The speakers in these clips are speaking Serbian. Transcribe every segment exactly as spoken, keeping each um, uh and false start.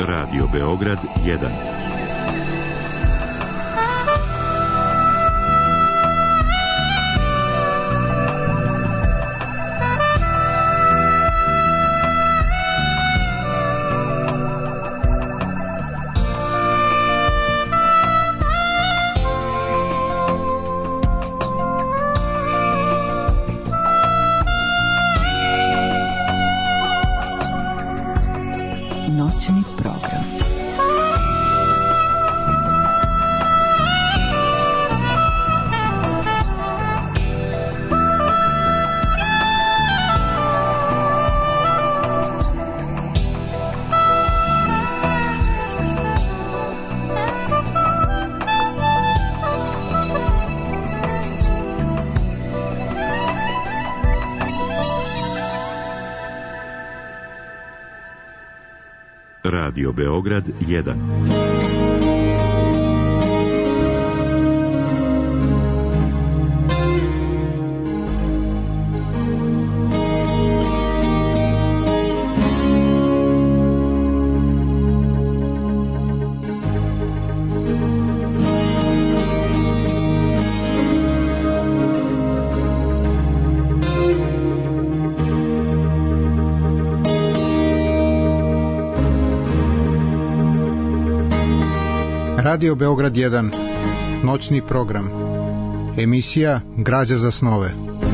Radio Beograd jedan. Noćni program. Radio Beograd jedan. Radio Beograd jedan, noćni program, emisija Građa za snove.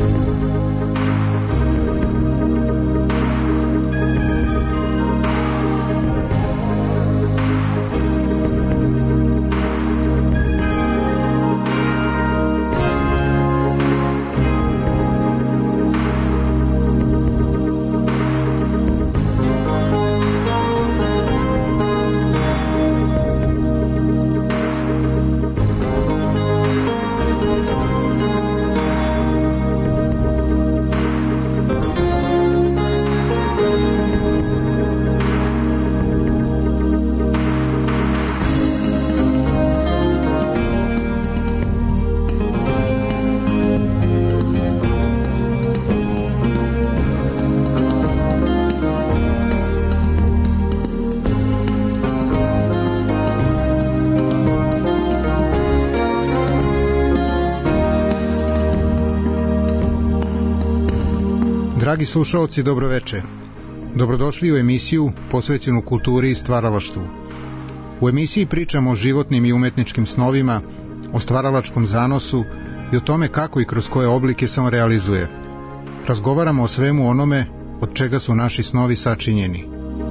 Dragi slušaoci, dobroveče. Dobrodošli u emisiju posvećenu kulturi i stvaralaštvu. U emisiji pričamo o životnim i umetničkim snovima, o stvaralačkom zanosu i o tome kako i kroz koje oblike se on realizuje. Razgovaramo o svemu onome od čega su naši snovi sačinjeni.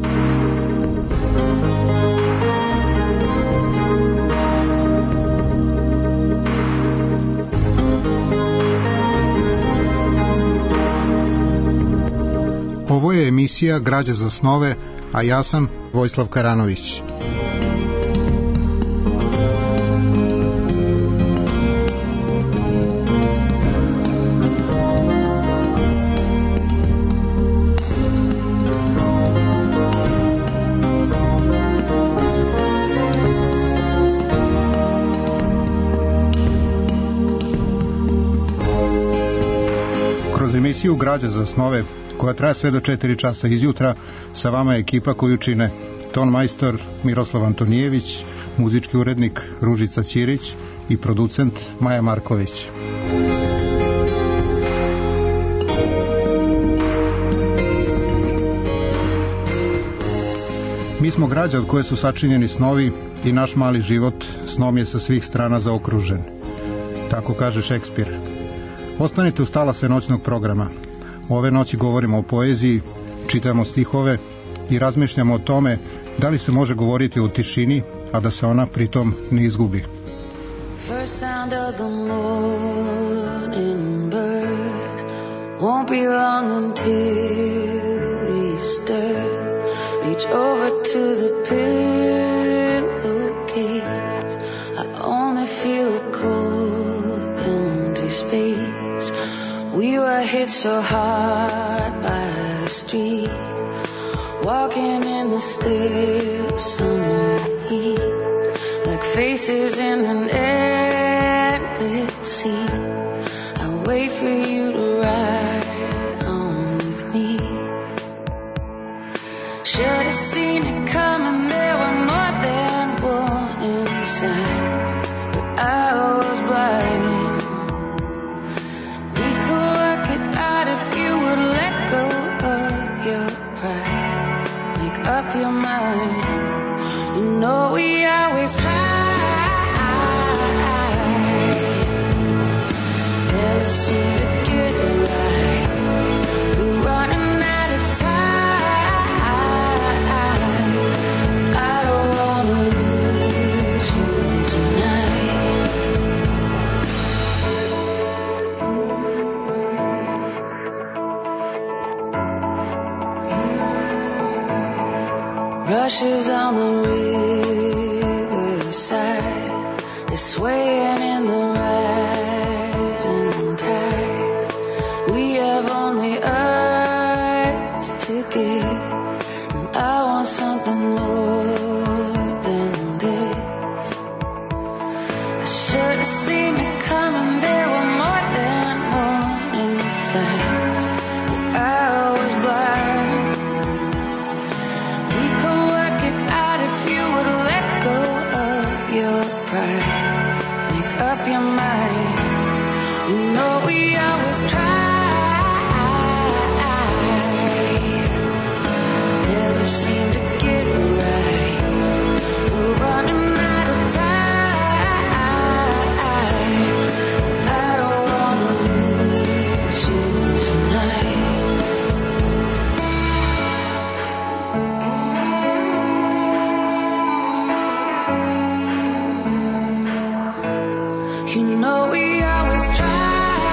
Ovo je emisija Građa za snove, a ja sam Vojislav Karanović. Kroz emisiju Građa za snove, koja traje sve do četiri časa izjutra, sa vama je ekipa koju čine ton majstor Miroslav Antonijević, muzički urednik Ružica Ćirić i producent Maja Marković. Mi smo građa od koje su sačinjeni snovi i naš mali život snom je sa svih strana zaokružen. Tako kaže Šekspir. Ostanite uz talase noćnog programa. Ove noći govorimo o poeziji, čitamo stihove i razmišljamo o tome da li se može govoriti o tišini, a da se ona pritom ne izgubi. First sound of the morning bird won't be long until we stir. Reach over to the pillowcase. I only feel a cold, empty space. We were hit so hard by the street, walking in the still summer heat, like faces in an endless sea. I wait for you to ride on with me. Should have seen it coming, there Rushes on the riverside, they're swaying in the rising tide. We have only earth to give, and I want something more than this. I should have seen it coming, there were more than warning signs, but I was blind. We could work it out if you would let go of your pride, make up your mind. You know we always try, never seem to get right. We're running out of time. I don't wanna lose you tonight. You know we always try,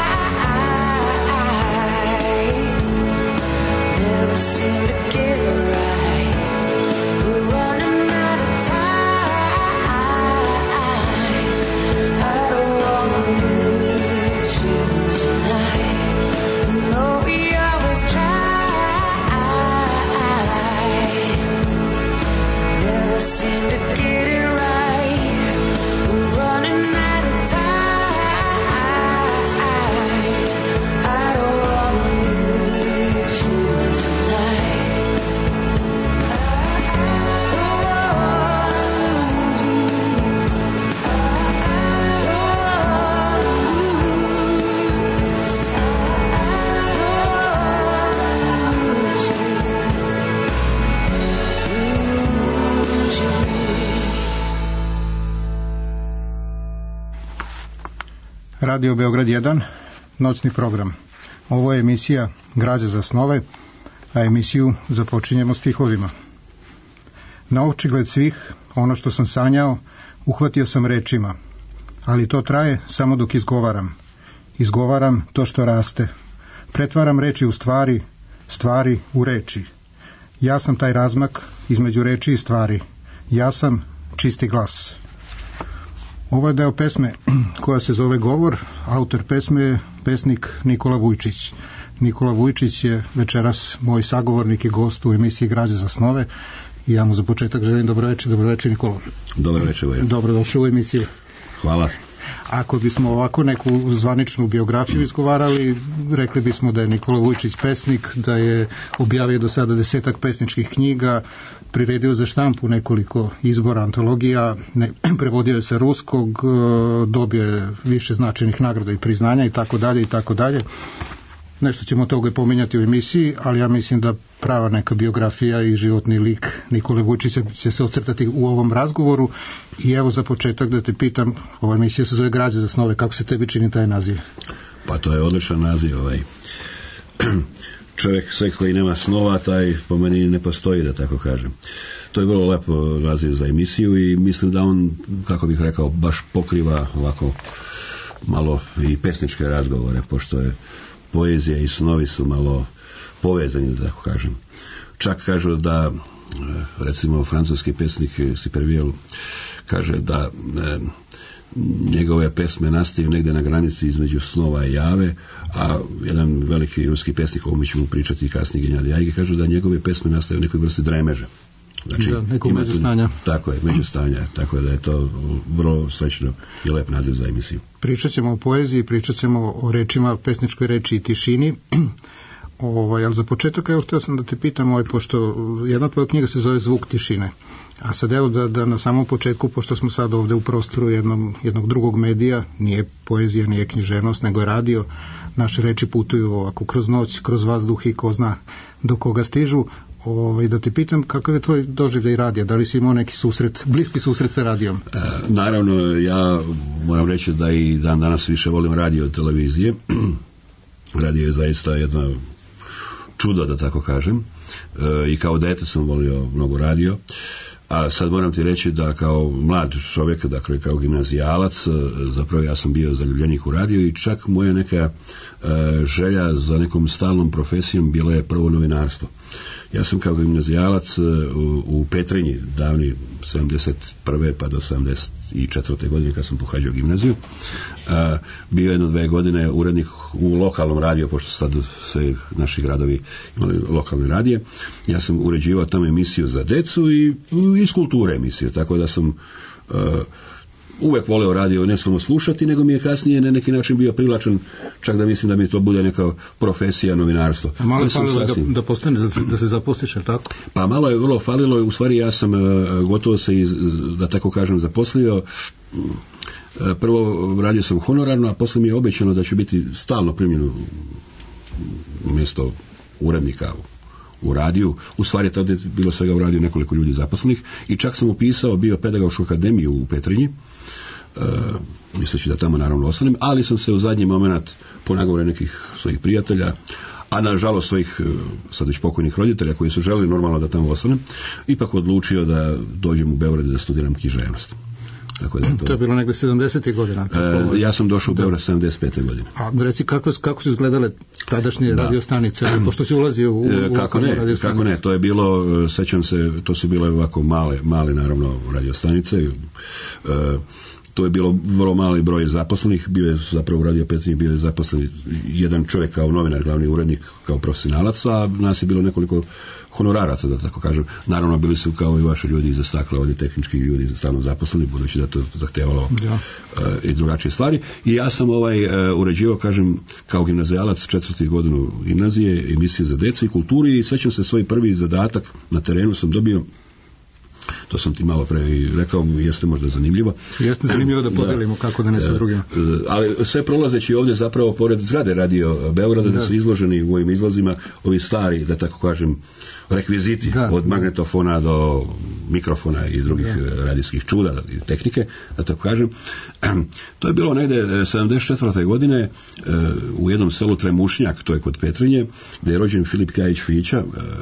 never seem to get right. We're running out of time. I don't wanna lose you tonight. You know we always try, never seem to get it right. We're running out of time. I don't wanna lose you tonight. Radio Beograd jedan, noćni program. Ovo je emisija Građa za snove, a emisiju započinjemo stihovima. Na očigled svih, ono što sam sanjao, uhvatio sam rečima, ali to traje samo dok izgovaram. Izgovaram to što raste. Pretvaram reči u stvari, stvari u reči. Ja sam taj razmak između reči i stvari. Ja sam čisti glas. Ovo je deo pesme koja se zove Govor. Autor pesme je pesnik Nikola Vujčić. Nikola Vujčić je večeras moj sagovornik i gost u emisiji Građa za snove. I ja mu za početak želim dobroveče. Dobroveče, Nikola. Dobroveče, Voja. Dobrodošao u emisiju. Hvala. Ako bismo ovako neku zvaničnu biografiju izgovarali, rekli bismo da je Nikola Vujčić pesnik, da je objavio do sada desetak pesničkih knjiga, priredio za štampu nekoliko izbora antologija, ne, prevodio je sa ruskog, dobio je više značajnih nagrada i priznanja i tako dalje i tako dalje. Nešto ćemo toga pominjati u emisiji, ali ja mislim da prava neka biografija i životni lik Nikole Vujčića će se ocrtati u ovom razgovoru. I evo za početak da te pitam, ova emisija se zove Građa za snove, kako se tebi čini taj naziv? Pa to je odličan naziv. Ovaj. Čovjek sve koji nema snova, taj po meni ne postoji, da tako kažem. To je vrlo lepo naziv za emisiju i mislim da on, kako bih rekao, baš pokriva ovako malo i pesničke razgovore, pošto je poezija i snovi su malo povezani, da tako kažem. Čak kažu da, recimo, francuski pesnik Siperviel kaže da e, njegove pesme nastaju negde na granici između snova i jave, a jedan veliki ruski pesnik, ovo mi ćemo pričati kasnije, Genjadi Ajge, kaže da njegove pesme nastaju u nekoj vrsti dremeža. Znači, da, nekog međustanja. Tako je, međustanja. Tako je da je to vrlo srećno i lep naziv za emisiju. Pričat ćemo o poeziji, pričat ćemo o rečima, pesničkoj reči i tišini. Ovaj, ali za početak, evo, htio sam da te pitam, ovaj, pošto jedna tvoja knjiga se zove Zvuk tišine. A sad evo da, da na samom početku, pošto smo sad ovde u prostoru jednom, jednog drugog medija, nije poezija, nije književnost, nego je radio, naše reči putuju ovako kroz noć, kroz vazduh i ko zna do koga stižu. Ovaj, da te pitam, kakav je tvoj doživljaj radija? Da li si imao neki susret, bliski susret sa radijom? E, naravno, ja moram reći da i dan danas više volim radio od televizije. Radio je zaista jedna čudo, da tako kažem. E, I kao dete sam volio mnogo radio. A sad moram ti reći da kao mlad čovjek, dakle kao gimnazijalac, zapravo ja sam bio zaljubljenik u radio i čak moja neka e, želja za nekom stalnom profesijom bila je prvo novinarstvo. Ja sam kao gimnazijalac u, u Petrinji, davni sedamdeset prve pa do sedamdeset četvrte godine kad sam pohađao gimnaziju, a, bio jedno dve godine urednik u lokalnom radiju, pošto sad sve naši gradovi imali lokalne radije. Ja sam uređivao tamo emisiju za decu i iz kulture emisiju, tako da sam a, uvek voleo radio ne samo slušati, nego mi je kasnije na neki način bio privlačan, čak da mislim da mi to bude neka profesija novinarstva. A malo je falilo sasvim... da, da postane, da se, da se zaposliš, ali tako? Pa malo je vrlo falilo, u stvari ja sam gotovo se, iz, da tako kažem, zaposlio. Prvo radio sam honorarno, a posle mi je obećano da ću biti stalno primljen u mjesto urednika u radiju. U stvari tada je bilo svega u radiju nekoliko ljudi zaposlenih i čak sam upisao bio pedagošku akademiju u Petrinji, e, misleći da tamo naravno ostanem, ali sam se u zadnji moment po nagovore nekih svojih prijatelja, a nažalost svojih sad već pokojnih roditelja koji su želeli normalno da tamo ostanem, ipak odlučio da dođem u Beograd da studiram književnost. Tako da to... to je bilo negde sedamdesetih godina. E, ja sam došao u Beograd sedamdeset pete godine. A reci, kako, kako su izgledale tadašnje da. radiostanice, pošto si ulazio u, u e, kako ne, kako ne, to je bilo, sećam se, to su bile ovako male, male naravno radiostanice, e, to je bilo vrlo mali broj zaposlenih, bio je zapravo u Radio Petrinji bio je zaposlen jedan čovjek kao novinar, glavni urednik, kao profesionalac, a nas je bilo nekoliko honoraraca, da tako kažem. Naravno, bili su kao i vaši ljudi iza stakla, ovdje tehnički ljudi stalno zaposleni, budući da to zahtevalo ja. uh, i drugačije stvari. I ja sam ovaj uh, uređivao, kažem, kao gimnazijalac četvrti godinu gimnazije, emisije za decu i kulturi i sećam se svoj prvi zadatak na terenu sam dobio. To sam ti malo pre i rekao, jeste možda zanimljivo. Jeste zanimljivo da podelimo da, kako da ne sa drugim. Ali sve prolazeći ovdje zapravo pored zgrade Radio Beograda da, da su izloženi u ovim izlazima ovi stari, da tako kažem, rekviziti da, od magnetofona do mikrofona i drugih da. radijskih čuda i tehnike, da tako kažem. To je bilo negde sedamdeset četvrte godine u jednom selu Tremušnjak, to je kod Petrinje, gdje je rođen Filip Kljajić Fića,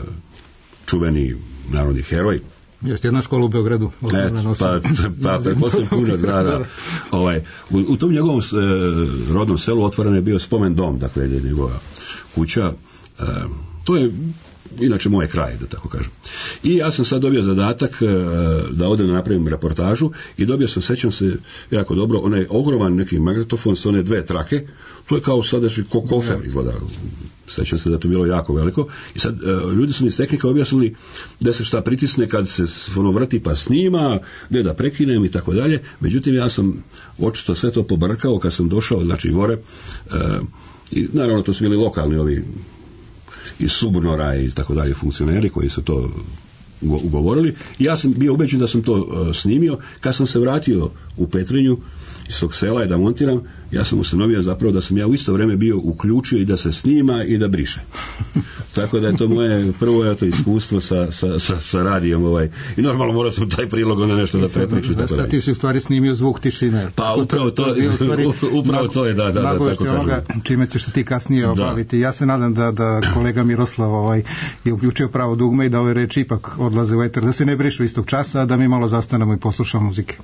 čuveni narodni heroj. Jeste jedna škola u Beogradu. Ne, pa, pa, pa poslije puno, da, da. Ovaj, u, u tom njegovom e, rodnom selu otvoren je bio spomen dom, dakle, je njegova kuća. E, to je inače moj kraj, da tako kažem. I ja sam sad dobio zadatak e, da odem da napravim reportažu i dobio sam, sećam se jako dobro, onaj ogroman neki magnetofon sa one dve trake, to je kao sadašnji ko kofer izgleda. Sećam se da to bilo jako veliko i sad e, ljudi su mi iz tehnike objasnili da se šta pritisne kad se ono vrti pa snima, gdje da prekinem i tako dalje. Međutim, ja sam očito sve to pobrkao kad sam došao, znači gore, e, i naravno to su bili lokalni ovi iz Subnora i tako dalje funkcioneri koji su to ugovorili. Ja sam bio ubeđen da sam to uh, snimio. Kad sam se vratio u Petrinju iz tog sela i da montiram, ja sam ustanovio zapravo da sam ja u isto vrijeme bio uključio i da se snima i da briše. Tako da je to moje prvo je to iskustvo sa, sa, sa, sa radijom. Ovaj. I normalno morao sam taj prilog onda nešto da prepričam. Znaš da ti si u stvari snimio zvuk tišine. Pa upravo to, stvari, upravo to je, da, da, da, tako onoga, čime ćeš ti kasnije obaviti. Ja se nadam da, da kolega Miroslav ovaj, je uključio pravo dugme i da ove reči ipak odlaze u eter, da se ne brišu istog časa, a da mi malo zastanemo i poslušamo muzike.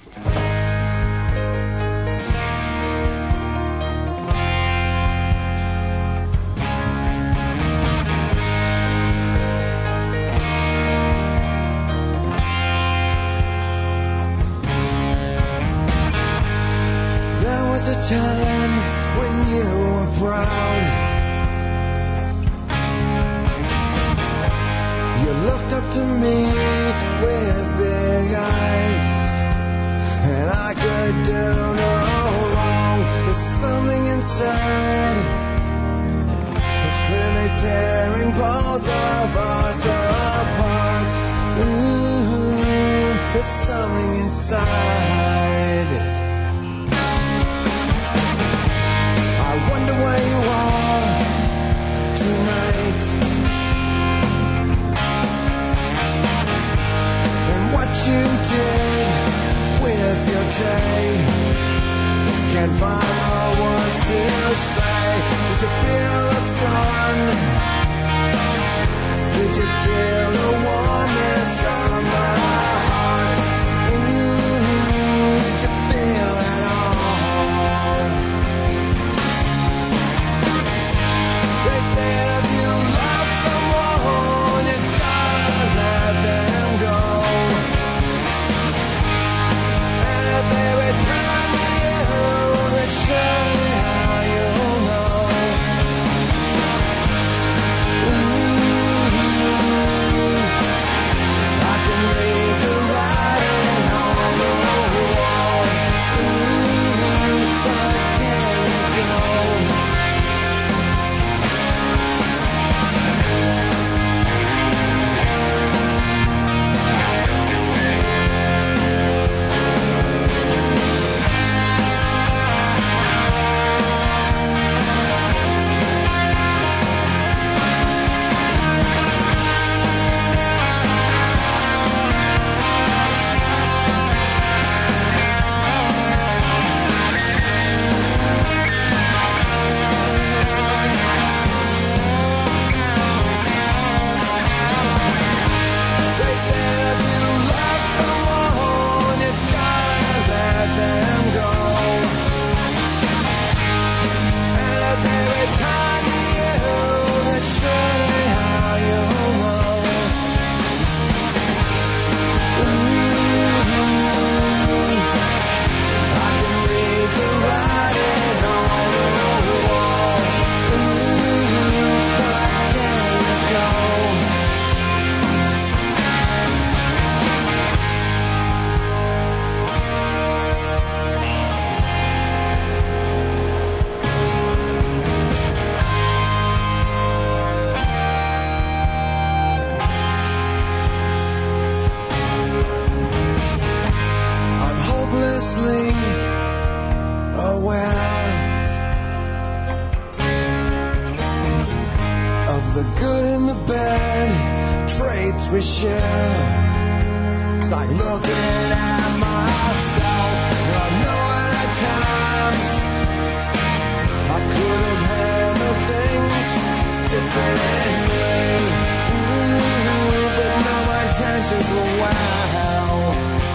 Time when you were proud, you looked up to me with big eyes, and I could do no wrong. There's something inside that's clearly tearing both of us apart. Ooh, there's something inside. I wonder where you are tonight, and what you did with your day. Can't find the words to say. Did you feel the sun? Did you feel the warmness of my heart? Ooh, did you feel it all? They say if you love someone in the bad traits we share. It's like looking at myself. I know at times I could have handled things differently, mm, but now my intentions were well.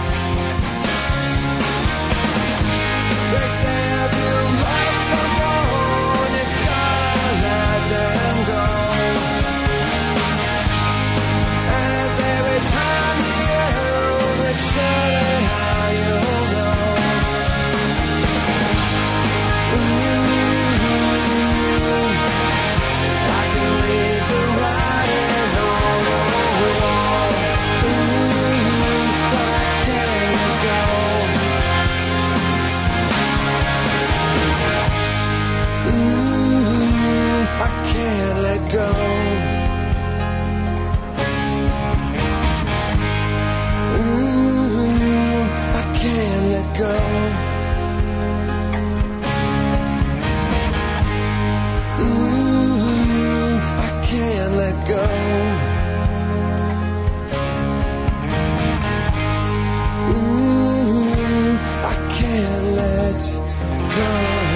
They say if you love someone, you gotta let them go. And if every time you, it's surely how you know. Mm-hmm. I can read the writing on the wall. Mm-hmm. But I can't let go. I can't let go. Ooh, I can't let go. Ooh, I can't let go. Ooh, I can't let go.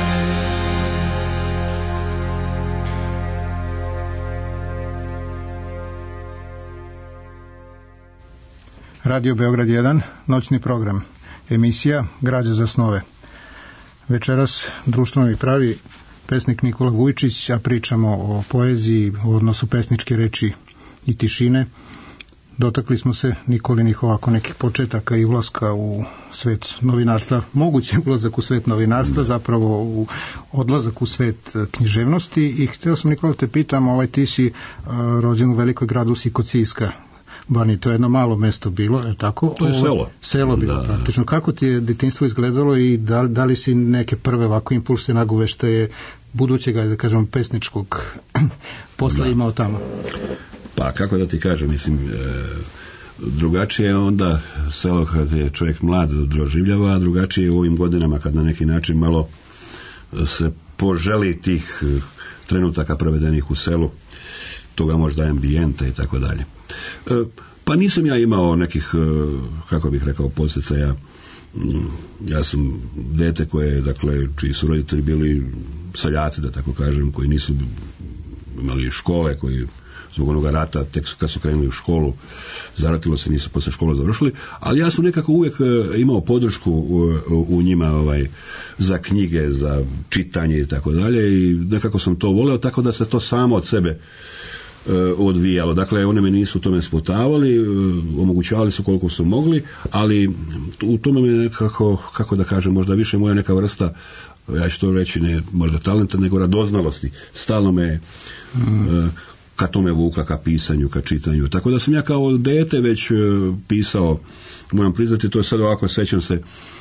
Radio Beograd jedan, noćni program, emisija Građa za snove. Večeras društveno mi pravi pesnik Nikola Vujčić, a pričamo o poeziji, o odnosu pesničke reči i tišine. Dotakli smo se Nikolinih ovako nekih početaka i ulaska u svet novinarstva, mogući ulazak u svet novinarstva, zapravo u odlazak u svet književnosti. I hteo sam, Nikola, te pitam, ovaj, ti si uh, rođen u velikoj gradu Sikocijska, Bani, to je jedno malo mesto bilo, je tako? To je selo. Selo bilo, da, praktično. Kako ti je detinjstvo izgledalo i da, da li si neke prve ovako impulse nagoveštaje budućega, da kažem, pesničkog posla da. imao tamo? Pa, kako da ti kažem, mislim, e, drugačije je onda selo kad je čovjek mlad doživljava, a drugačije je u ovim godinama kad na neki način malo se poželi tih trenutaka provedenih u selu, toga možda ambijenta i tako dalje. Pa nisam ja imao nekih, kako bih rekao, posjecaja. Ja sam dete koje, dakle, čiji su roditelji bili seljaci, da tako kažem, koji nisu imali škole, koji zbog onoga rata, tek kad su krenuli u školu, zaratilo se, nisu posle škole završili, ali ja sam nekako uvijek imao podršku u, u njima, ovaj, za knjige, za čitanje i tako dalje, i nekako sam to voleo, tako da se to samo od sebe odvijalo. Dakle, one me nisu tome sputavali, omogućavali su koliko su mogli, ali u tome me nekako, kako da kažem, možda više moja neka vrsta, ja ću to reći, ne možda talenta, nego radoznalosti. Stalno me mm. ka tome vukla, ka pisanju, ka čitanju. Tako da sam ja kao dete već pisao, moram priznati, to je sad ovako, sećam se,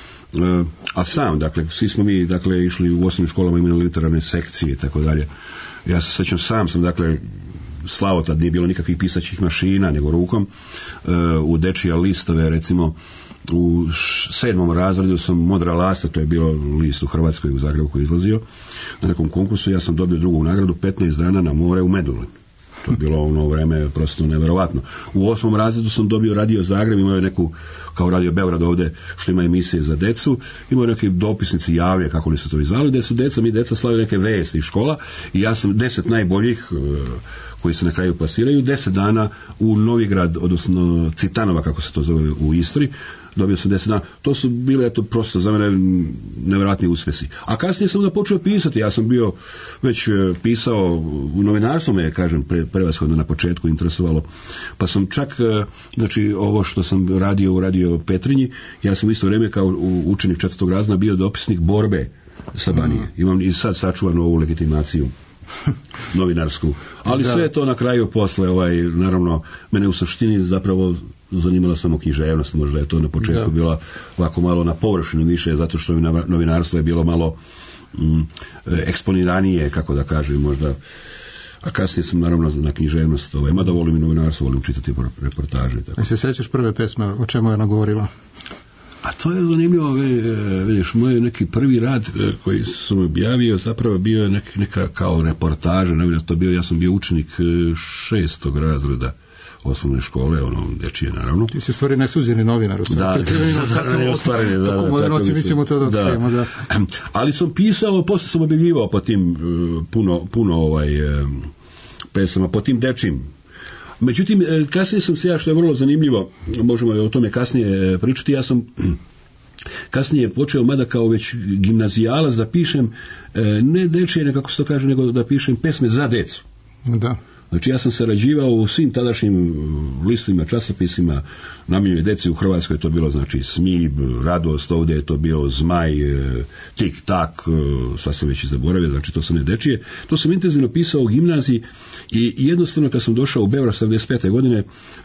a sam, dakle, svi smo mi, dakle, išli u osnovnim školama, imali literarne sekcije i tako dalje. Ja se sećam, sam sam, dakle, slavo, tad nije bilo nikakvih pisaćih mašina, nego rukom, u dečija listove, recimo, u sedmom razredu sam Modra lasta, to je bilo list u Hrvatskoj, u Zagrebu koji je izlazio, na nekom konkursu, ja sam dobio drugu nagradu, petnaest dana na more u Meduli. To je bilo u ono vreme prosto neverovatno. U osmom razredu sam dobio Radio Zagreb, imao je neku, kao Radio Beograd ovde, što ima emisije za decu, imao je neki dopisnici javlje, kako li su to izvali, gde su deca, mi deca slavili neke vesti iz škola, i ja sam deset najboljih koji se na kraju plasiraju, deset dana u Novigrad, odnosno Citanova, kako se to zove u Istri, dobio sam deset dana. To su bile, eto, prosto za mene nevjerojatni uspjesi. A kasnije sam da počeo pisati, ja sam bio već pisao, u novinarstvu me, kažem, pre, prevashodno na početku interesovalo, pa sam čak, znači, ovo što sam radio u Radio Petrinji, ja sam u isto vrijeme kao učenik četvrtog razreda bio dopisnik Borbe sa Banije. Imam i sad sačuvanu ovu legitimaciju novinarsku, ali da. Sve to na kraju posle, ovaj, naravno, mene u suštini zapravo zanimala samo književnost, možda je to na početku da. Bila ovako malo na površinu više, zato što novinarstvo je bilo malo mm, eksponiranije, kako da kažem, možda, a kasnije sam naravno na književnost, ovaj, mada volim i novinarstvo, volim čitati reportaže. Tako. A se sećaš prve pesme, o čemu je ona govorila? A to je zanimljivo, vidiš, moj neki prvi rad koji sam objavio zapravo bio je neka, neka kao reportaža, ne vidim, to bio, ja sam bio učenik šestog razreda osnovne škole, ono, dečije, naravno. Ti si u stvari nesuđeni novinar. Da, da, da, da, da, da. Ali sam pisao, posle sam objavljivao po tim puno, puno ovaj, pesama, po tim dečim. Međutim, kasnije sam se ja, što je vrlo zanimljivo, možemo o tome kasnije pričati, ja sam kasnije počeo, mada kao već gimnazijalac, da pišem ne dečije, nekako se to kaže, nego da pišem pesme za decu. Da. Znači ja sam sarađivao u svim tadašnjim listima, časopisima namijenjenih deci u Hrvatskoj, je to bilo znači Smib, Radost, ovdje je to bio Zmaj, Tik Tak, sva sam već i zaboravio, znači to sam ne dečije. To sam intenzivno pisao u gimnaziji i jednostavno kad sam došao u Beograd sedamdeset pete godine,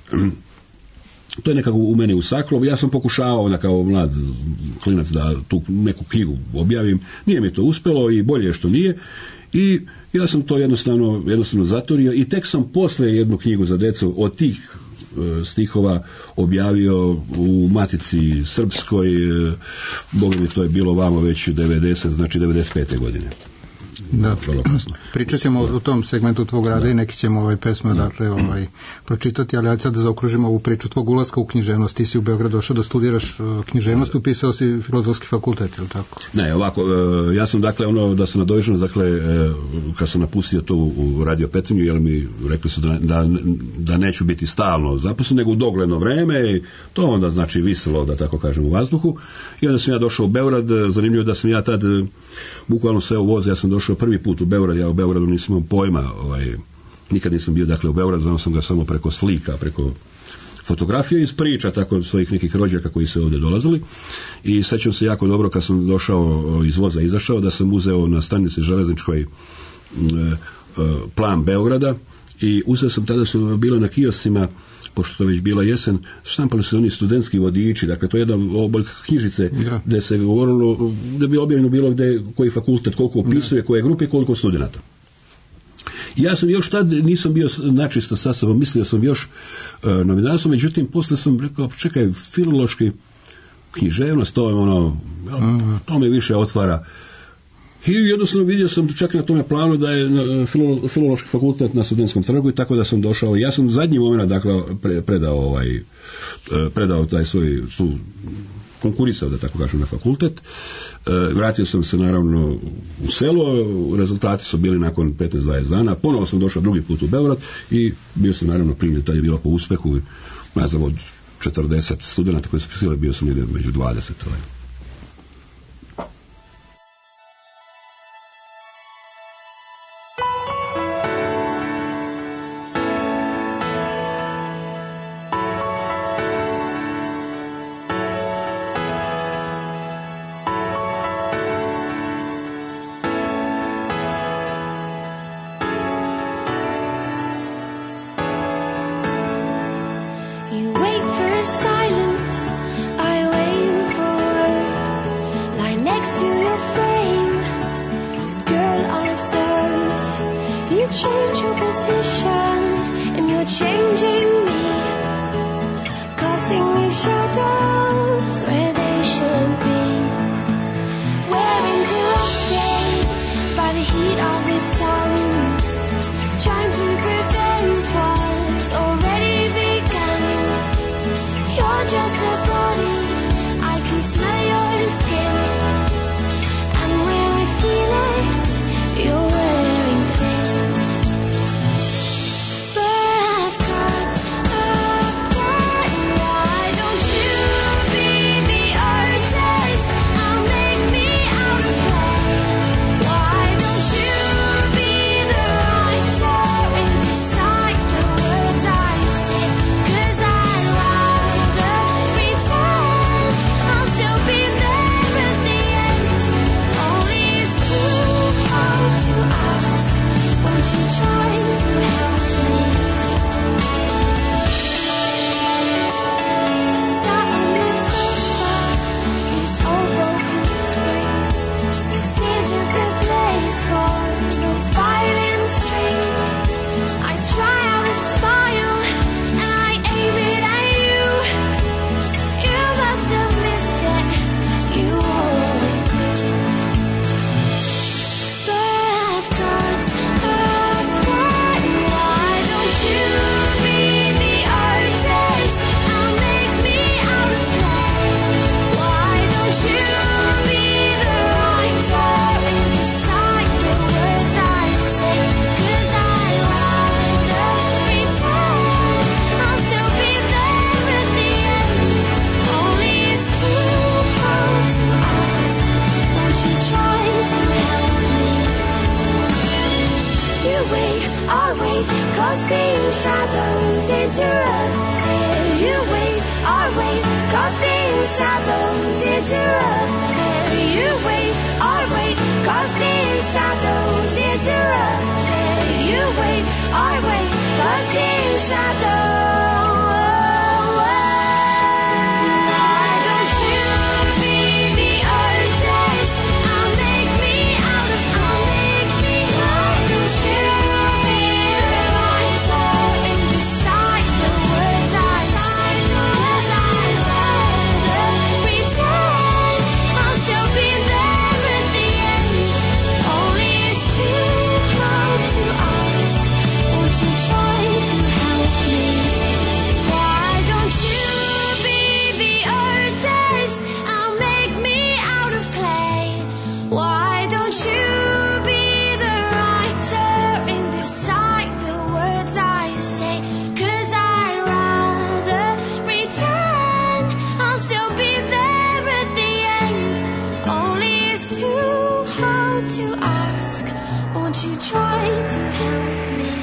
to je nekako u meni usaklo. Ja sam pokušavao onda kao mlad klinac da tu neku knjigu objavim, nije mi to uspelo i bolje što nije. I ja sam to jednostavno, jednostavno zatorio i tek sam posle jednu knjigu za decu od tih e, stihova objavio u Matici Srpskoj, e, Boga mi to je bilo vamo već devedeset, znači devedeset pete godine. Da. Pričat ćemo o tom segmentu tvog rada, da. I neki ćemo ovaj pesme dakle, ovaj, pročitati, ali ajde sad da zaokružimo ovu priču tvog ulaska u književnost. Ti si u Beograd došao da studiraš književnost, upisao si filozofski fakultet, ili tako? Ne, ovako, ja sam dakle, ono da se nadovežem, dakle, kad sam napustio to u Radio Petrinju, jer mi rekli su da, da, da neću biti stalno zaposlen, nego u dogledno vreme, to onda znači viselo, da tako kažem, u vazduhu. I onda sam ja došao u Beograd, zanimljivo da sam ja tad bukvalno sve uvoze, ja sam došao prvi put u Beograd, ja u Beogradu nisam imao pojma, ovaj, nikad nisam bio dakle u Beogradu, znao sam ga samo preko slika, preko fotografije iz priča, tako svojih nekih rođaka koji se ovdje dolazili. I sećam se jako dobro kad sam došao iz voza, izašao, da sam uzeo na stanici železničkoj e, e, plan Beograda i uzeo sam, tada su bilo na kioscima, pošto to već bila jesen, štampali su oni studentski vodiči, dakle to je jedna oblik knjižice, ja. Gde se govorilo, da bi objavljeno bilo gde, koji fakultet koliko upisuje, ja. Koje grupe, koliko studenta. Ja sam još tad nisam bio načista sa sobom, mislio sam još uh, novinarstvo, međutim posle sam rekao, čekaj, filološki književnost, to je ono, mm. to me više otvara. I jednostavno vidio sam čak na tome planu da je filo, filološki fakultet na Studentskom trgu i tako da sam došao. Ja sam zadnji moment dakle pre, predao ovaj predao taj svoj su konkurisao, da tako kažem, na fakultet. Vratio sam se naravno u selo, rezultati su bili nakon petnaest dvadeset dana. Ponovo sam došao drugi put u Beograd i bio sam naravno primljen, tad je bilo po uspehu, ne znam, od četrdeset studenata koji su pisali, bio sam negdje među dvadeset. Ovaj. Day shadows interrupt. You wait, I wait, casting shadows interrupt. You wait, I wait, casting shadows interrupt. You wait, I wait, casting shadows. You try to help me.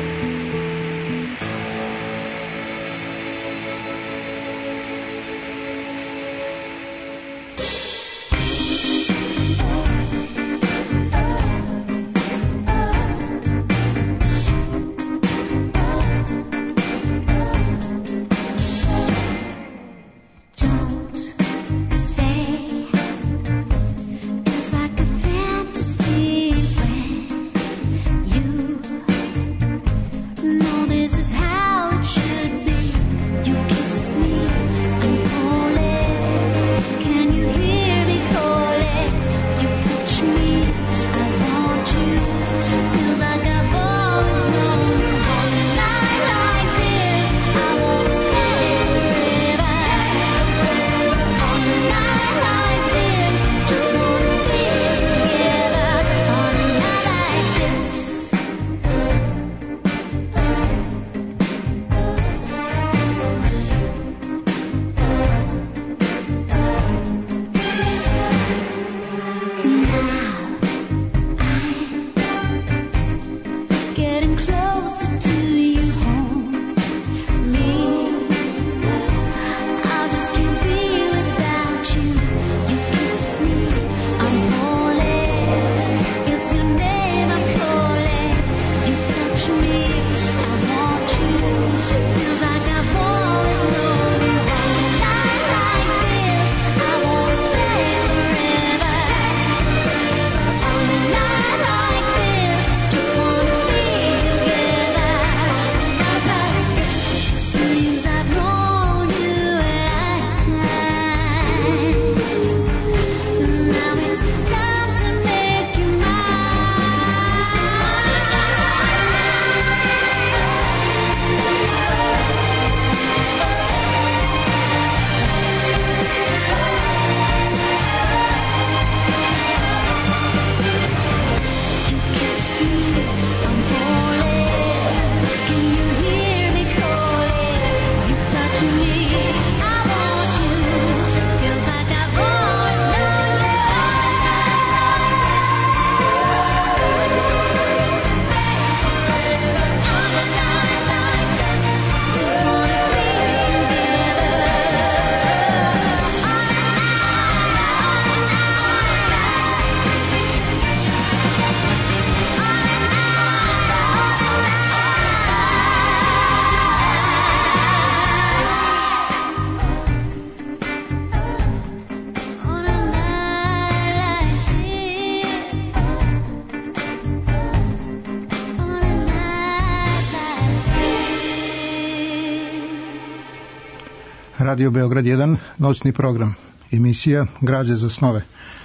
Radio Beograd jedan, noćni program, emisija Građe za snove.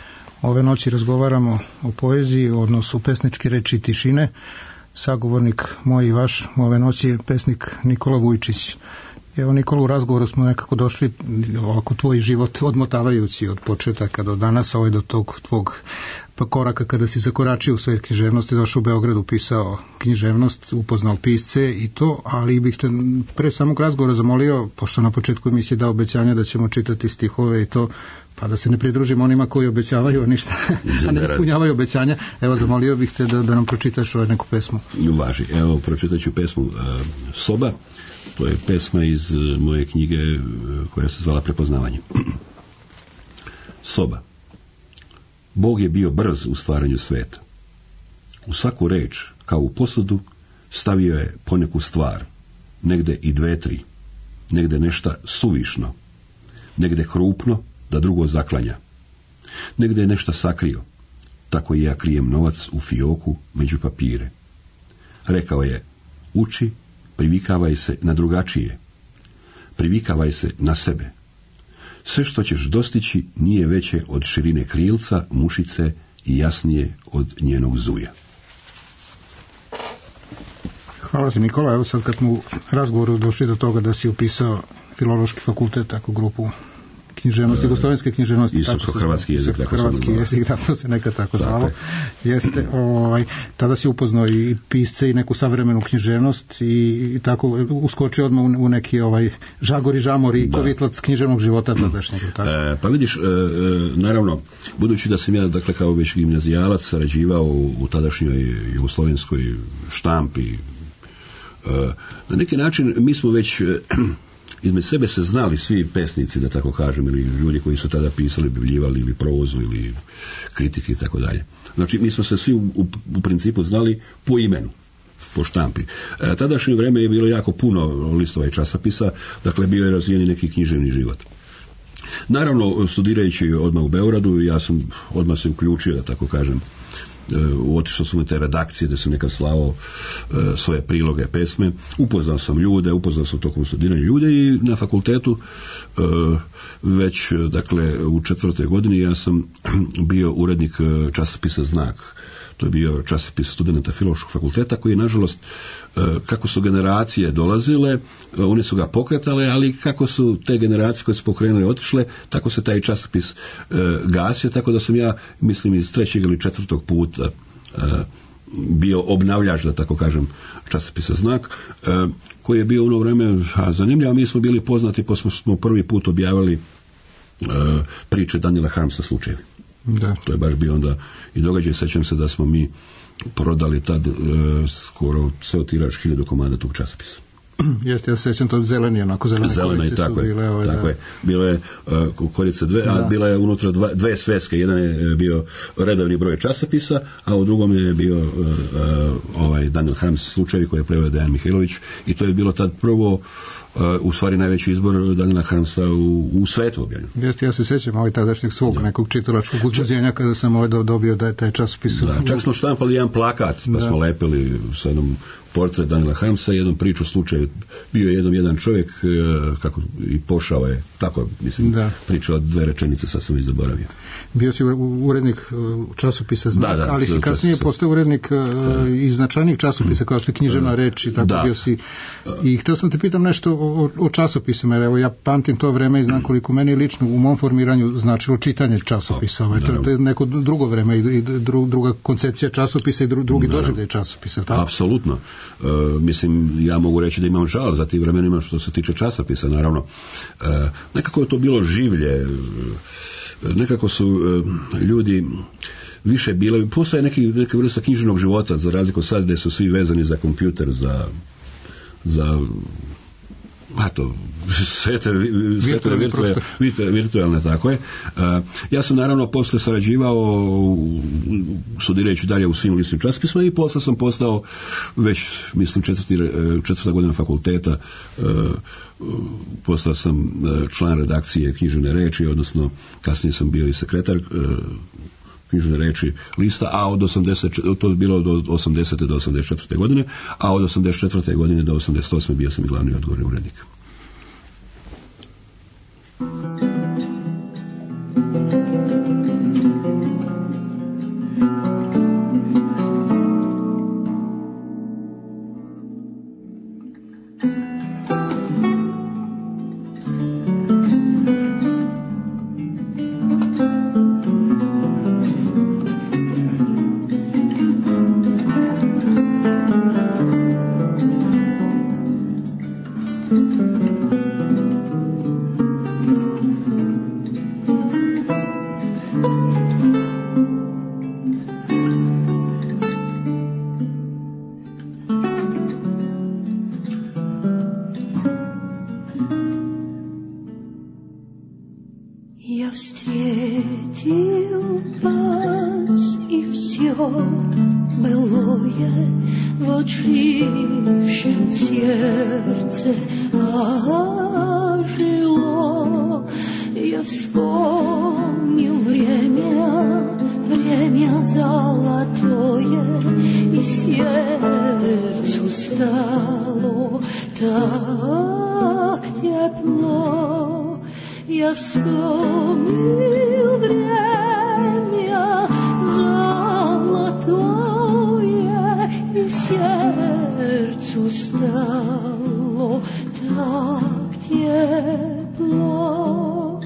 Ove noći razgovaramo o poeziji, o odnosu pesničke reči i tišine. Sagovornik moj i vaš ove noći je pesnik Nikola Vujčić. Evo Nikola, u razgovoru smo nekako došli ovako tvoj život odmotavajući od početaka do danas, ovaj do tog tvog pa koraka kada si zakoračio u svet književnosti, došao u Beograd, upisao književnost, upoznao pisce i to, ali bih te pre samog razgovora zamolio, pošto na početku emisije dao obećanja da ćemo čitati stihove i to, pa da se ne pridružimo onima koji obećavaju, a ništa, a ne ispunjavaju obećanja. Evo, zamolio bih te da, da nam pročitaš ovaj neku pesmu. Važi. Evo, pročitat ću pesmu uh, Soba. To je pesma iz uh, moje knjige uh, koja se zvala Prepoznavanje. Soba. Bog je bio brz u stvaranju sveta. U svaku reč, kao u posudu, stavio je poneku stvar, negde i dve, tri, negde nešta suvišno, negde hrupno, da drugo zaklanja. Negde je nešto sakrio, tako i ja krijem novac u fioku među papire. Rekao je, uči, privikavaj se na drugačije, privikavaj se na sebe. Sve što ćeš dostići nije veće od širine krilca, mušice i jasnije od njenog zuja. Hvala ti, Nikola. Evo sad kad smo u razgovoru došli do toga da si upisao Filološki fakultet, tako grupu književnosti, jugoslovenske književnosti, i srpsko-hrvatski jezik, tako hrvatski jezik, tako se nekad tako zvalo. Jeste, ovaj, tada si upoznao i pisce i neku savremenu književnost i, i tako uskočio odmah u, u neki ovaj žagor i žamor i kovitlac književnog života tadašnjeg. E, pa vidiš, e, naravno, budući da sam ja, dakle, kao već gimnazijalac sarađivao u, u tadašnjoj jugoslovenskoj štampi, e, na neki način mi smo već između sebe se znali svi pesnici, da tako kažem, ili ljudi koji su tada pisali, bivljivali ili prozu ili kritike i tako dalje. Znači, mi smo se svi u, u principu znali po imenu, po štampi. E, tadašnje vreme je bilo jako puno listova i časopisa, dakle bio je razvijeni neki književni život. Naravno, studirajući odmah u Beogradu, ja sam odmah se uključio, da tako kažem, otišao sam u te redakcije da sam nekad slao e, svoje priloge, pesme, upoznao sam ljude, upoznao sam tokom studiranja ljude i na fakultetu e, već, dakle, u četvrtoj godini ja sam bio urednik časopisa Znak. To je bio časopis studenta Filološkog fakulteta koji je, nažalost, kako su generacije dolazile, one su ga pokretale, ali kako su te generacije koje su pokrenule otišle, tako se taj časopis gasio, tako da sam ja, mislim, iz trećeg ili četvrtog puta bio obnavljač, da tako kažem, časopisa Znak, koji je bio u ono vreme zanimljiv, a mi smo bili poznati, pa smo prvi put objavili priče Daniela Harmsa slučajevi. Da. To je baš bio onda i događaj. Sećam se da smo mi prodali tad e, skoro ceo tiraž hiljadu komada tog časopisa. Jeste, ja se sećam to zeleni, onako zelene zelena i tako je, bile, ovaj, tako da. je. Bilo je uh, korice dve, da. a bila je unutra dva, dve sveske. Jedan je bio redovni broj časopisa, a u drugom je bio uh, uh, ovaj Daniel Harms slučajevi koji je preveo Dejan Mihajlović, i to je bilo tad prvo Uh, u stvari najveći izbor Daniela Harmsa u, u svetu objavljen. Jeste, ja se sećam ovaj tadašnjeg svog da. nekog čitalačkog uzbuđenja kada sam ovaj dobio da je taj časopis. Da, čak smo štampali jedan plakat, pa da. smo lepili sa jednom portret Daniela Harmsa, jednom priču slučaju. Bio je jednom jedan čovjek kako i pošao je, tako mislim, da. pričao dve rečenice, sad sam ih zaboravio. Bio si urednik časopisa Znak, da, da, ali si kasnije postao urednik da. i značajnih časopisa kao što je Književna reč i tako da. bio si. I htio sam te pitam nešto o, o časopisima, jer evo ja pamtim to vreme i znam koliko meni lično u mom formiranju značilo čitanje časopisa. Ovaj, to, to je neko drugo vreme i dru, druga koncepcija časopisa i dru, drugi doživljaj časopisa. Tako? Apsolutno. E, mislim, ja mogu reći da imam žal za tim vremenima što se tiče časopisa, naravno. E, nekako je to bilo življe, nekako su e, ljudi više bile, postoje neki, neka vrsta književnog života, za razliku sad gdje su svi vezani za kompjuter, za za a to sve te virtualne, virtualne, virtualne tako je. Uh, ja sam naravno posle sarađivao studirajući dalje u svim listnim časopisima i posle sam postao već mislim četvrti, četvrta godina fakulteta, uh, postao sam član redakcije Književne reči, odnosno kasnije sam bio i sekretar uh, Književne reči lista, a od osamdeset, to je bilo od osamdesete do osamdeset četvrte godine, a od osamdeset četvrte godine do osamdeset osme bio sam i glavni odgovorni urednik. Я встретил вас, и все былое в отжившем сердце ожило. Я вспомнил время, время золотое, и сердцу стало так тепло. Я вспомнил время золотое, и сердцу стало так тепло.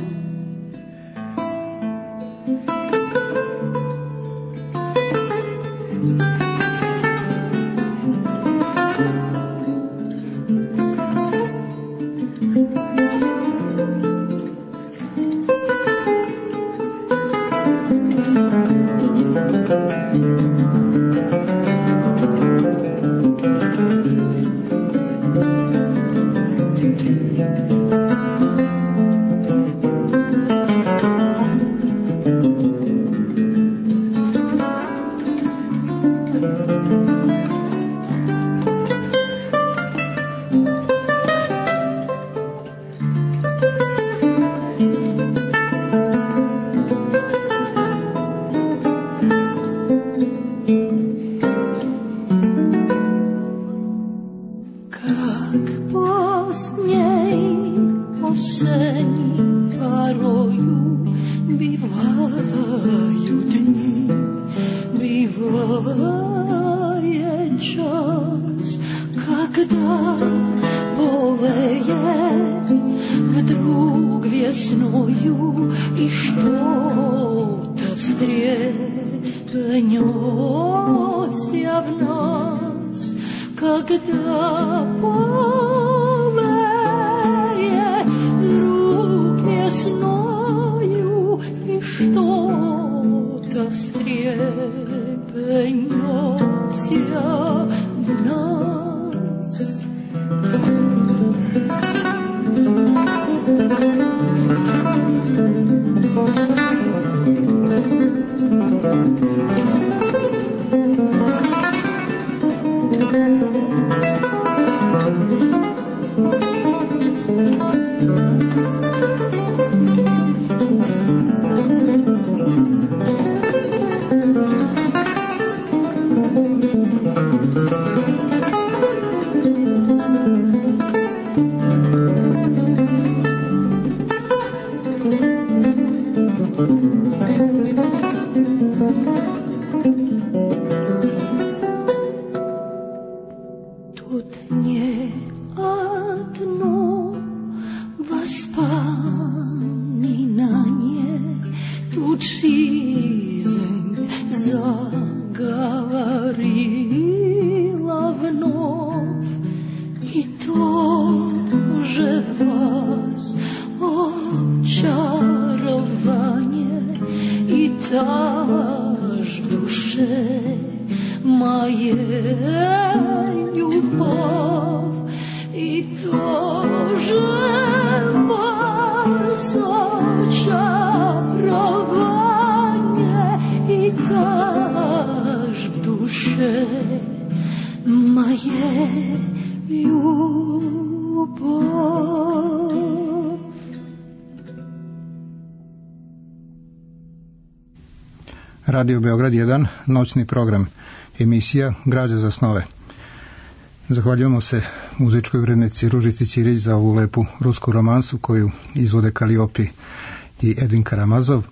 Radio Beograd jedan, noćni program, emisija Građa za snove. Zahvaljujemo se muzičkoj urednici Ružici Ćirić za ovu lepu rusku romansu koju izvode Kaliopi i Edin Karamazov,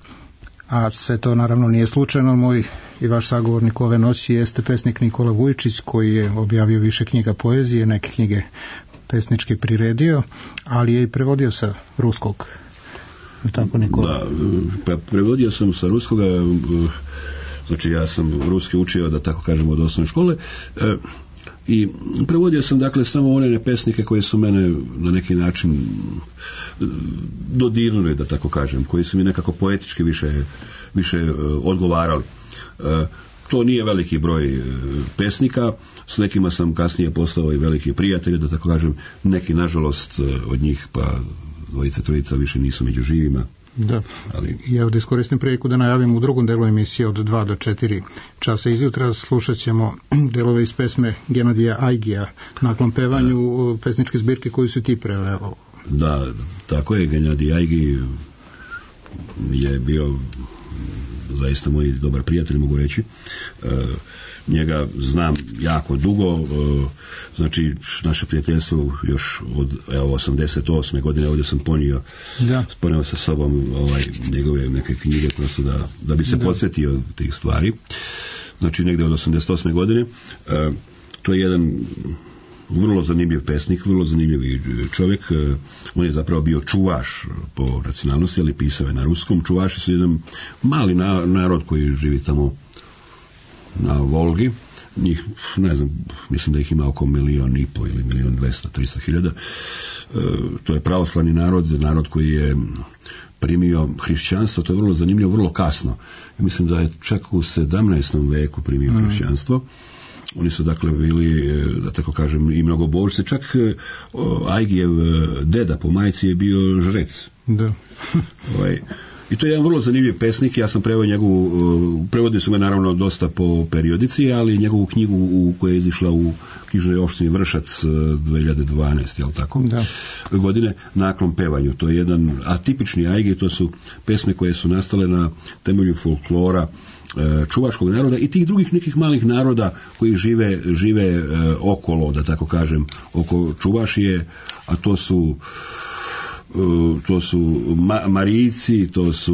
a sve to naravno nije slučajno. Moj i vaš sagovornik ove noći jeste pesnik Nikola Vujičić, koji je objavio više knjiga poezije, neke knjige pesničke priredio, ali je i prevodio sa ruskog. Tako, Nikola? Da, pa prevodio sam sa ruskoga, znači ja sam ruski učio, da tako kažem, od osnovne škole. I prevodio sam dakle samo one pesnike koje su mene na neki način dodirnuli, da tako kažem, koji su mi nekako poetički više, više odgovarali. To nije veliki broj pesnika, s nekima sam kasnije postao i veliki prijatelj, da tako kažem, neki nažalost od njih, pa dvojica, trojica više nisu među živima. Da, ali ja ovdje iskoristim priliku da najavim u drugom delu emisije od dva do četiri časa izjutra slušat ćemo delove iz pesme Genadija Aigija, naklon pevanju pesničke zbirke koju su ti preveo. Da, tako je, Genadij Aigi je bio zaista moj dobar prijatelj, mogu reći. E, njega znam jako dugo, e, znači naše prijateljstvo još od evo, osamdeset osme godine, ovdje sam ponio, da. ponio sa sobom ovaj, njegove neke knjige prosto da, da bi se da. podsjetio tih stvari. Znači negdje od osamdeset osme godine. E, to je jedan vrlo zanimljiv pesnik, vrlo zanimljiv čovjek. On je zapravo bio čuvaš po nacionalnosti, ali pisao je na ruskom. Čuvaši su jedan mali narod koji živi tamo na Volgi. Njih, ne znam, mislim da ih ima oko milion i po ili milion dvesta, trista hiljada. E, to je pravoslavni narod, narod koji je primio hrišćanstvo, to je vrlo zanimljivo, vrlo kasno. Mislim da je čak u sedamnaestom veku primio mm. hrišćanstvo. Oni su dakle bili, da tako kažem, i mnogobožci. Čak Aigijev deda po majci je bio žrec. Da. ovaj, I to je jedan vrlo zanimljiv pesnik. Ja sam preveo njegovu, prevodio su me naravno dosta po periodici, ali njegovu knjigu u, koja je izišla u knjižnoj opštini Vršac dve hiljade dvanaeste, jel tako? Da. godine, naklon pevanju. To je jedan atipični Aigi, to su pesme koje su nastale na temelju folklora čuvaškog naroda i tih drugih nekih malih naroda koji žive, žive e, okolo, da tako kažem, oko Čuvašije, a to su e, to su ma, Marijci, to su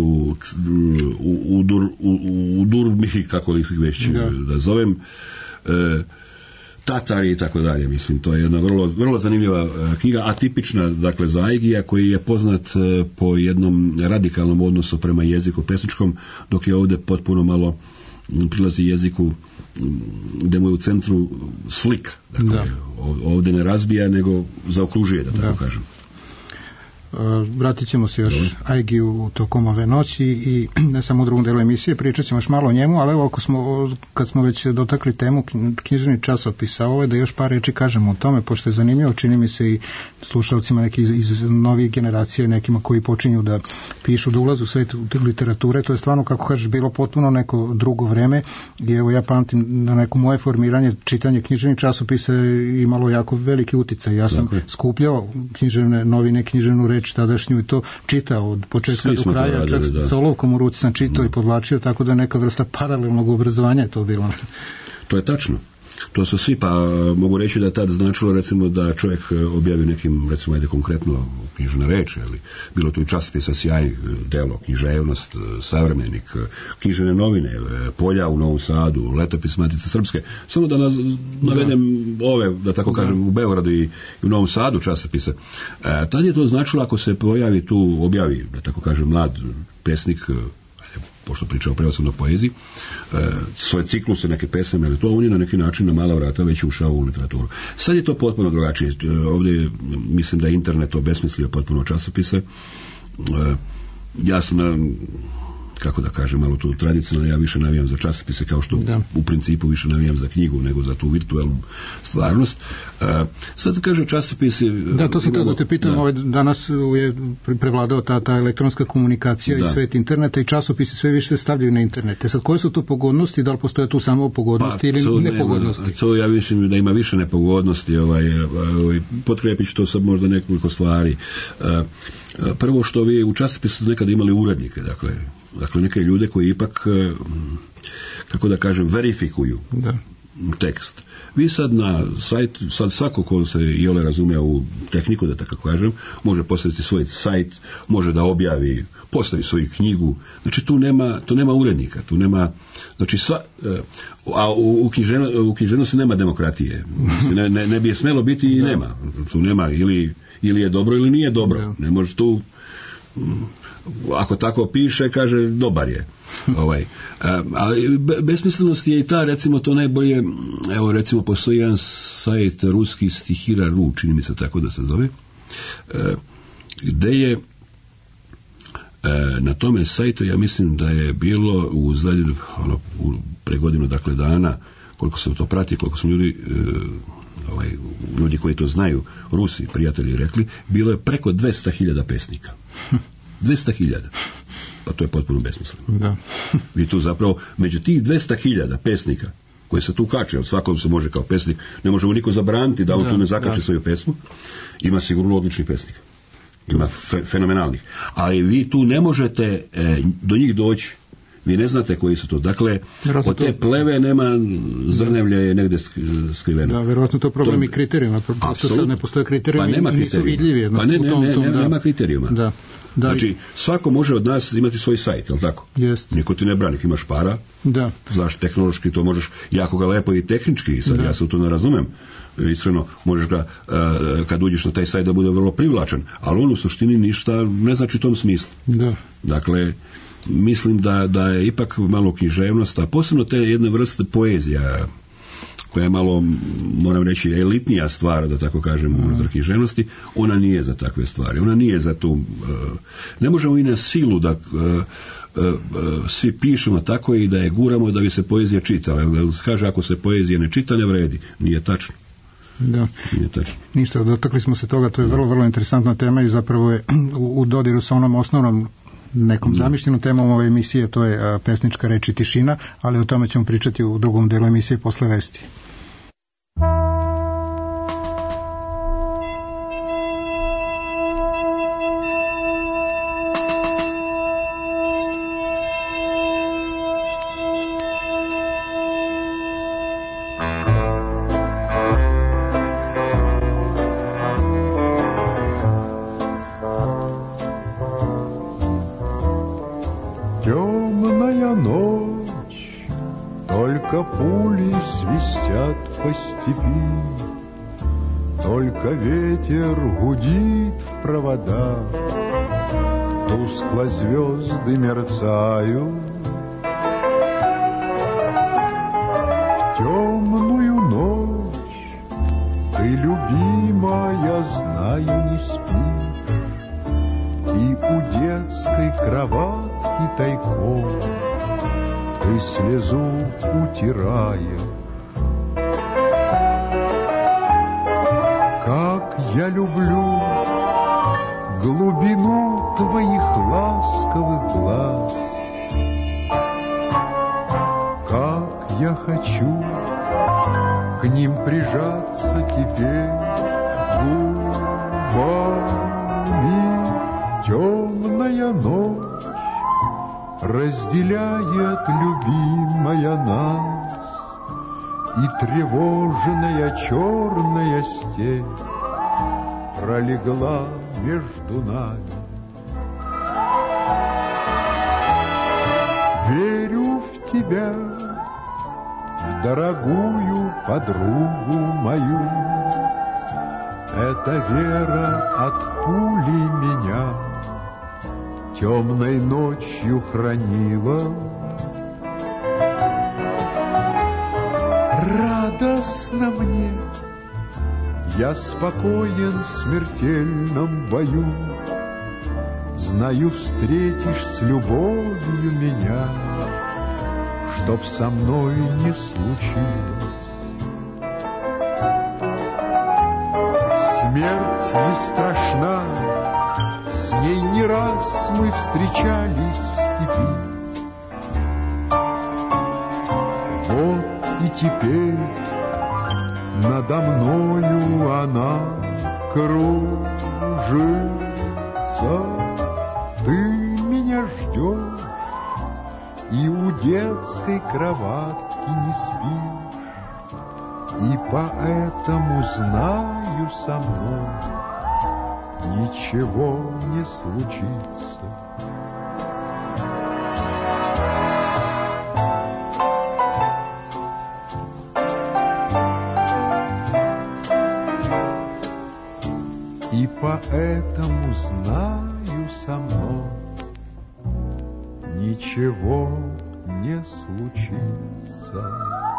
u, udur, u, u Durbi, kako ih već da, da zovem, e, Tatari i tako dalje. Mislim, to je jedna vrlo, vrlo zanimljiva knjiga, atipična, dakle, za Aigija, koji je poznat po jednom radikalnom odnosu prema jeziku pesničkom, dok je ovdje potpuno malo prilazi jeziku gdje mu je u centru slika. Dakle, da. Ovdje ne razbija, nego zaokružuje, da tako da. kažem. Vratit ćemo se još Aigiju tokom ove noći i ne samo u drugom delu emisije, pričat ćemo još malo o njemu, ali evo ako smo, kad smo već dotakli temu književnih časopisa, ovo je da još par reči kažemo o tome, pošto je zanimljivo, čini mi se i slušalcima neki iz, iz novih generacije, nekima koji počinju da pišu, da ulazu u svet literature, to je stvarno, kako kažeš, bilo potpuno neko drugo vreme i evo ja pamtim na neko moje formiranje, čitanje književnih časopisa je imalo jako veliki uticaj. Ja sam dakle. skupljao književne novine, književnu reč tadašnju i to čitao od početka do kraja, radili, čak da. sa olovkom u ruci sam čitao da. i podvlačio, tako da neka vrsta paralelnog obrazovanja je to bilo. To je tačno. To su svi, pa mogu reći da tad značilo recimo da čovjek objavi nekim, recimo ajde konkretno književne reči, ali bilo to i časopisa Sjaj, delo, književnost, savremenik, književne novine, Polja u Novom Sadu, Letopis Matice Srpske, samo da navedem da. ove, da tako kažem, da. u Beogradu i u Novom Sadu časopise. E, tad je to značilo ako se pojavi tu, objavi, da tako kažem, mlad pesnik, pošto priča o pravoslavnoj poeziji, e, svoje cikluse, neke pesme, ali to on je na neki način na mala vrata već ušao u literaturu. Sad je to potpuno drugačije. Ovdje mislim da je internet obesmislio potpuno časopise. E, ja sam na, kako da kažem, malo tu tradicionalno, ja više navijam za časopise kao što da. u principu više navijam za knjigu nego za tu virtualnu stvarnost. Uh, sad kaže časopisi... Da, to sam tada te pitam, da. Ovaj, danas je prevladao ta, ta elektronska komunikacija da. i svet interneta i časopisi sve više se stavljaju na internete. Sad koje su to pogodnosti, da li postoje tu samo pogodnosti pa, ili nepogodnosti? Nema, to ja mislim da ima više nepogodnosti. Ovaj, ovaj, potkrepit ću to sad možda nekoliko stvari. Uh, prvo što vi u časopisu nekada imali urednike, dakle Dakle, neke ljude koji ipak, kako da kažem, verifikuju da. tekst. Vi sad na sajt, sad svako ko se i ole razume u tehniku, da tako kažem, može postaviti svoj sajt, može da objavi, postavi svoju knjigu. Znači, tu nema, tu nema urednika, tu nema, znači, sva, a u, u, knjiženo, u književnosti nema demokratije. Ne, ne, ne bi je smelo biti i da. nema. Tu nema, ili, ili je dobro ili nije dobro. Da. Ne može tu ako tako piše, kaže, dobar je. Ovaj. A, a besmislenost je i ta, recimo, to najbolje, evo, recimo, postoji jedan sajt ruski Stihira ru, čini mi se tako da se zove, gde je na tome sajtu, ja mislim da je bilo u zadnju, ono, u pre godinu, dakle, dana, koliko se to prati, koliko su ljudi, ovaj, ljudi koji to znaju, Rusi, prijatelji, rekli, bilo je preko dvesta hiljada pesnika. dvesta hiljada. Pa to je potpuno besmisleno. Da. I tu zapravo, među tih dvesta hiljada pesnika, koji se tu kače, od svakom se može kao pesnik, ne može mu niko zabraniti da on da, tu ne zakače da. svoju pesmu, ima sigurno odličnih pesnika. Ima fe, fenomenalnih. Ali vi tu ne možete e, do njih doći. Vi ne znate koji su to. Dakle, vjerojatno od te to... pleve nema zrnevlja je negde skriveno. Da, vjerojatno to problem to... i kriterijuma. Prosto sad ne postoje kriterijuma pa nema i nisu vidljivi. Pa ne, ne, tom, ne, tom, ne, da. nema kriterijuma. Da. Da. Znači, svako može od nas imati svoj sajt, je li tako? Jest. Niko ti ne brani, imaš para, da. Znaš, tehnološki to možeš jako ga lepo i tehnički, sad da. ja se u to ne razumem, iskreno, možeš ga, uh, kad uđeš na taj sajt da bude vrlo privlačan, ali on u suštini ništa ne znači u tom smislu. Da. Dakle, mislim da, da je ipak malo književnost, a posebno te jedne vrste poezija, koja je malo, moram reći, elitnija stvar, da tako kažem, mm. unutar književnosti, ona nije za takve stvari. Ona nije za tu... Uh, ne možemo i na silu da uh, uh, uh, svi pišemo tako i da je guramo da bi se poezija čitala. Kaže, ako se poezija ne čita, ne vredi. Nije tačno. Da. Nije tačno. Ništa, dotakli smo se toga, to je vrlo, vrlo interesantna tema i zapravo je u, u dodiru sa onom osnovnom nekom zamišljenom temom ove emisije, to je a, pesnička reč i tišina, ali o tome ćemo pričati u drugom delu emisije posle vesti. Только ветер гудит в проводах, тускло звезды мерцают. В темную ночь ты, любимая, знаю, не спишь, и у детской кроватки тайком ты слезу утираешь. Как я люблю глубину твоих ласковых глаз, как я хочу к ним прижаться теперь губами. Темная ночь разделяет, любимая, нас, и тревожная черная степь пролегла между нами. Верю в тебя, в дорогую подругу мою. Эта вера от пули меня темной ночью хранила. Радостно мне, я спокоен в смертельном бою. Знаю, встретишь с любовью меня, чтоб со мной не случилось. Смерть не страшна, с ней не раз мы встречались в степи. Вот и теперь надо мною она кружится. Ты меня ждешь и у детской кроватки не спишь, и поэтому знаю, со мной ничего не случится. И поэтому знаю со мной ничего не случится.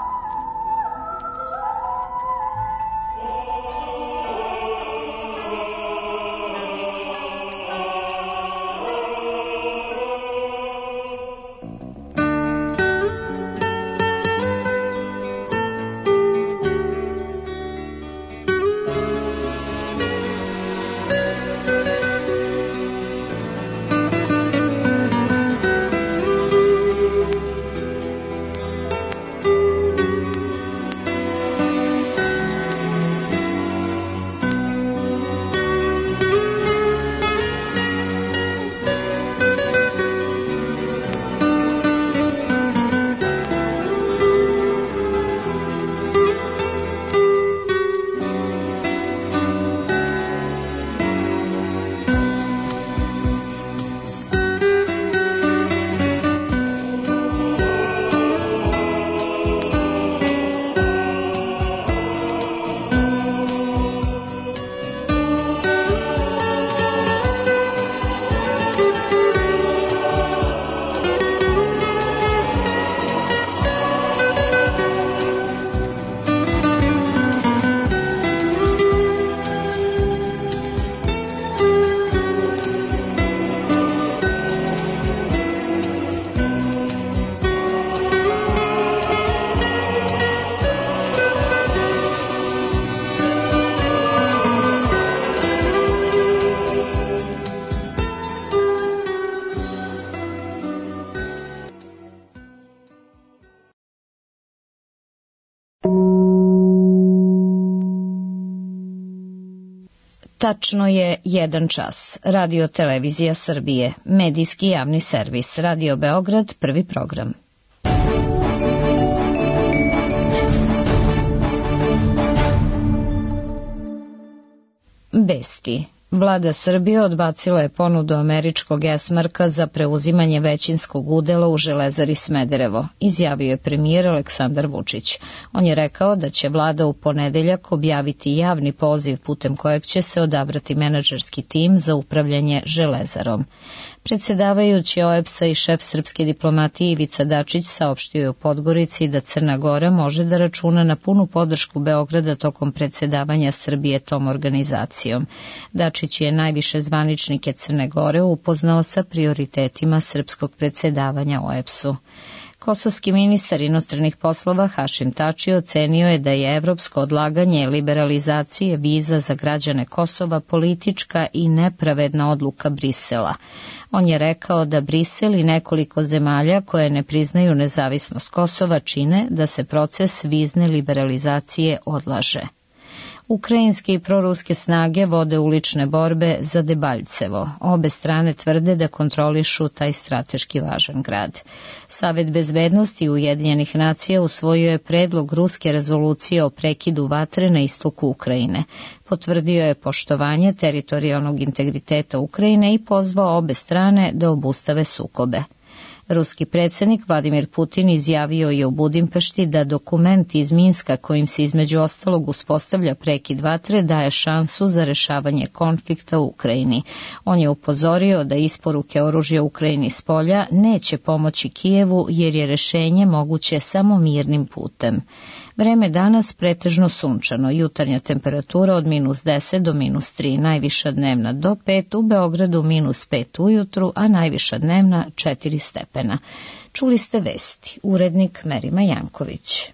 Tačno je jedan čas. Radio Televizija Srbije, medijski javni servis, Radio Beograd, prvi program. Vesti. Vlada Srbije odbacila je ponudu američkog Esmarka za preuzimanje većinskog udela u Železari Smederevo, izjavio je premijer Aleksandar Vučić. On je rekao da će vlada u ponedeljak objaviti javni poziv putem kojeg će se odabrati menadžerski tim za upravljanje Železarom. Predsjedavajući O E B S-a i šef srpske diplomatije Ivica Dačić saopštio je u Podgorici da Crna Gora može da računa na punu podršku Beograda tokom predsjedavanja Srbije tom organizacijom. Dačić je najviše zvaničnike Crne Gore upoznao sa prioritetima srpskog predsjedavanja O E B S-u. Kosovski ministar inostranih poslova Hašim Tači ocenio je da je evropsko odlaganje liberalizacije viza za građane Kosova politička i nepravedna odluka Brisela. On je rekao da Brisel i nekoliko zemalja koje ne priznaju nezavisnost Kosova čine da se proces vizne liberalizacije odlaže. Ukrajinske i proruske snage vode ulične borbe za Debaljcevo. Obe strane tvrde da kontrolišu taj strateški važan grad. Savet bezbednosti Ujedinjenih nacija usvojio je predlog ruske rezolucije o prekidu vatre na istoku Ukrajine. Potvrdio je poštovanje teritorijalnog integriteta Ukrajine i pozvao obe strane da obustave sukobe. Ruski predsjednik Vladimir Putin izjavio je u Budimpešti da dokument iz Minska kojim se između ostalog uspostavlja prekid vatre daje šansu za rešavanje konflikta u Ukrajini. On je upozorio da isporuke oružja Ukrajini s polja neće pomoći Kijevu jer je rešenje moguće samo mirnim putem. Vreme danas pretežno sunčano, jutarnja temperatura od minus deset do minus tri, najviša dnevna do pet, u Beogradu minus pet ujutru, a najviša dnevna četiri stepena. Čuli ste vesti, urednik Merima Janković.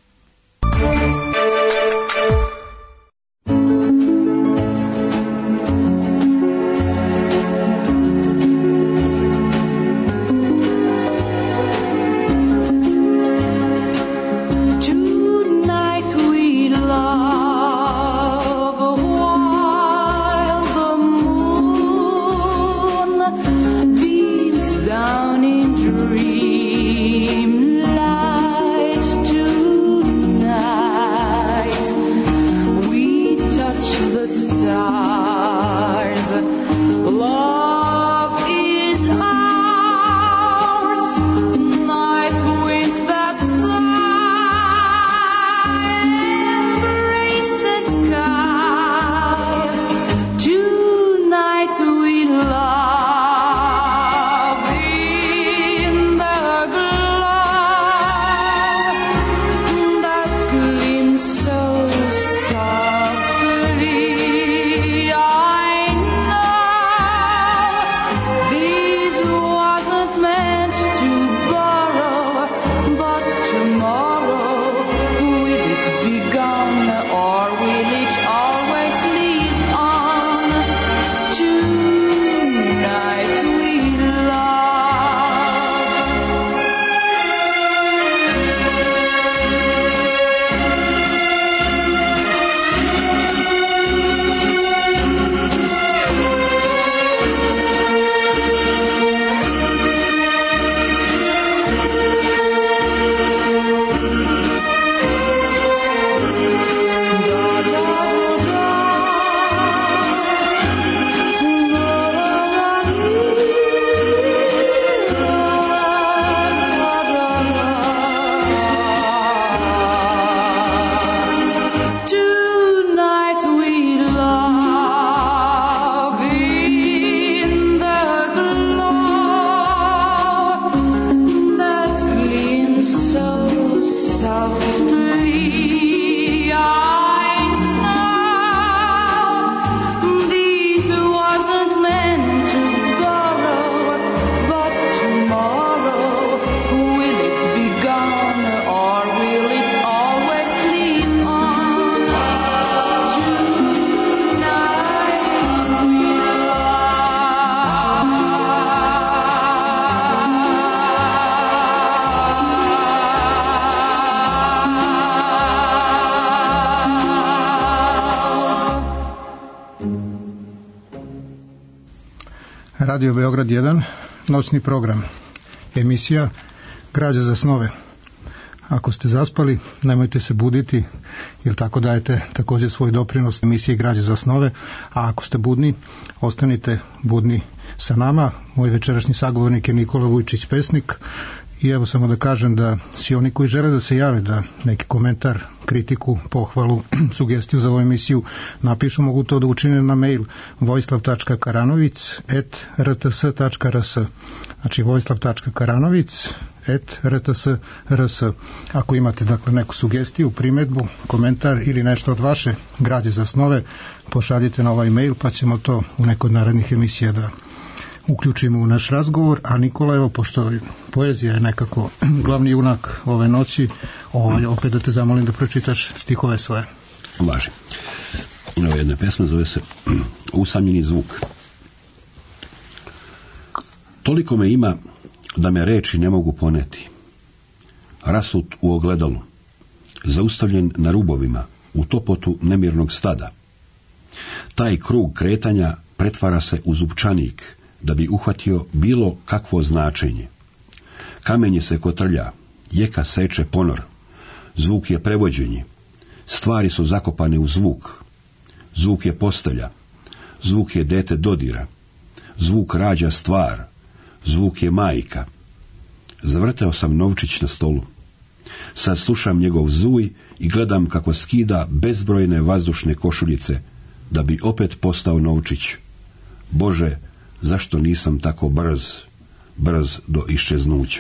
Touch Radio Beograd jedan, noćni program, emisija Građa za snove. Ako ste zaspali, nemojte se buditi, jer tako dajete također svoj doprinos emisiji Građa za snove, a ako ste budni, ostanite budni sa nama. Moj večerašnji sagovornik je Nikola Vujčić, pesnik. I evo samo da kažem da svi oni koji žele da se jave, da neki komentar, kritiku, pohvalu, sugestiju za ovu emisiju napišu, mogu to da učine na mail vojislav tačka karanovic et r t s tačka r s. Znači vojislav tačka karanovic et r t s tačka r s. Ako imate dakle neku sugestiju, primedbu, komentar ili nešto od vaše građe za snove, pošaljite na ovaj mail, pa ćemo to u nekoj od narednih emisija da uključimo u naš razgovor. A Nikola, evo, pošto poezija je nekako glavni junak ove noći, ovaj, opet da te zamolim da pročitaš stihove svoje. Važi. Evo jedna pesma, zove se Usamljeni zvuk. Toliko me ima da me reči ne mogu poneti. Rasut u ogledalu, zaustavljen na rubovima, u topotu nemirnog stada. Taj krug kretanja pretvara se u zupčanik, da bi uhvatio bilo kakvo značenje. Kamenje se kotrlja, jeka seče ponor, zvuk je prevođenje, stvari su zakopane u zvuk, zvuk je postelja, zvuk je dete dodira, zvuk rađa stvar, zvuk je majka. Zavrteo sam novčić na stolu. Sad slušam njegov zuj i gledam kako skida bezbrojne vazdušne košuljice, da bi opet postao novčić. Bože, zašto nisam tako brz, brz do iščeznuća?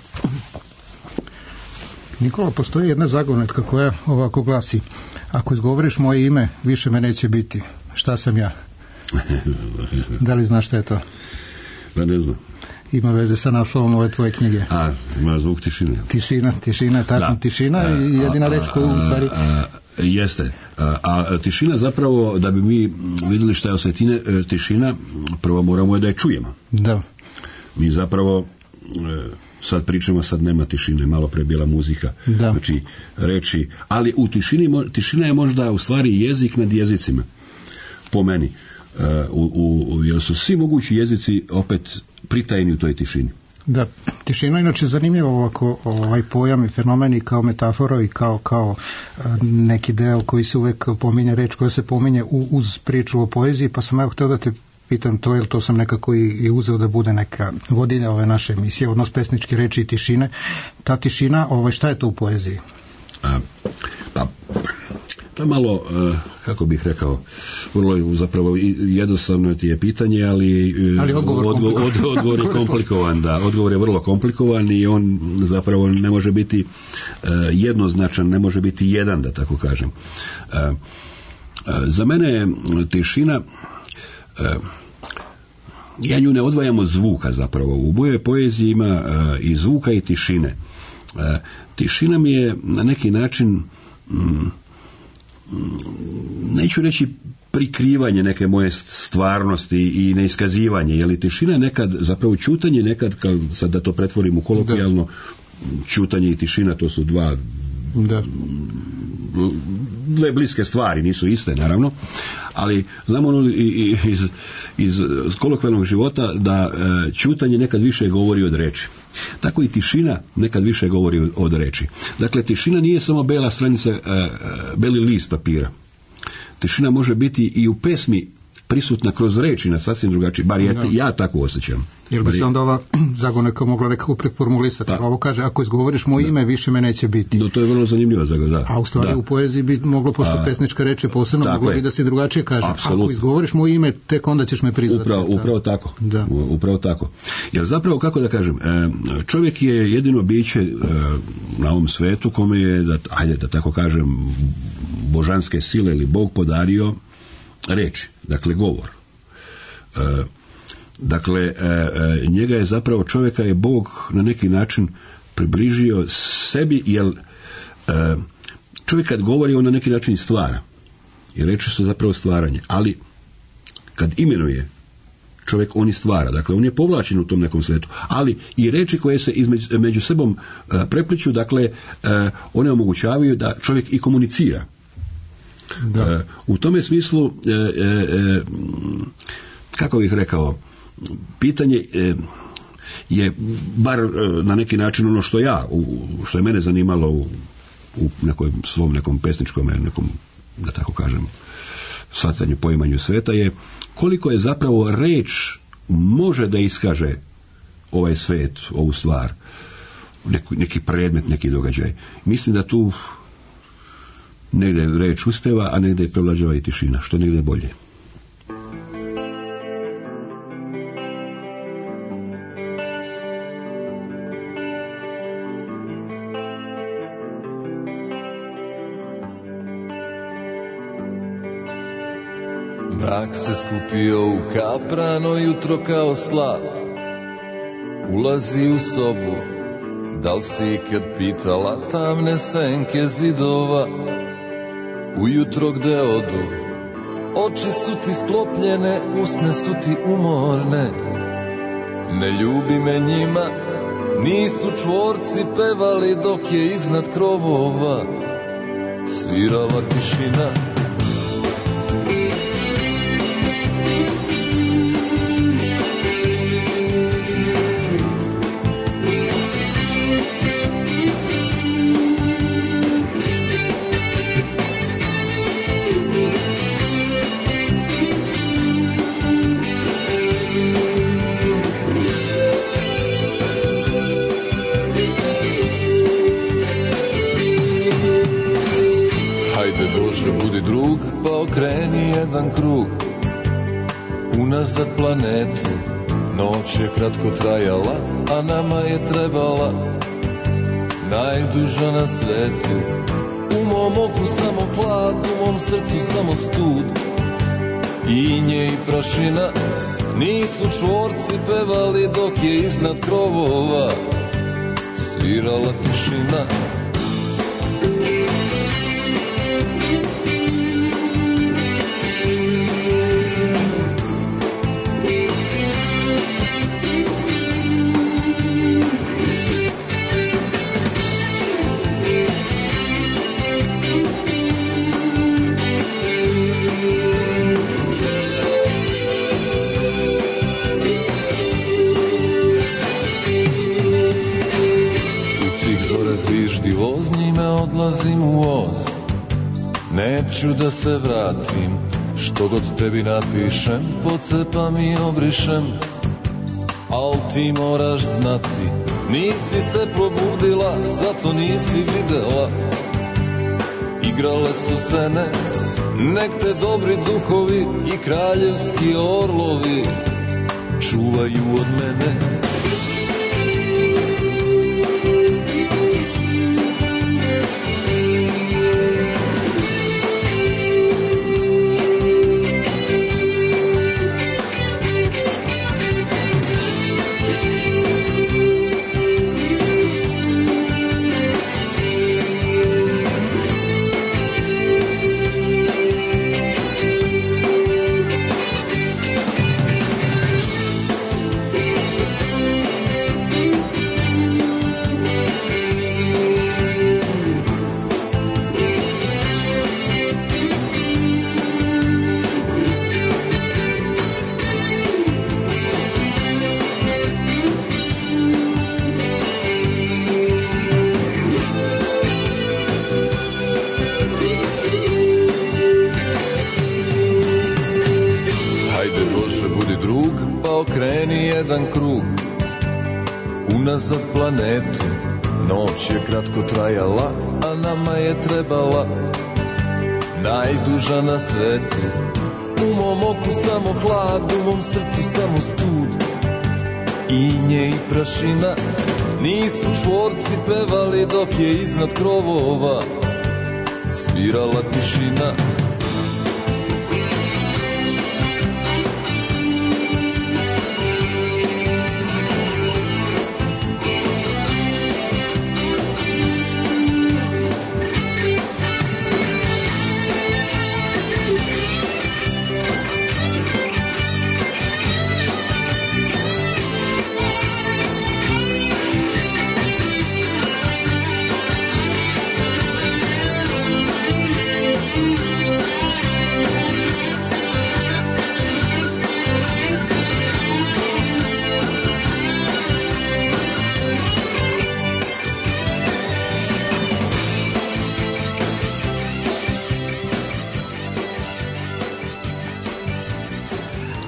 Nikola, postoji jedna zagonetka koja ovako glasi: ako izgovoriš moje ime, više me neće biti. Šta sam ja? Da li znaš šta je to? Pa ne znam. Ima veze sa naslovom ove tvoje knjige. A, ima zvuk tišine. Tišina, tišina, tačno tišina i jedina reč koju u stvari... A, a, jeste. A, a tišina zapravo, da bi mi vidjeli šta je osetine, tišina, prvo moramo je da je čujemo. Da. Mi zapravo sad pričamo, sad nema tišine, malo pre bila muzika. Da. Znači, reči, ali u tišini, tišina je možda u stvari jezik nad jezicima. Po meni. U, u, jer su svi mogući jezici opet pritajeni u toj tišini. Da, tišina inače zanimljivo ovako, ovaj pojam i fenomeni kao metafora i kao, kao neki deo koji se uvek pominje, reč koja se pominje u, uz priču o poeziji, pa sam evo htio da te pitam to, jer to sam nekako i, i uzeo da bude neka vodilja ove naše emisije, odnos pesničke reči i tišine. Ta tišina, ovaj, šta je to u poeziji? A, pa, to je malo, uh, kako bih rekao, vrlo zapravo jednostavno ti je pitanje, ali, ali odgovor, odgo, od, odgovor je komplikovan, da, odgovor je vrlo komplikovan i on zapravo ne može biti uh, jednoznačan, ne može biti jedan, da tako kažem. Uh, uh, za mene je tišina, uh, ja nju ne odvajam od zvuka zapravo, u moje poeziji ima uh, i zvuka i tišine. Uh, tišina mi je na neki način um, neću reći prikrivanje neke moje stvarnosti i neiskazivanje, jer tišina nekad, zapravo ćutanje nekad, kad sad da to pretvorim u kolokvijalno, ćutanje i tišina, to su dva da. dve bliske stvari, nisu iste naravno, ali znamo ono iz, iz kolokvijalnog života da ćutanje nekad više govori od reči. Tako i tišina nekad više govori od reči. Dakle, tišina nije samo bela stranica, beli list papira. Tišina može biti i u pesmi prisutna kroz reči na sasvim drugačiji, bar ja, ja tako osjećam. Jer bi se onda ova zagoneka mogla nekako preformulisati. Pa, ovo kaže, ako izgovoriš moje ime, više me neće biti. No, to je vrlo zanimljiva zagoneka, da. A u stvari da. U poeziji bi moglo, pošto A, pesnička reč je posebno, moglo bi da se drugačije kaže. Apsolutno. Ako izgovoriš moje ime, tek onda ćeš me prizvati. Upravo, upravo tako. Da. Upravo tako. Jer zapravo, kako da kažem, čovjek je jedino biće na ovom svetu kome je, da, ajde da tako kažem, božanske sile ili Bog podario reči, dakle govor. E, dakle, e, e, njega je zapravo, čovjeka je Bog na neki način približio sebi, jer e, čovjek kad govori, on na neki način stvara. I reči su zapravo stvaranje. Ali kad imenuje čovjek, on i stvara. Dakle, on je povlačen u tom nekom svetu. Ali i reči koje se između, među sebom e, prepliču, dakle, e, one omogućavaju da čovjek i komunicira. Da. E, u tome smislu, e, e, kako bih rekao, pitanje e, je bar e, na neki način ono što ja, u, što je mene zanimalo u, u nekoj, svom nekom pesničkom, nekom, da tako kažem, shvatanju, poimanju sveta je koliko je zapravo reč može da iskaže ovaj svet, ovu stvar, neki, neki predmet, neki događaj. Mislim da tu negdje reč uspeva, a negdje prevlađava i tišina, što negdje bolje. Mrak se skupio u kaprano jutro kao slap, ulazi u sobu, da li si ikad pitala tamne senke zidova, ujutro gde odu, oči su ti sklopljene, usne su ti umorne, ne ljubi me njima, nisu čvorci pevali dok je iznad krovova svirala tišina. Budi drug, pa okreni jedan krug unazad planetu. Noć je kratko trajala, a nama je trebala najduža na svetu. U mom oku samo hlad, u mom srcu samo stud, inje i prašina, nisu čvorci pevali dok je iznad krovova svirala tišina. Odlazim u voz, neću da se vratim, što god tebi napišem, pocepam i obrišem, al ti moraš znati, nisi se probudila, zato nisi videla, igrale su sene, nek te dobri duhovi i kraljevski orlovi čuvaju od mene. Jedan krug unazad planetu. Noć je kratko trajala, a nama je trebala najduža na svetu. U mom oku samo hlad, u mom srcu samo stud, inje i prašina, nisu čvorci pevali dok je iznad krovova svirala tišina.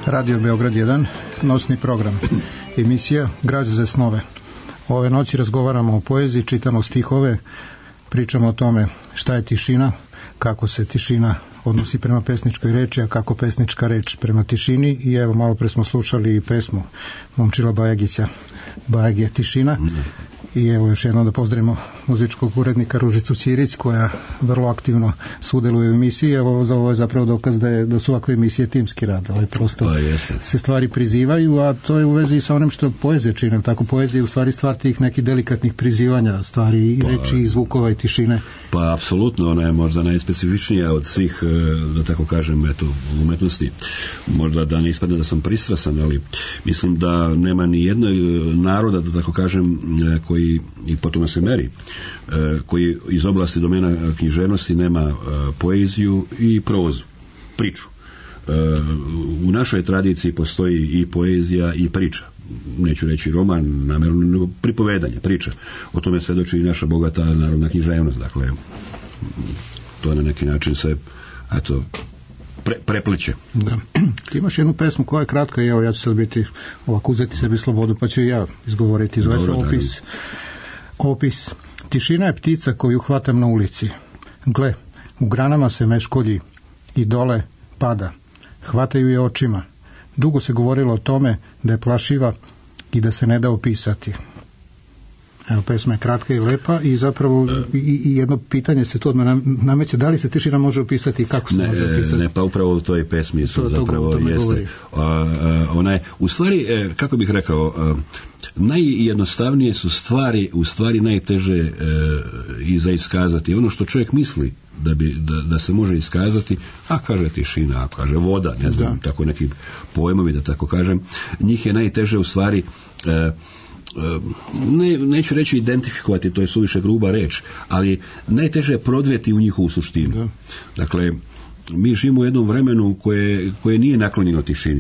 Radio Beograd jedan, nosni program. Emisija Grad za snove. Ove noći razgovaramo o poeziji, čitamo stihove, pričamo o tome šta je tišina, kako se tišina odnosi prema pesničkoj reči, a kako pesnička reč prema tišini. I evo, malo pre smo slušali pesmu Momčila Bajagića, Bajag je tišina. I evo još jednom da pozdravimo muzičkog urednika Ružicu Ćirić, koja vrlo aktivno sudeluje u emisiji. Evo, za ovo je zapravo dokaz da, je, da su ovakve emisije timski rad, ali prosto se stvari prizivaju, a to je u vezi sa onim što poezija čine. Tako, poezija je u stvari stvar tih nekih delikatnih prizivanja stvari i pa, reči i zvukova i tišine. Pa apsolutno, ona je možda najspecifičnija od svih, da tako kažem, eto, umetnosti. Možda da ne ispadne da sam pristrasan, ali mislim da nema ni jednog naroda, da tako kažem, koji i po tome se meri, koji iz oblasti domena književnosti nema poeziju i prozu, priču. U našoj tradiciji postoji i poezija i priča. Neću reći roman, namjerno, nego pripovedanje, priča. O tome svedoči i naša bogata narodna književnost. Dakle, to na neki način se, eto, pre, prepliče. Da. Ti imaš jednu pesmu koja je kratka i evo ja ću sad biti ovako uzeti sebi slobodu pa ću i ja izgovoriti. Zove se opis. Opis. Tišina je ptica koju hvatam na ulici. Gle, u granama se meškolji i dole pada. Hvataju je očima. Dugo se govorilo o tome da je plašiva i da se ne da opisati. Evo, pesma je kratka i lepa i zapravo i, i jedno pitanje se to odmah nameće, da li se tišina može opisati i kako se ne, može opisati? Ne, pa upravo u toj pesmi su to, zapravo to jeste. A, a, ona je, u stvari, kako bih rekao, a, najjednostavnije su stvari, u stvari najteže e, i za iskazati. Ono što čovjek misli da, bi, da, da se može iskazati, a kaže tišina, a kaže voda, ne znam, da. Tako neki pojmovi, da tako kažem, njih je najteže u stvari e, Ne, neću reći identifikovati, to je suviše gruba reč, ali najteže je prodveti u njihovu suštinu. Da. Dakle, mi živimo u jednom vremenu koje, koje nije naklonjeno tišini.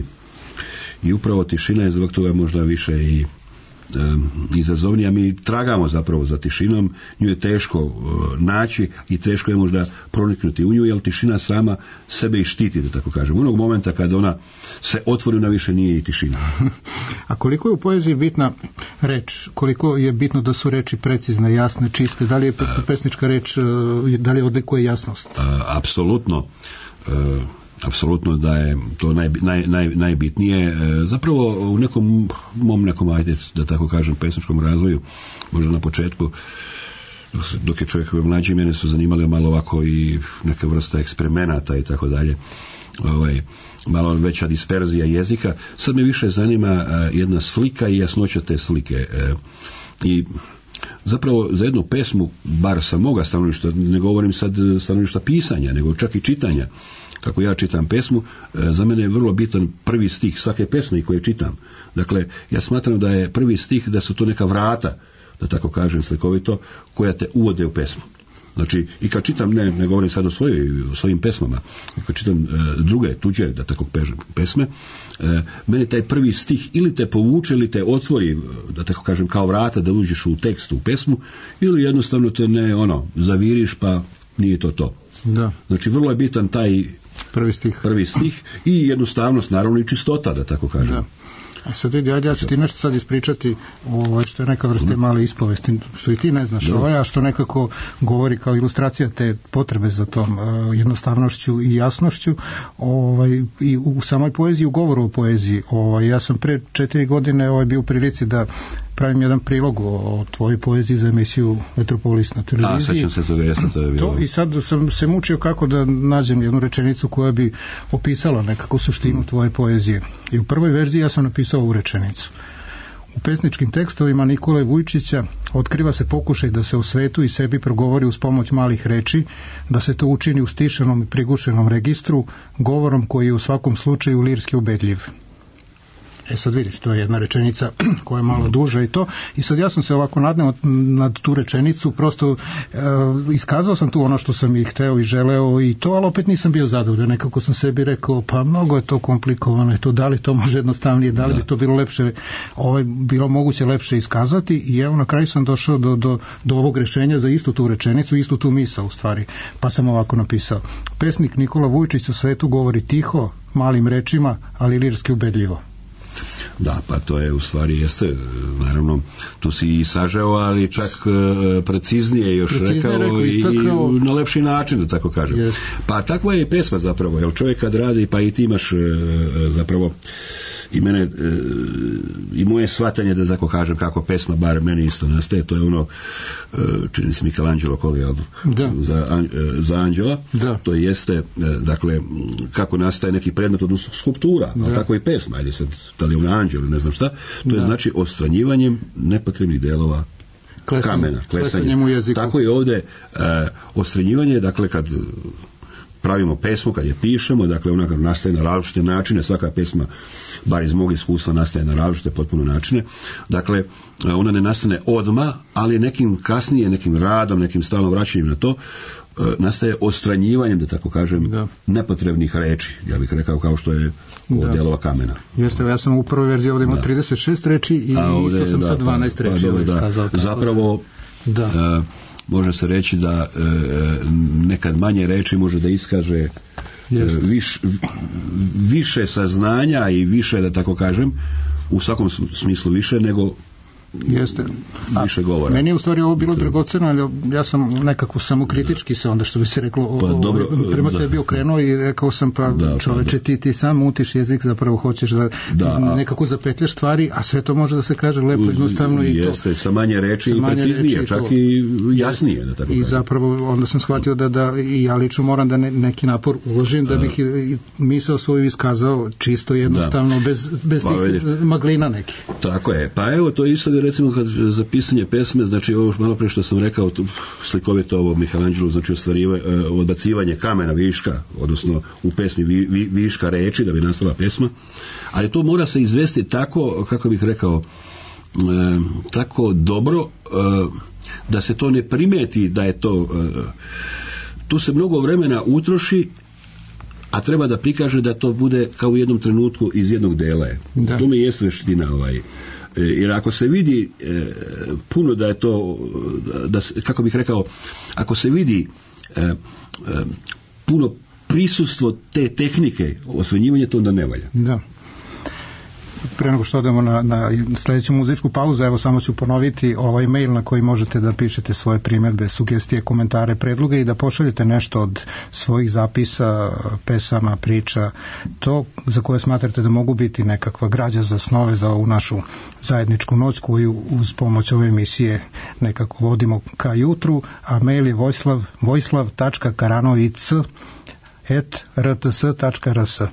I upravo tišina je zbog toga možda više i um, izazovnija. Mi tragamo zapravo za tišinom, nju je teško uh, naći i teško je možda proniknuti u nju, jer tišina sama sebe i štiti, da tako kažem. Onog momenta kada ona se otvori, ona više nije i tišina. A koliko je u poeziji bitna reč? Koliko je bitno da su reči precizne, jasne, čiste? Da li je pesnička reč, da li odlikuje jasnost? Apsolutno. Apsolutno da je to naj, naj, naj, najbitnije. Zapravo u nekom mom nekom, ajde da tako kažem, pesničkom razvoju, možda na početku, dok je čovjek mlađi, mene su zanimali malo ovako i neka vrsta eksperimenata i tako dalje. Ovaj, malo veća disperzija jezika. Sad me više zanima uh, jedna slika i jasnoća te slike. Uh, I zapravo za jednu pesmu, bar sa moga stanovišta, ne govorim sad stanovišta pisanja, nego čak i čitanja, kako ja čitam pesmu, uh, za mene je vrlo bitan prvi stih svake pesme koje čitam. Dakle, ja smatram da je prvi stih, da su to neka vrata, da tako kažem slikovito, koja te uvode u pesmu. Znači, i kad čitam, ne, ne govorim sad o, svojoj, o svojim pesmama, kad čitam e, druge, tuđe, da tako kažem, pesme, e, meni taj prvi stih ili te povuče, ili te otvori, da tako kažem, kao vrata da uđeš u tekstu, u pesmu, ili jednostavno te ne, ono, zaviriš, pa nije to to. Da. Znači, vrlo je bitan taj prvi stih, prvi stih i jednostavnost, naravno i čistota, da tako kažem. Da. A sad vidi, ajde, ja ću ti nešto sad ispričati ovo, što je neka vrsta male ispovesti, što i ti ne znaš, ovo, a što nekako govori kao ilustracija te potrebe za tom uh, jednostavnošću i jasnošću, ovaj, i u samoj poeziji, u govoru o poeziji. Ovaj, ja sam pre četiri godine ovaj, bio u prilici da pravim jedan prilog o tvojoj poeziji za emisiju Metropolis na televiziji. A, sećam se toga, jesam to je bilo. To, i sad sam se mučio kako da nađem jednu rečenicu koja bi opisala nekako suštinu tvoje poezije. I u prvoj verziji ja sam napisao ovu rečenicu. U pesničkim tekstovima Nikole Vujčića otkriva se pokušaj da se o svetu i sebi progovori uz pomoć malih reči, da se to učini u stišenom i prigušenom registru, govorom koji je u svakom slučaju lirski ubedljiv. E sad vidiš, to je jedna rečenica koja je malo duža i to, i sad ja sam se ovako nadneo nad tu rečenicu, prosto e, iskazao sam tu ono što sam i hteo i želeo i to, ali opet nisam bio zadovoljan, nekako sam sebi rekao, pa mnogo je to komplikovano i to, da li to može jednostavnije, da li da. bi to bilo lepše, ovaj, bilo moguće lepše iskazati, i evo na kraju sam došao do, do, do ovog rešenja za istu tu rečenicu, istu tu misao u stvari, pa sam ovako napisao: pesnik Nikola Vujčić o svetu govori tiho, malim rečima, ali lirski ubedljivo. Da, pa to je u stvari jeste, naravno, tu si i sažeo, ali čak uh, preciznije još preciznije rekao, rekao i, istakao... i na lepši način, da tako kažem. Yes. Pa takva je pesma zapravo, jer čovjek kad radi, pa i ti imaš uh, zapravo i mene uh, i moje shvatanje, da tako kažem, kako pesma bar meni isto nastaje, to je ono uh, čini se Michelangelo Koli da. za, uh, za Anđela, da. To jeste uh, dakle kako nastaje neki predmet, odnosno skulptura, da. Ali tako i pesma, ajde sad, da li je na Anđelu, ne znam šta, to da. Je znači odstranjivanjem nepotrebnih delova Klesanje, kamena, klesanje. U jeziku. Tako i ovdje uh, odstranjivanje, dakle kad pravimo pesmu, kad je pišemo, dakle ona nastaje na različite načine, svaka pesma, bar iz mog iskustva, nastaje na različite potpuno načine, dakle ona ne nastane odmah, ali nekim kasnije, nekim radom, nekim stalnom vraćanjem na to, nastaje odstranjivanjem, da tako kažem, da. nepotrebnih reči, ja bih rekao, kao što je od delova kamena. Jeste, ja sam u prvoj verziji ovdje imao trideset šest reči i ovdje, isto sam da, sa dvanaest pa, reči pa, iskazao. Da. Zapravo da. Uh, može se reći da uh, nekad manje reči može da iskaže uh, viš, više saznanja i više, da tako kažem, u svakom smislu više nego Jeste. više govora. Meni je u stvari ovo bilo dragoceno, ali ja sam nekako samokritički se onda, što bi se reklo, pa, dobro, prema da. sebi okrenuo i rekao sam, pa da, čoveče, ti, ti sam mutiš jezik, zapravo hoćeš da, da nekako zapetljaš stvari, a sve to može da se kaže lepo, jednostavno i to. Jeste, sa manje reči i preciznije, reči, čak to. I jasnije, da tako I kažem. Zapravo onda sam shvatio da, da i ja lično moram da ne, neki napor uložim, da bih i misao svoju iskazao čisto, jednostavno, da. bez, bez pa, tih vidiš. maglina nekih. Tako je, pa evo, to isto recimo kad za pisanje pesme, znači ovo malo pre što sam rekao, slikovito ovo Michelangelo, znači ostvariva, odbacivanje kamena viška, odnosno u pesmi vi, vi, viška reči da bi nastala pesma, ali to mora se izvesti tako, kako bih rekao, e, tako dobro e, da se to ne primeti da je to e, tu se mnogo vremena utroši, a treba da prikaže da to bude kao u jednom trenutku iz jednog dela. Da. To mi je veština ovaj. Jer ako se vidi e, puno da je to, da, kako bih rekao, ako se vidi e, e, puno prisustvo te tehnike osvenjivanja, to onda ne valja. Da. Pre nego što odemo na, na sljedeću muzičku pauzu, evo samo ću ponoviti ovaj mail na koji možete da pišete svoje primjedbe, sugestije, komentare, predloge i da pošaljete nešto od svojih zapisa, pesama, priča, to za koje smatrate da mogu biti nekakva građa za snove za ovu našu zajedničku noć koju uz pomoć ove emisije nekako vodimo ka jutru, a mail je vojslav, vojslav tačka karanovic et r t s tačka r s.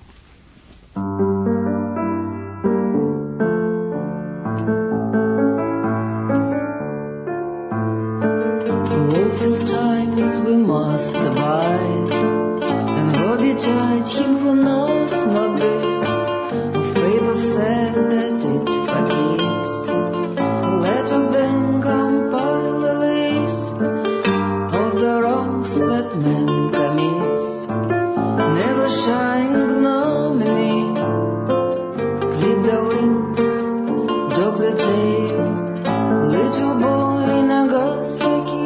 Must abide and woe betide him who knows not this. Of paper said that it forgives. Let us then compile a list of the wrongs that man commits. Never shine ignominy. Clip the wings, dog the tail, little boy Nagasaki.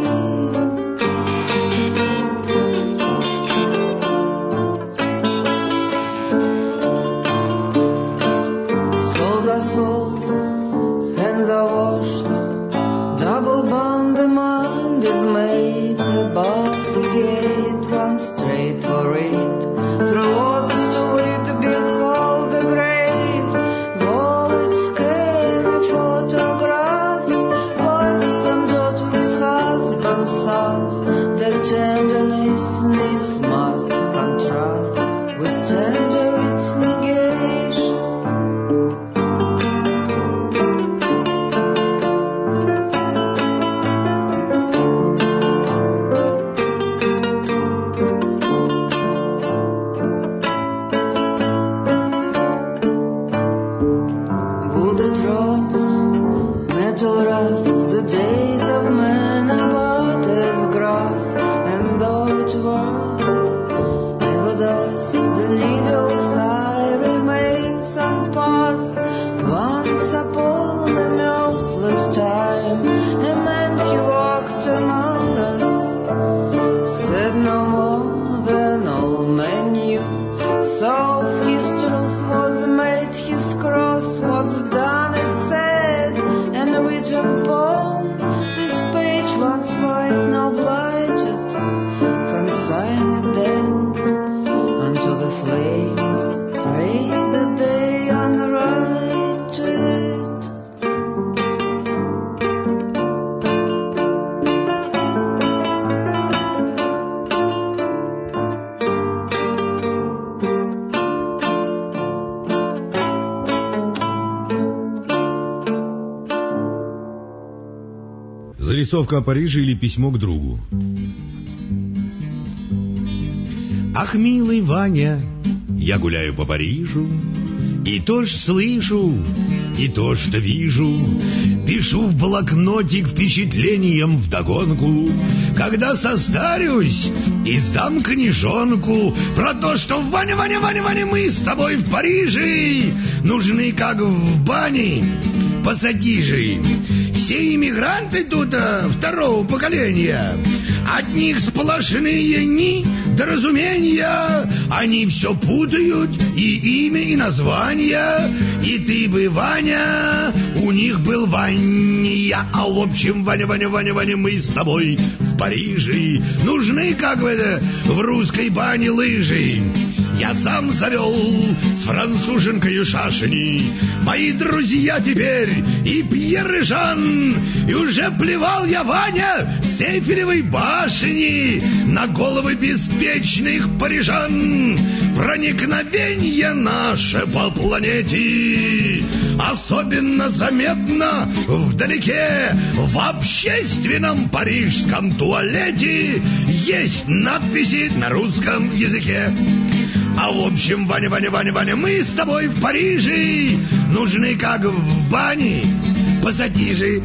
Tenderness needs must contrast with tender its negation. it'll rust. The days of men are but as grass, and though it were ever thus, the needle's eye remains unpassed. Once upon a mirthless time, a man he walked among us, said no more than all men knew. So his truth was made his cross. What's done is said and written upon this page. Once white, now blighted, consign it then unto the flames. Pray that they unwrite it. Зарисовка о Париже или письмо к другу. Ах, милый Ваня, я гуляю по Парижу, и то ж слышу, и то что вижу. Пишу в блокнотик впечатлением вдогонку. Когда состарюсь, издам книжонку про то, что Ваня, Ваня, Ваня, Ваня, мы с тобой в Париже нужны, как в бане пассатижи. Все иммигранты тут а, второго поколения. От них сплошные недоразумения. Они все путают, и имя, и название. И ты бы, Ваня, у них был Ваня. А в общем, Ваня, Ваня, Ваня, Ваня, мы с тобой в Париже нужны, как в, это, в русской бане лыжи. Я сам завел с француженкой шашни. Мои друзья теперь и Пьер, и Жан. И уже плевал я, Ваня, с Эйфелевой башни на головы беспечных парижан. Проникновение наше по планете особенно заметно вдалеке. В общественном парижском туалете есть надписи на русском языке. А в общем, Ваня, Ваня, Ваня, Ваня, мы с тобой в Париже нужны, как в бане пассатижи.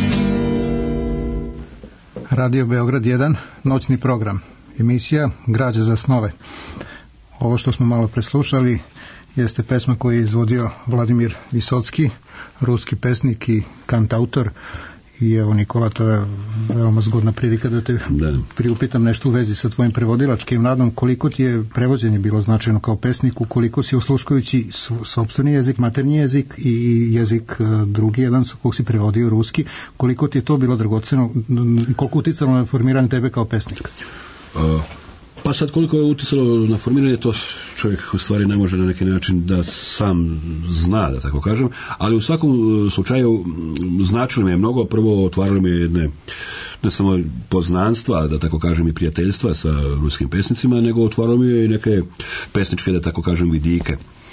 Radio Beograd jedan, noćni program. Emisija Građa za snove. Ovo što smo malo preslušali jeste pesma koju je izvodio Vladimir Visocki, ruski pesnik i kantautor. I evo, Nikola, to je veoma zgodna prilika da te da. priupitam nešto u vezi sa tvojim prevodilačkim radom. Koliko ti je prevođenje bilo značajno kao pesniku, koliko si osluškujući sopstveni jezik, maternji jezik i jezik drugi jedan sa kog si prevodio, ruski, koliko ti je to bilo dragoceno, koliko uticalo na formiranje tebe kao pesnika? Uh. Pa sad koliko je uticalo na formiranje, to čovjek u stvari ne može na neki način da sam zna, da tako kažem, ali u svakom slučaju značilo mi je mnogo. Prvo otvaralo mi je jedne, ne samo poznanstva, da tako kažem, i prijateljstva sa ruskim pesnicima, nego otvaralo mi je i neke pesničke, da tako kažem, vidike.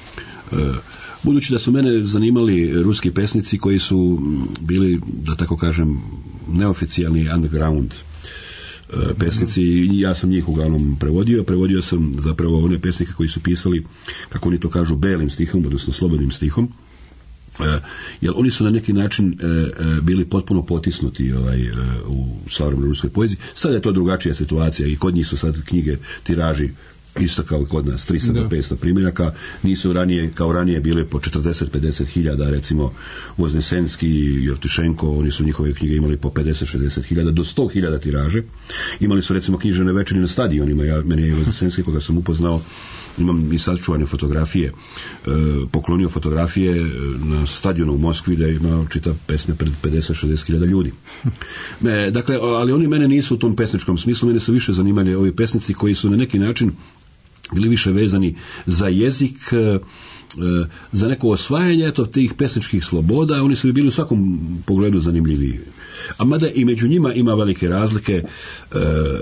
Budući da su mene zanimali ruski pesnici koji su bili, da tako kažem, neoficijalni underground pesnici, i ja sam njih uglavnom prevodio. Prevodio sam zapravo one pesnike koji su pisali, kako oni to kažu, belim stihom, odnosno slobodnim stihom, e, jer oni su na neki način e, e, bili potpuno potisnuti ovaj, e, u savremenoj ruskoj poeziji. Sada je to drugačija situacija i kod njih su sad knjige tiraži isto kao i kod nas, tristo do petsto primjeraka. Nisu ranije, kao ranije bile po četrdeset pedeset hiljada, recimo Voznesenski i Jevtušenko, oni su njihove knjige imali po pedeset šezdeset hiljada do sto hiljada tiraže. Imali su recimo književne večeri na stadionima. Ja, meni je Voznesenski, koga sam upoznao, imam i sačuvane fotografije, e, poklonio fotografije na stadionu u Moskvi da je imao čitav pesme pred pedeset šezdeset hiljada ljudi. E, dakle, ali oni mene nisu u tom pesničkom smislu, mene su više zanimali ovi pesnici koji su na neki način bili više vezani za jezik, za neko osvajanje eto, tih pesničkih sloboda. Oni su bili u svakom pogledu zanimljiviji. A mada i među njima ima velike razlike e, e,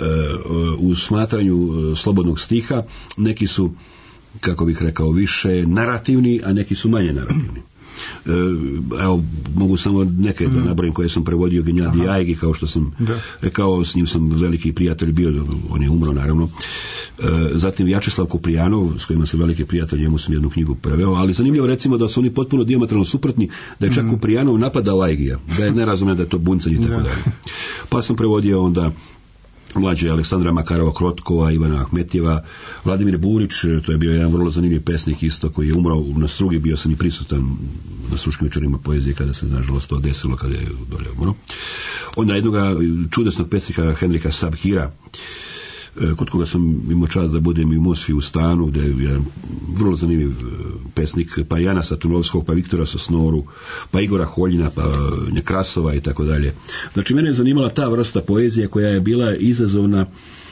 u smatranju slobodnog stiha. Neki su, kako bih rekao, više narativni, a neki su manje narativni. evo, mogu samo neke da nabrojim koje sam prevodio, Gennadij Ajgi, kao što sam da. rekao, s njim sam veliki prijatelj bio, on je umro naravno. Zatim Vjačeslav Kuprijanov, s kojima sam veliki prijatelj, njemu sam jednu knjigu preveo, ali zanimljivo recimo da su oni potpuno dijametralno suprotni, da je čak Kuprijanov napadao Ajgija, da je nerazumen, da je to buncanje i tako dalje. Pa sam prevodio onda mlađe Aleksandra Makarova Krotkova, Ivana Ahmetjeva, Vladimir Burić, to je bio jedan vrlo zanimljiv pesnik isto, koji je umro na Strugi, bio sam i prisutan na Struškim večerima poezije kada se nažalost to desilo, kada je dolje umro. Onda jednog čudesnog pesnika Henrika Sabhira, kod koga sam imao čast da budem i u Moskvi u stanu, gdje je jedan vrlo zanimljiv pesnik, pa Jana Satunovskog, pa Viktora Sosnoru, pa Igora Holjina, pa Nekrasova i tako dalje. Znači, mene je zanimala ta vrsta poezije koja je bila izazovna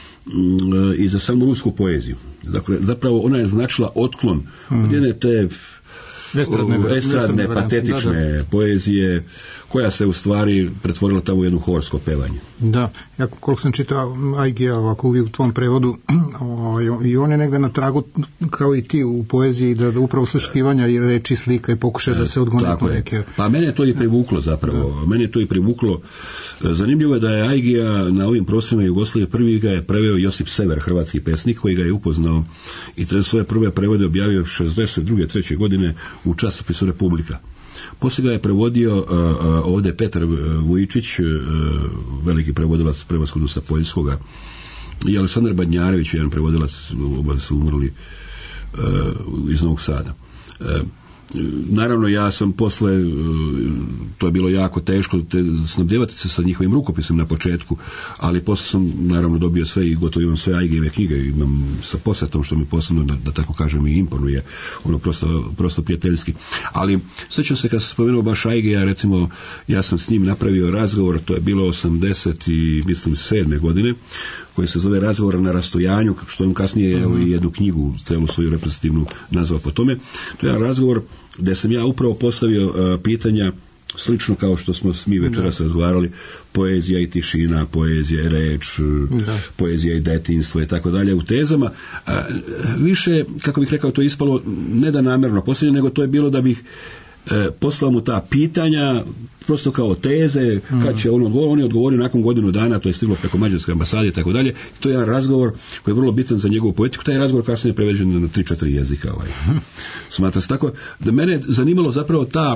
i za samu rusku poeziju. Dakle, zapravo ona je značila otklon mm. od jedne te estradne, estradne patetične da, da. poezije, koja se u stvari pretvorila tamo u jedno horsko pevanje. Da, ja koliko sam čitao Ajgija ovako uvijek u tvom prevodu, i on je negde na tragu kao i ti u poeziji, da, da upravo sluškivanja i reči, slika i pokušaje da se odgone neke. Pa mene je to i privuklo zapravo, da. mene je to i privuklo. Zanimljivo je da je Ajgija na ovim prostorima Jugoslavije prvi ga je preveo Josip Sever, hrvatski pesnik, koji ga je upoznao i te svoje prve prevode objavio šezdeset druge treće godine u časopisu Republika. Poslije ga je prevodio uh, uh, ovdje Petar Vujičić, uh, veliki prevodilac prevashodno sa poljskoga, i Aleksandar Badnjarević, jedan prevodilac, oba su umrli uh, iz Novog Sada. Uh, Naravno, ja sam posle, to je bilo jako teško te, snabdjevati se sa njihovim rukopisom na početku, ali posle sam naravno dobio sve i gotovo imam sve Ajgijeve knjige, imam sa posjetom, što mi posebno, da, da tako kažem, i imponuje, ono prosto, prosto prijateljski. Ali sjećam se kad sam spomenuo baš Ajgija, recimo, ja sam s njim napravio razgovor, to je bilo osamdeset i mislim sedme godine, koji se zove Razgovor na rastojanju, što on kasnije je i jednu knjigu, celu svoju reprezentativnu nazvao po tome. To je jedan razgovor gdje sam ja upravo postavio uh, pitanja slično kao što smo mi večeras da. razgovarali, poezija i tišina, poezija i reč, da. poezija i detinjstvo i tako dalje u tezama. Uh, više, kako bih rekao, to je ispalo ne da namjerno posljednje, nego to je bilo da bih E, poslao mu ta pitanja prosto kao teze, mm. kad će on odgovoriti, on je odgovorio nakon godinu dana, to je stiglo preko mađarske ambasade i tako dalje. To je jedan razgovor koji je vrlo bitan za njegovu poetiku, taj razgovor kasnije je preveđen na tri četiri jezika. Ovaj. Mm. Smatra se tako, da mene zanimalo zapravo ta,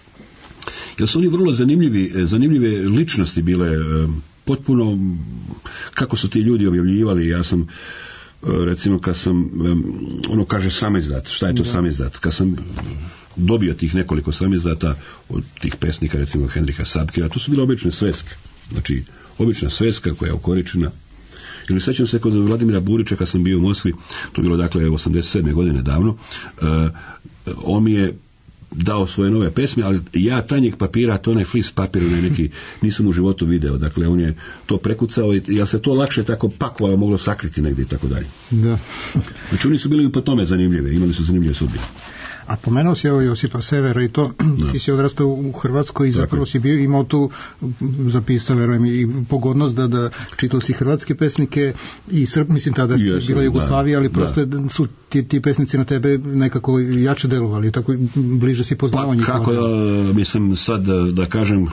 jer su oni vrlo zanimljivi, zanimljive ličnosti bile, potpuno kako su ti ljudi objavljivali. Ja sam recimo kad sam, ono kaže samizdat, šta je to da. samizdat, kad sam dobio tih nekoliko samizdata od tih pesnika, recimo Henrika Sabkira, to su bile obične sveske, znači obična sveska koja je okoričena. Ili sećam se kod Vladimira Burića kad sam bio u Moskvi, to je bilo dakle osamdeset sedme godine davno, uh, on mi je dao svoje nove pesme, ali ja tanjeg papira, to onaj flis papir, onaj neki, nisam u životu video, dakle on je to prekucao i ja se to lakše tako pakovalo, moglo sakriti negdje i tako dalje. Da. Znači oni su bili po tome zanimljive, imali su zanimljive sudbine. A pomenuo si evo Josipa Severa i to, no. ti si odrastao u Hrvatskoj i zapravo si bio, imao tu, zapisao, verujem, i pogodnost da, da čitao si hrvatske pesnike i Srb, mislim tada je bila Jugoslavija, ali prosto da. su ti, ti pesnici na tebe nekako jače delovali, tako bliže si poznavao njih. Pa kako, da, mislim sad da, da kažem,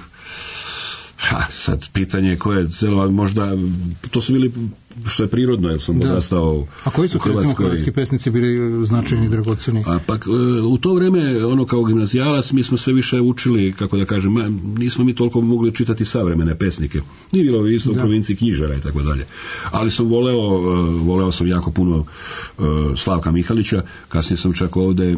ha, sad pitanje koje celo, možda, to su bili, što je prirodno, jer sam odrastao. A koji su recimo hrvatski pesnici bili značajni i dragoceni? A pa u to vrijeme, ono kao gimnazijalac, mi smo sve više učili, kako da kažem, nismo mi toliko mogli čitati savremene pesnike. Nije bilo isto u provinciji knjižara i tako dalje. Ali sam voleo, voleo sam jako puno Slavka Mihalića, kasnije sam čak ovdje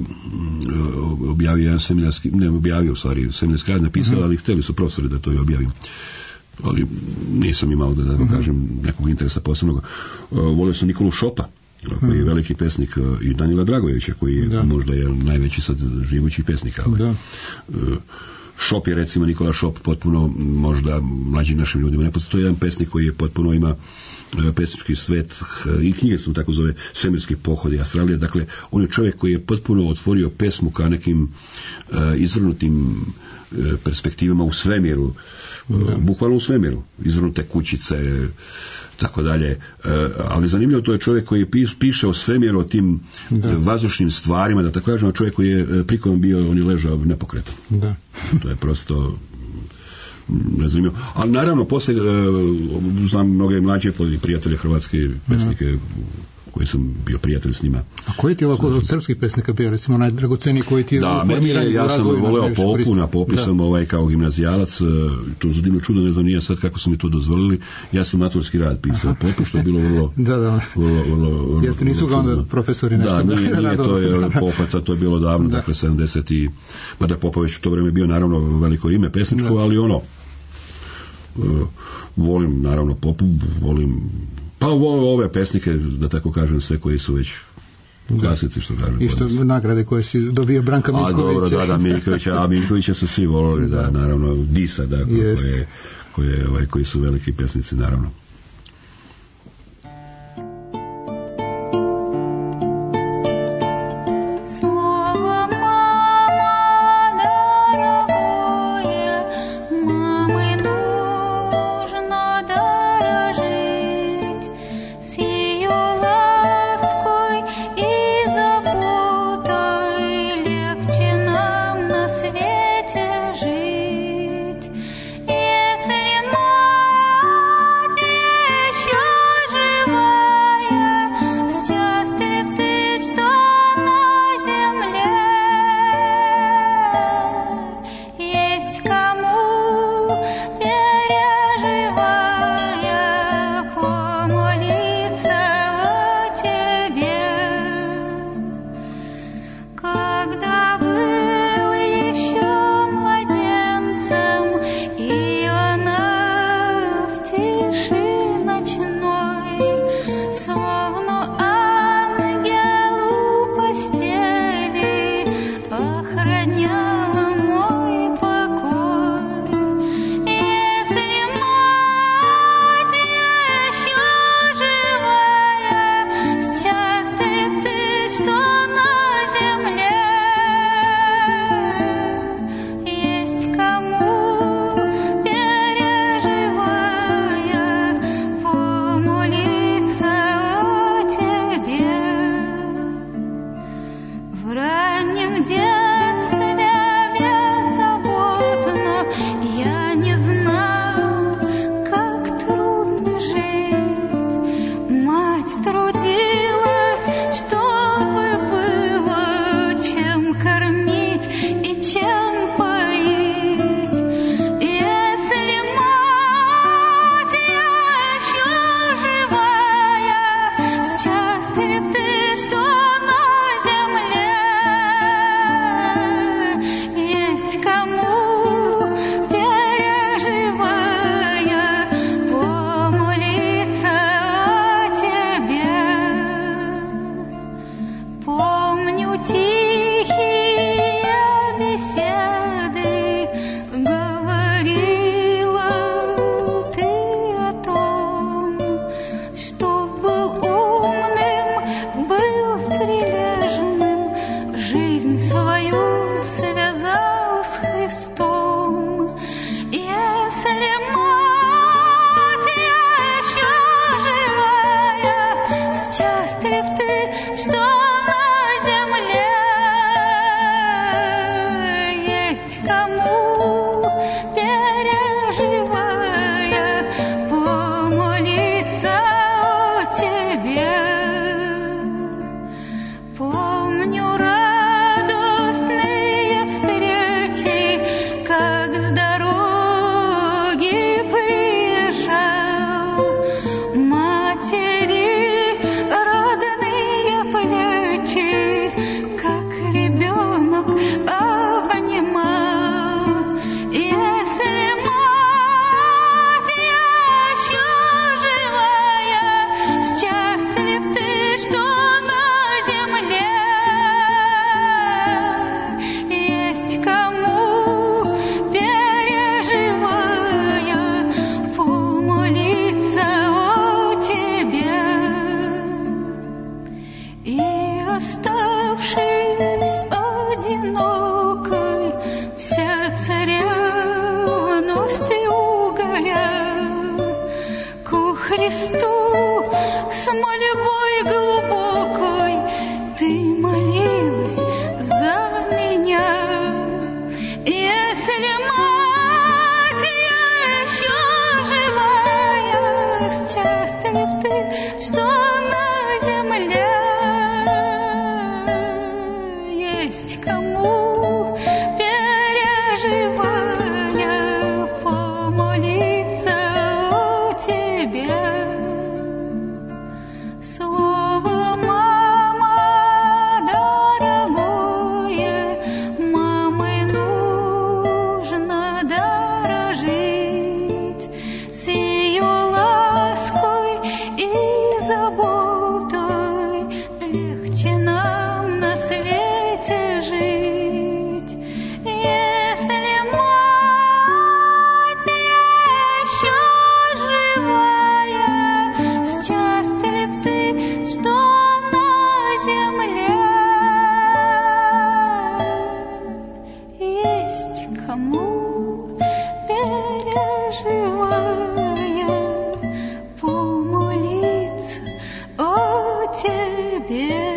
objavio jedan seminarski, ne objavio u stvari, seminarski rad napisao, mm-hmm. ali htjeli su profesori da to i objavim. Ali nisam imao da, da mm-hmm. kažem nekog interesa posebnog. Uh, volio sam Nikolu Šopa, koji je mm-hmm. veliki pesnik, uh, i Danila Dragojevića, koji je da. možda je najveći sad živući pesnik. Ali, da. Uh, Šop je recimo, Nikola Šop, potpuno možda mlađim našim ljudima ne postoji jedan pesnik koji je potpuno ima uh, pesnički svet, uh, i knjige su tako zove Svemirski pohodi Astralije. Dakle, on je čovjek koji je potpuno otvorio pesmu ka nekim uh, izvrnutim perspektivama u svemiru, da. bukvalno u svemiru, izvrnute kućice, tako dalje. Ali zanimljivo, to je čovjek koji piše o svemiru, o tim da. vazdušnim stvarima, da tako kažem, čovjek koji je prikom bio, on je ležao nepokretan. Da. To je prosto nezanimljivo. Ali naravno, poslije znam mnoge mlađe prijatelje hrvatske pesnike, koji sam bio prijatelj s njima. A koji ti ovako od srpskih pesnika bio, recimo najdragoceniji koji ti je da, u formiranju? Ja sam voleo Popu, na Popi sam ovaj, kao gimnazijalac, to je divno čudo, ne znam nije sad kako su mi to dozvolili, ja sam maturski rad pisao Popu, što je bilo vrlo da, da. vrlo, vrlo, vrlo jeste, nisu ga onda profesori nešto? Da, nije, nije to je Popa, to je bilo davno, da. dakle sedamdeset i mada Popović u to vrijeme bio naravno veliko ime pesničko, da. ali ono uh, volim naravno Popu, volim pa ove pesnike, da tako kažem, sve koji su već klasici, što kažem. I što nagrade koje si dobio, Branka Miljkovića. A dobro, da, da, Miljkovića, a Miljkovića su svi volili, da, naravno, Disa, da, koje, koje, ovaj, koji su veliki pesnici, naravno. Как ребенок обнимал. листу с мольбой глубокой ты молилась за меня. Если, мать, я еще живая, счастлив ты, что на земле есть кому, переживая, помолиться о тебе. Слово «мама» дорогое, мамой нужно дорожить, с ее лаской и заботой легче нам на свете жить. Если, мать, я еще живая, счастлив ты, что на земле есть кому, переживая, помолиться о тебе.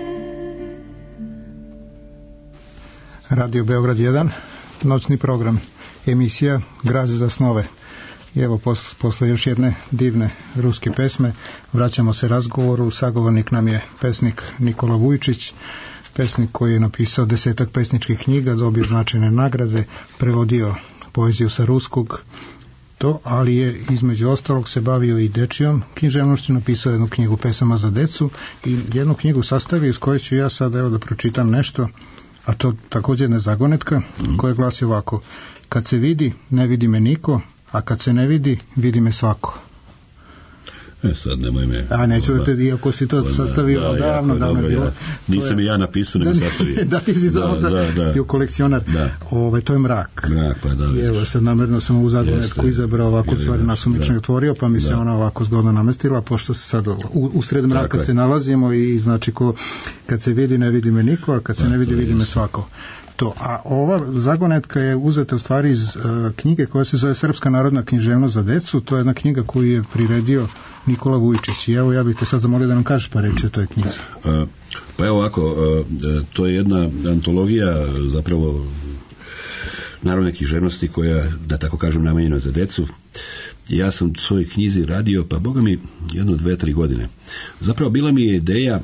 Radio Beograd jedan, noćni program, emisija Graz za snove. I evo pos, posle još jedne divne ruske pesme vraćamo se razgovoru. Sagovornik nam je pesnik Nikola Vujčić, pesnik koji je napisao desetak pesničkih knjiga, dobio značajne nagrade, prevodio poeziju sa ruskog, to, ali je između ostalog se bavio i dečijom književnošću, napisao jednu knjigu pesama za decu i jednu knjigu sastavio iz koje ću ja sad evo da pročitam nešto, a to također jedna zagonetka koja glasi ovako: kad se vidi, ne vidi me niko, a kad se ne vidi, vidi me svako. E sad nemoj me... A neću da te, iako si to sastavio da, davno, jako, davno dobro, bilo. ja. Nisam i ja napisao, nego sastavio. Da, ti si znao da, da, da. Bio kolekcionar. Da. Ove, to je mrak. Mrak, pa da. I evo, sad namjerno sam ovu zagonetku izabrao, ovako Jeste. stvari nasumično Da. otvorio, pa mi se Da. ona ovako zgodno namestila, pošto se sad u, u sred mraka Tako se je. nalazimo i znači ko, kad se vidi, ne vidi me niko, a kad se Da, ne vidi, to vidi me jeste. svako. To, a ova zagonetka je uzeta u stvari iz uh, knjige koja se zove Srpska narodna književnost za decu. To je jedna knjiga koju je priredio Nikola Vujčić. I evo ja bih te sad zamolio da nam kažeš pa reći o toj knjizi. Uh, pa evo ovako, uh, to je jedna antologija zapravo narodne književnosti koja, da tako kažem, namenjena za decu. Ja sam u svojoj knjizi radio, pa boga mi, jedno, dve, tri godine. Zapravo bila mi je ideja,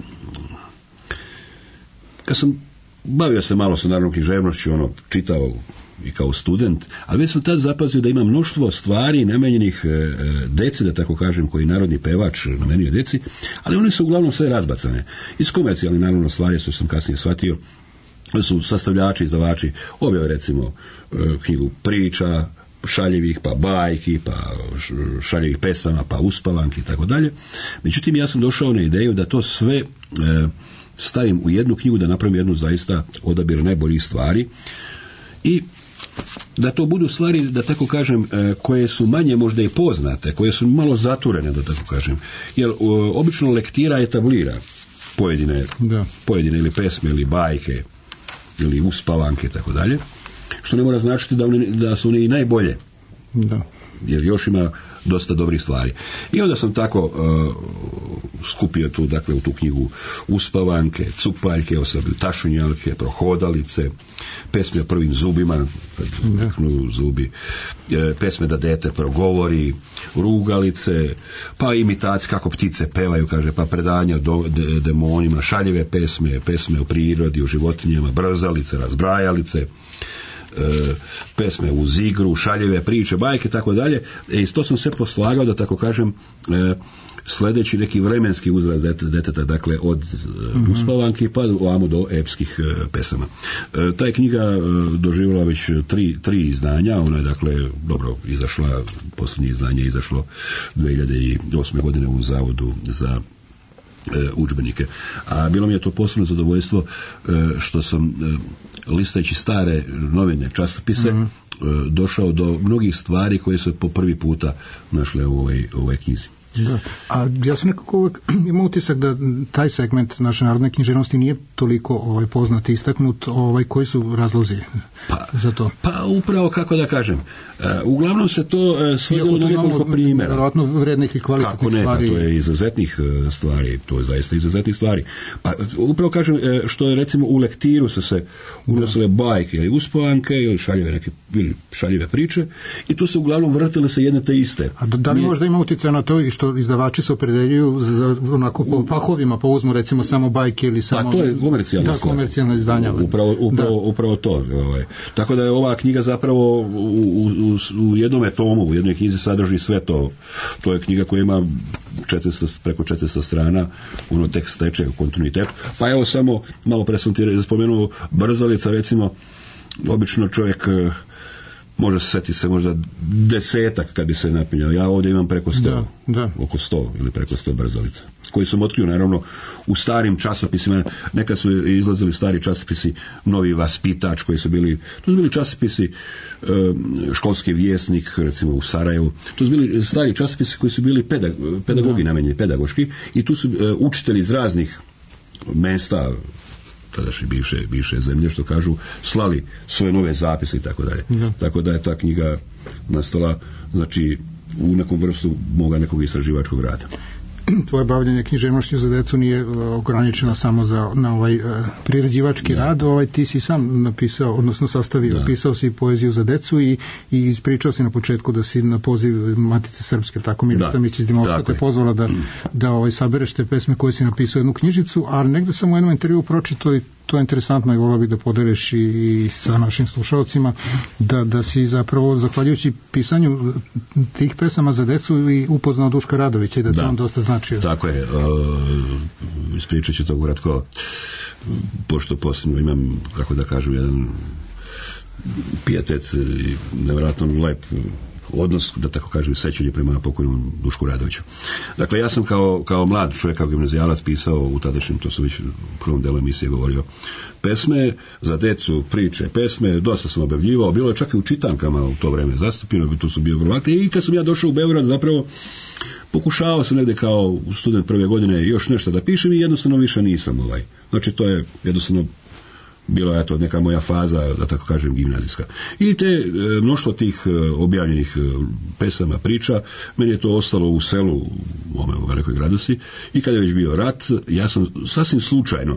kad sam bavio se malo sa narodnom književnošću, ono, čitao i kao student, ali već sam tad zapazio da ima mnoštvo stvari namenjenih e, deci, da tako kažem, koji narodni pevač namenio deci, ali one su uglavnom sve razbacane. Iz komercijalnih naravno stvari, što sam kasnije shvatio, su sastavljači, izdavači objave recimo e, knjigu priča, šaljivih, pa bajki, pa šaljivih pesama, pa uspavanki i tako dalje. Međutim, ja sam došao na ideju da to sve e, stavim u jednu knjigu, da napravim jednu zaista odabir najboljih stvari i da to budu stvari, da tako kažem, koje su manje možda i poznate, koje su malo zaturene, da tako kažem. Jer obično lektira etablira pojedine, da. pojedine ili pesme ili bajke ili uspavanke i tako dalje, što ne mora značiti da, one, da su one i najbolje. Da. Jer još ima dosta dobrih stvari. I onda sam tako uh, skupio tu, dakle, u tu knjigu uspavanke, cupaljke, osobi tašunjalke, prohodalice, pesme o prvim zubima, kad veknu zubi, e, pesme da dete progovori, rugalice, pa imitacije kako ptice pevaju, kaže, pa predanja do, de, demonima, šaljive pesme, pesme o prirodi, o životinjama, brzalice, razbrajalice, E, pesme uz igru, šaljive priče, bajke, tako dalje. I to sam sve poslagao, da tako kažem, e, sledeći neki vremenski uzrast deteta, dakle od mm-hmm. uspavanki pa ovamo do epskih e, pesama. E, ta je knjiga e, doživjela već tri, tri izdanja, ona je dakle dobro izašla, posljednje izdanje je izašlo dve hiljade osme godine u Zavodu za e, udžbenike. A bilo mi je to posebno zadovoljstvo e, što sam e, listajući stare novine, časopise, mm-hmm. došao do mnogih stvari koje su po prvi puta našle u ovoj, u ovoj knjizi. Da. A ja sam nekako uvek imao utisak da taj segment naše narodne književnosti nije toliko ovaj, poznat i istaknut. Ovaj, koji su razlozi pa, za to? Pa upravo, kako da kažem, uh, uglavnom se to uh, svodilo na nekoliko primjera. Vjerojatno vrednih i kvalitetnih stvari. Kako ne, pa to je izuzetnih uh, stvari, to je zaista izuzetnih stvari. Pa upravo kažem, uh, što je recimo u lektiru su se unosile bajke ili uspovanke ili šaljive, neke, ili šaljive priče i tu se uglavnom vrtile se jedne te iste. A da, da li možda ima utjecaj na to i što izdavači se opredeljuju za, za onako po fahovima, pa uzmu recimo samo bajke ili samo... Pa to je komercijalna da, komercijalna izdanja. Upravo, upravo, upravo to. Ovaj. Tako da je ova knjiga zapravo u, u, u jednom tomu, u jednoj knjizi sadrži sve to. To je knjiga koja ima četiristo, preko četiristo strana, ono tekst teče u kontinuitetu. Pa evo samo, malo pre sam ti spomenuo, Brzalica, recimo, obično čovjek može se setiti se možda desetak kad bi se napinjao. Ja ovdje imam preko sto, da, da. oko sto ili preko sto Brzalica, koji sam otkrio naravno u starim časopisima. Nekad su izlazili stari časopisi, Novi vaspitač, koji su bili, to su bili časopisi Školski vjesnik, recimo u Sarajevu. To su bili stari časopisi koji su bili pedag, pedagogi namenjeni, pedagoški, i tu su učitelji iz raznih mesta tadašnje bivše, bivše zemlje, što kažu, slali svoje nove zapise i tako dalje. Tako da je ta knjiga nastala, znači, u nekom vrstu moga nekog istraživačkog rada. Tvoje bavljanje književnošću za decu nije ograničeno samo za na ovaj uh, priređivački da. rad, ovaj ti si sam napisao, odnosno sastavio, da. pisao si poeziju za decu i, i ispričao si na početku da si na poziv Matice Srpske, tako Milica Mić iz Dimovska te pozvala da, da ovaj, sabereš te pesme koje si napisao jednu knjižicu, ali negdje sam u jednom intervju pročitao i to je interesantno i volio bih da podeliš i, i sa našim slušalcima, da, da si zapravo, zahvaljujući pisanju tih pesama za decu, i upoznao Duška Radovića i da, da. to on dosta značio. Tako je, uh, ispričat ću to ukratko, pošto posebno imam, kako da kažem, jedan pijetet i nevjerojatno lep odnos, da tako kažem, sećanje prema pokojnom Dušku Radoviću. Dakle, ja sam kao, kao mlad čovjek, kao gimnazijalac pisao u tadašnjem, to sam već u prvom delu emisije govorio, pesme za decu, priče, pesme, dosta sam objavljivao, bilo je čak i u čitankama u to vreme zastupljeno, to su bio vrlo aktivni, i kad sam ja došao u Beograd, zapravo pokušavao sam negdje kao student prve godine još nešto da pišem i jednostavno više nisam ovaj. Znači, to je jednostavno bilo je to neka moja faza, da tako kažem, gimnazijska. I te e, mnoštvo tih e, objavljenih e, pesama, priča, meni je to ostalo u selu, u ome u Velikoj Gradosi, i kada je već bio rat, ja sam sasvim slučajno,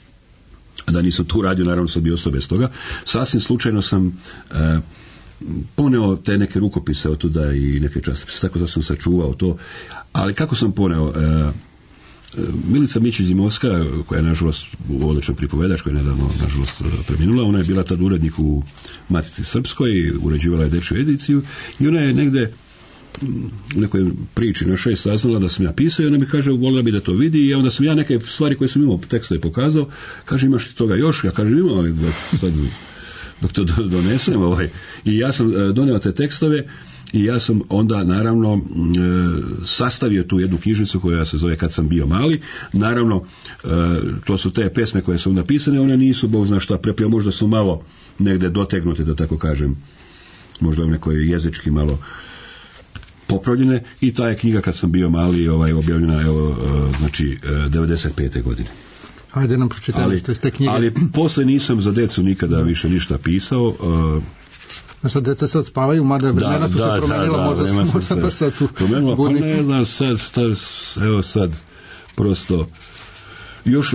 da nisam tu radio, naravno sam bio osobe bez toga, sasvim slučajno sam e, poneo te neke rukopise od tuda i neke časopise, tako da sam sačuvao to. Ali kako sam poneo? E, Milica Mić iz Dimovska, koja je nažalost odličan pripovedač, koja je nedavno nažalost preminula, ona je bila tad urednik u Matici Srpskoj, uređivala je dečju ediciju, i ona je negde u nekoj priči našoj saznala da sam ja pisao, i ona mi kaže, volila bi da to vidi, i onda sam ja neke stvari koje sam imao teksta je pokazao, kaže, imaš li toga još? Ja kažem, imam, ali sad dok to donesem, ovaj. I ja sam doneo te tekstove, i ja sam onda naravno e, sastavio tu jednu knjižicu koja se zove Kad sam bio mali. Naravno, e, to su te pesme koje su napisane, one nisu bog zna šta prepio, možda su malo negde dotegnute, da tako kažem, možda u nekoj jezički malo popravljene, i ta je knjiga Kad sam bio mali ovaj, objavljena, evo, e, znači e, devedeset pete godine. Ajde nam pročitali što je te knjige. Ali posle nisam za decu nikada više ništa pisao. E, Znači, deca sad spavaju, mada vremena su da, se promenila, da, da, možda, možda, možda baš sad su promenila, pa ne znam, sad, sad, evo sad, prosto, još, e,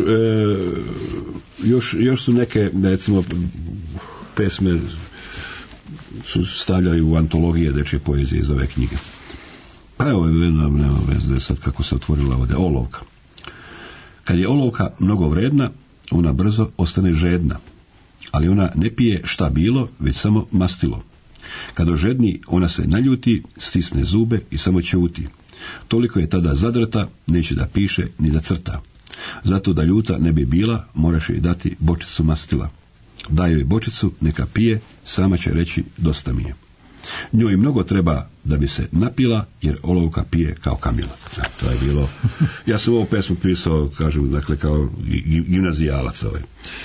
još, još su neke, recimo, pesme su stavljaju u antologije dečje poezije iz ove knjige. Pa evo, nema, nema veze sad kako se otvorila ovdje, olovka. Kad je olovka mnogo vredna, ona brzo ostane žedna. Ali ona ne pije šta bilo, već samo mastilo. Kad ožedni, ona se naljuti, stisne zube i samo ćuti. Toliko je tada zadrta, neće da piše ni da crta. Zato da ljuta ne bi bila, moraš joj dati bočicu mastila. Daj joj bočicu, neka pije, sama će reći dosta mi je. Njoj mnogo treba da bi se napila, jer olovka pije kao kamila. A, to je bilo... Ja sam ovu pesmu pisao, kažem, dakle, kao gimnazijalac ovaj.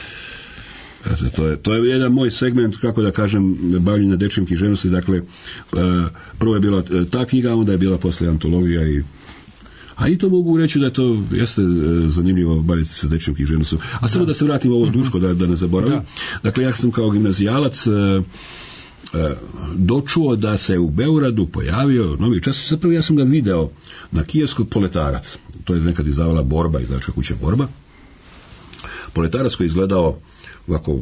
To je, to je jedan moj segment, kako da kažem, bavljenja dečjem književnosti. Dakle, prvo je bila ta knjiga, onda je bila posle antologija, i A i to mogu reći da to jeste zanimljivo baviti se s dečjom književnošću. A samo da se vratimo ovo Duško, da, da ne zaboravim. Da. Dakle, ja sam kao gimnazijalac uh, uh, dočuo da se u Beogradu pojavio novi časopis. Zapravo ja sam ga video na kiosku Poletarac. To je nekad izdavala Borba, izdavačka kuća Borba. Poletarac koji je izgledao ovako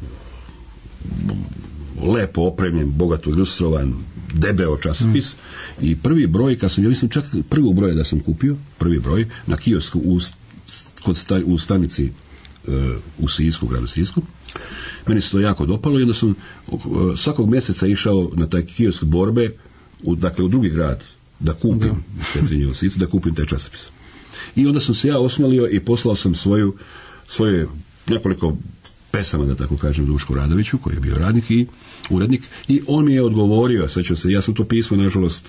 lepo opremljen, bogato ilustrovan, debeo časopis mm. i prvi broj, kad sam, ja mislim čak prvog broja da sam kupio, prvi broj, na kiosku u, kod sta, u stanici uh, u Sisku, gradu Sisku, meni se to jako dopalo i onda sam uh, svakog mjeseca išao na taj kiosk Borbe, u, dakle u drugi grad, da kupim, da. Petrinje u Sisku, da kupim taj časopis. I onda sam se ja osmalio i poslao sam svoju, svoje nekoliko pesama, da tako kažem, Dušku Radoviću, koji je bio radnik i urednik, i on mi je odgovorio, sećam se, ja sam to pismo, nažalost,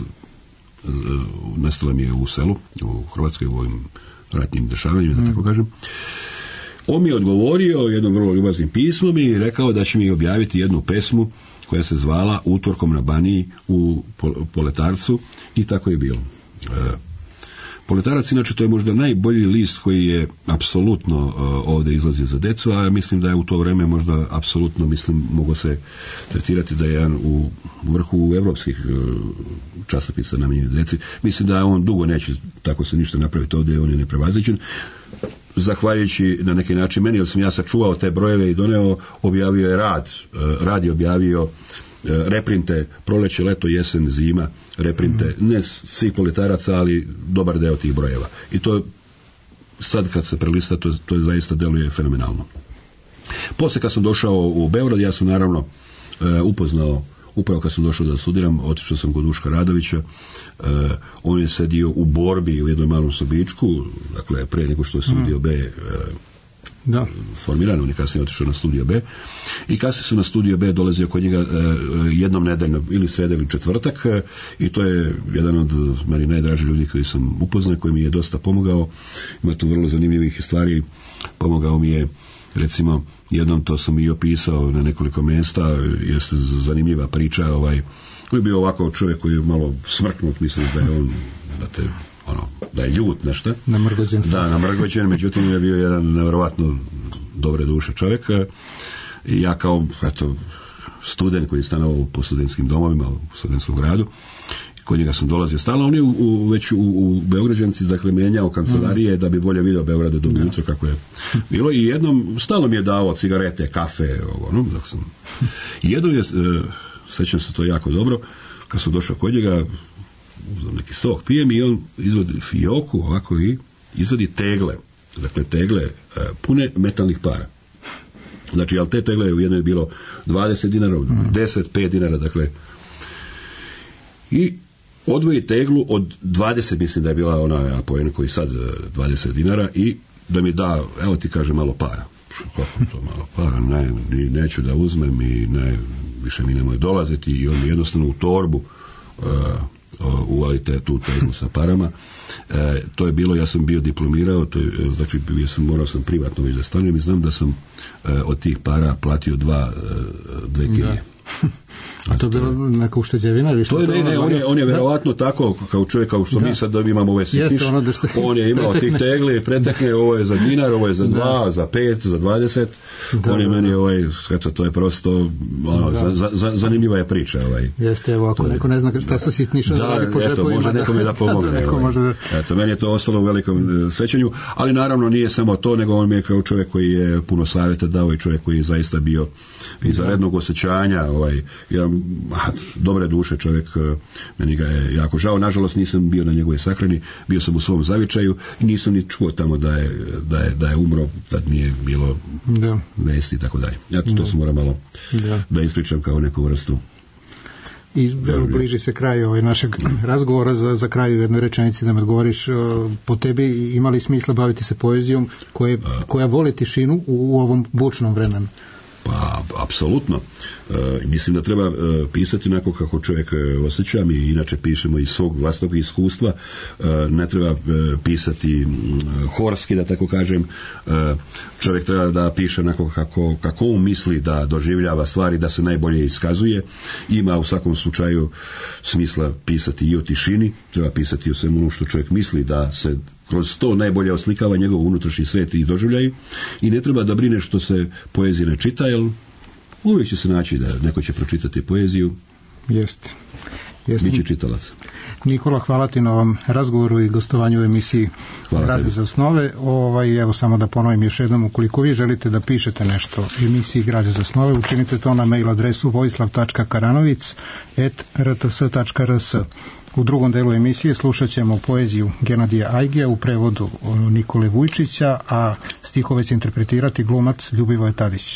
nastalo mi je u selu, u Hrvatskoj, u ovim ratnim dešavanjima, da tako kažem. On mi je odgovorio jednom vrlo ljubaznim pismom i rekao da će mi objaviti jednu pesmu koja se zvala Utorkom na Baniji u Poletarcu, i tako je bilo. Poletarac, inače, to je možda najbolji list koji je apsolutno uh, ovdje izlazio za decu, a mislim da je u to vrijeme možda apsolutno, mislim, mogo se tretirati da je jedan u vrhu evropskih uh, časopisa namijenjenih deci. Mislim da on dugo neće tako se ništa napraviti ovdje, on je neprevaziđen. Zahvaljujući na neki način meni, jer sam ja sačuvao te brojeve i doneo, objavio je Rad. Uh, Rad je objavio reprinte Proleće, leto, jesen, zima, reprinte, mm. ne svih Poletaraca, ali dobar deo tih brojeva. I to sad kad se prelista, to, to je zaista deluje fenomenalno. Poslije kad sam došao u Beograd, ja sam naravno uh, upoznao, upravo kad sam došao da studiram, otišao sam kod Duška Radovića, uh, on je sedio u Borbi u jednom malom sobičku, dakle pre nego što je studio mm. B uh, da. formiran, on je kasnije otišao na studio B, i kasnije sam na studio B dolazio kod njega uh, jednom nedeljno, ili sreda ili četvrtak, uh, i to je jedan od meni najdražih ljudi koji sam upoznao, koji mi je dosta pomogao. Ima tu vrlo zanimljivih stvari. Pomogao mi je, recimo, jednom, to sam i opisao na nekoliko mjesta, jeste zanimljiva priča, ovaj, koji je bio ovako čovjek koji je malo smrknut, mislim da je on, da te ono, da je ljut nešto. Namrgođen. Da, namrgođen, međutim je bio jedan nevjerovatno dobre duše čovjek. I ja kao, eto, student koji je stanovao po studentskim domovima u studentskom gradu, kod njega sam dolazio stalno, on je u, u, već u, u Beograđanici, dakle, menjao kancelarije mm. da bi bolje vidio Beograda do ujutro kako je bilo, i jednom stalno mi je dao cigarete, kafe, ovo, ono, dok sam... I jednom je, e, sećam se to jako dobro, kad sam došao kod njega, neki sok pijem i on izvodi fioku ovako i izvodi tegle, dakle tegle uh, pune metalnih para. Znači, ali te tegle u jednoj je bilo dvadeset dinara, mm. deset, pet dinara, dakle, i odvoji teglu od dvadeset, mislim da je bila ona apoena koji sad dvadeset dinara, i da mi da, evo ti kaže, malo para. Kako to malo para? Ne, neću da uzmem i ne, više mi nemoj dolaziti, i on mi jednostavno u torbu uh, uvalite tu teglu sa parama. E, to je bilo, ja sam bio diplomirao, to je, znači bio sam, morao sam privatno već da stanujem, i znam da sam e, od tih para platio dva, dve kirije. A to je bilo neka ušteđevina? To je, ne, ne, on je, on je verovatno tako, kao čovjek, kao što da. mi sad da imamo ove sitniš, ono ste... on je imao tih tegli, pretekne, ovo je za dinar, ovo je za dva, da. za pet, za dvadeset, da, on je da, meni, da. ovaj, eto, to je prosto, ono, za, za, zanimljiva je priča. Ovaj. Jeste, evo, ako neko ne zna šta su sitniša, da, eto, može nekome da pomogne. Da, neko ovaj. može da... Eto, meni je to ostalo u velikom sećanju, ali naravno nije samo to, nego on mi je kao čovjek koji je puno savjeta dao, i čovjek koji je zaista bio izvanrednog osjećanja, ovaj, jedan dobre duše čovjek, meni ga je jako žao. Nažalost nisam bio na njegove sahrani, bio sam u svom zavičaju i nisam ni čuo tamo da je, da je, da je umro, tad nije bilo da. vesti i tako dalje. Eto, to sam mora malo da. da ispričam kao neku vrstu. I bliži se kraju ovaj našeg razgovora, za, za kraju jednoj rečenici da me odgovoriš, po tebi imali smisla baviti se poezijom koje, koja voli tišinu u, u ovom bučnom vremenu? Pa, apsolutno. E, mislim da treba e, pisati onako kako čovjek e, osjeća. Mi inače pišemo iz svog vlastnog iskustva. E, ne treba e, pisati m, horski, da tako kažem. E, čovjek treba da piše onako kako, kako on misli da doživljava stvari, da se najbolje iskazuje. Ima u svakom slučaju smisla pisati i o tišini, treba pisati o svemu ono što čovjek misli, da se kroz to najbolje oslikava njegov unutrašnji svet i doživljaj, i ne treba da brine što se poezija ne čita, jer uvijek će se naći da neko će pročitati poeziju. Jeste. Jeste. Biće čitalac. Nikola, hvala ti na ovom razgovoru i gostovanju u emisiji Građe za snove. Ovaj, evo samo da ponovim još jednom, ukoliko vi želite da pišete nešto u emisiji Građe za snove, učinite to na mail adresu vojislav tačka karanovic et r t s tačka r s. U drugom delu emisije slušat ćemo poeziju Genadija Ajgija u prevodu Nikole Vujčića, a stihove će interpretirati glumac Ljubivoje Tadić.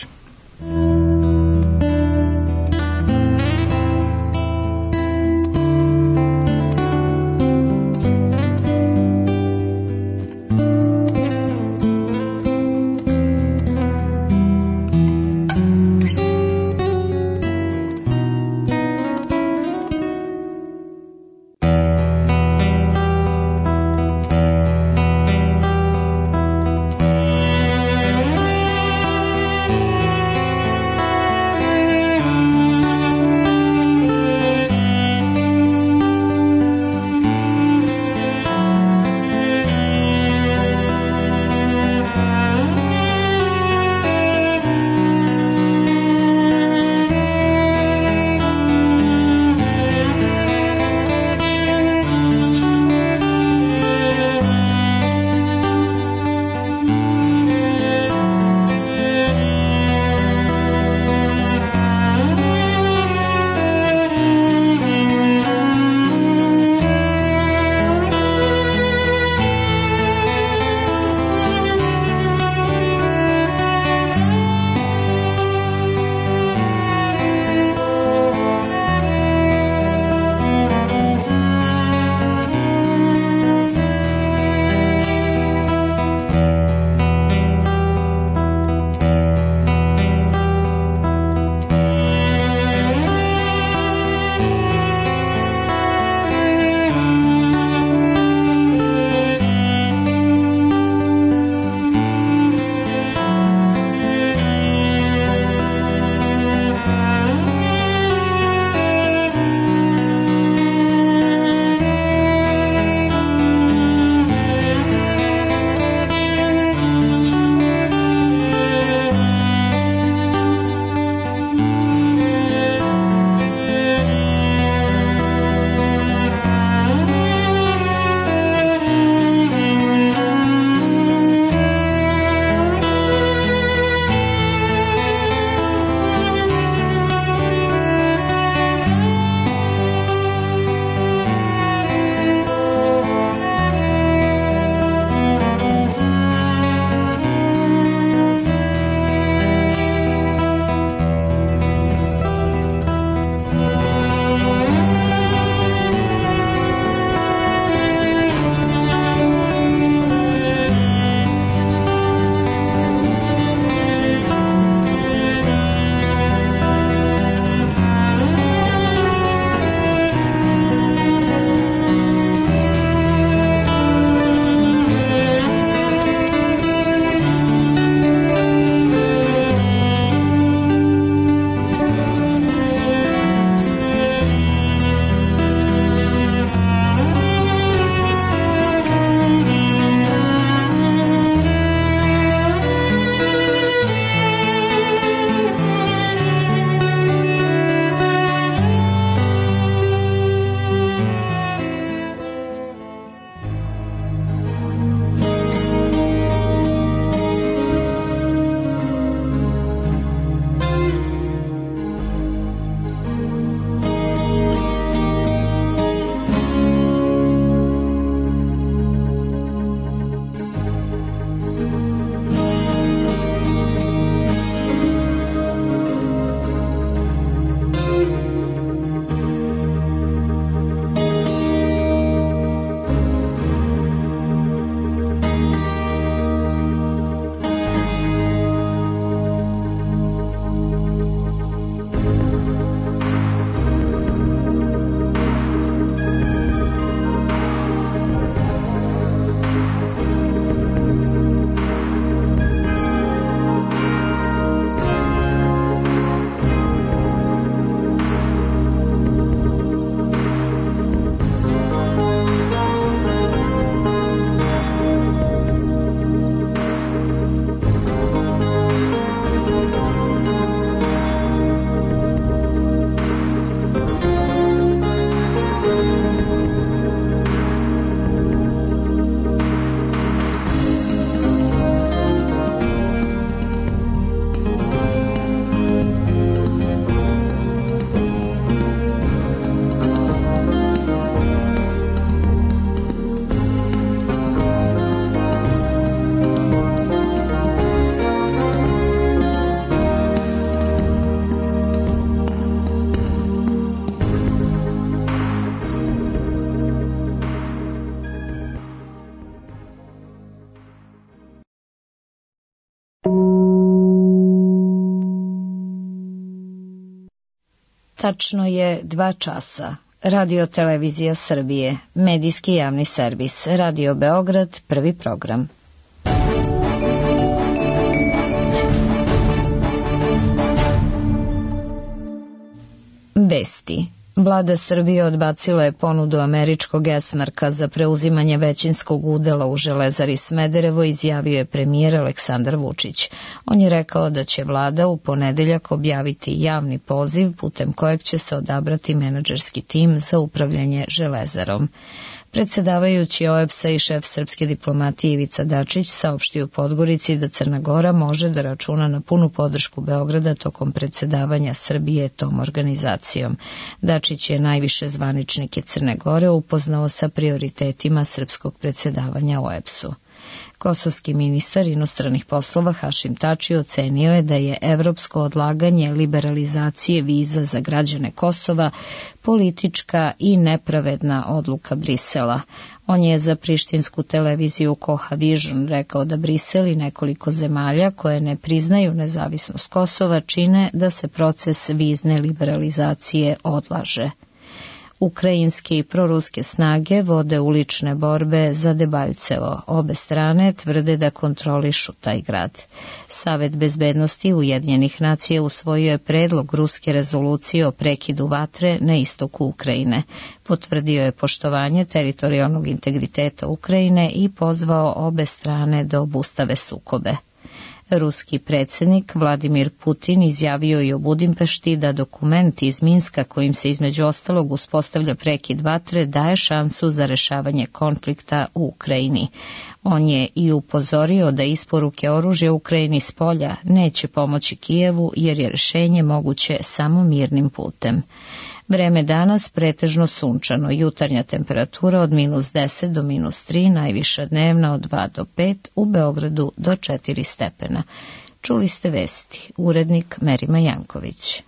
Tačno je dva časa. Radio Televizija Srbije, medijski javni servis, Radio Beograd, prvi program. Vesti. Vlada Srbije odbacila je ponudu američkog Esmarka za preuzimanje većinskog udela u Železari Smederevo, izjavio je premijer Aleksandar Vučić. On je rekao da će vlada u ponedeljak objaviti javni poziv putem kojeg će se odabrati menadžerski tim za upravljanje Železarom. Predsedavajući O E B S-a i šef srpske diplomatije Ivica Dačić saopštio u Podgorici da Crna Gora može da računa na punu podršku Beograda tokom predsedavanja Srbije tom organizacijom. Dačić je najviše zvaničnike Crne Gore upoznao sa prioritetima srpskog predsedavanja O E B S-u. Kosovski ministar inostranih poslova Hašim Tači ocenio je da je evropsko odlaganje liberalizacije viza za građane Kosova politička i nepravedna odluka Brisela. On je za prištinsku televiziju Koha Vision rekao da Brisel i nekoliko zemalja koje ne priznaju nezavisnost Kosova čine da se proces vizne liberalizacije odlaže. Ukrajinske i proruske snage vode ulične borbe za Debaljcevo. Obe strane tvrde da kontrolišu taj grad. Savet bezbednosti Ujedinjenih nacija usvojio je predlog ruske rezolucije o prekidu vatre na istoku Ukrajine. Potvrdio je poštovanje teritorijalnog integriteta Ukrajine i pozvao obe strane da obustave sukobe. Ruski predsjednik Vladimir Putin izjavio i u Budimpešti da dokument iz Minska kojim se između ostalog uspostavlja prekid vatre daje šansu za rešavanje konflikta u Ukrajini. On je i upozorio da isporuke oružja Ukrajini s polja neće pomoći Kijevu jer je rešenje moguće samo mirnim putem. Vreme danas pretežno sunčano, jutarnja temperatura od minus deset do minus tri, najviša dnevna od dva do pet, u Beogradu do četiri stepena. Čuli ste vesti, urednik Merima Janković.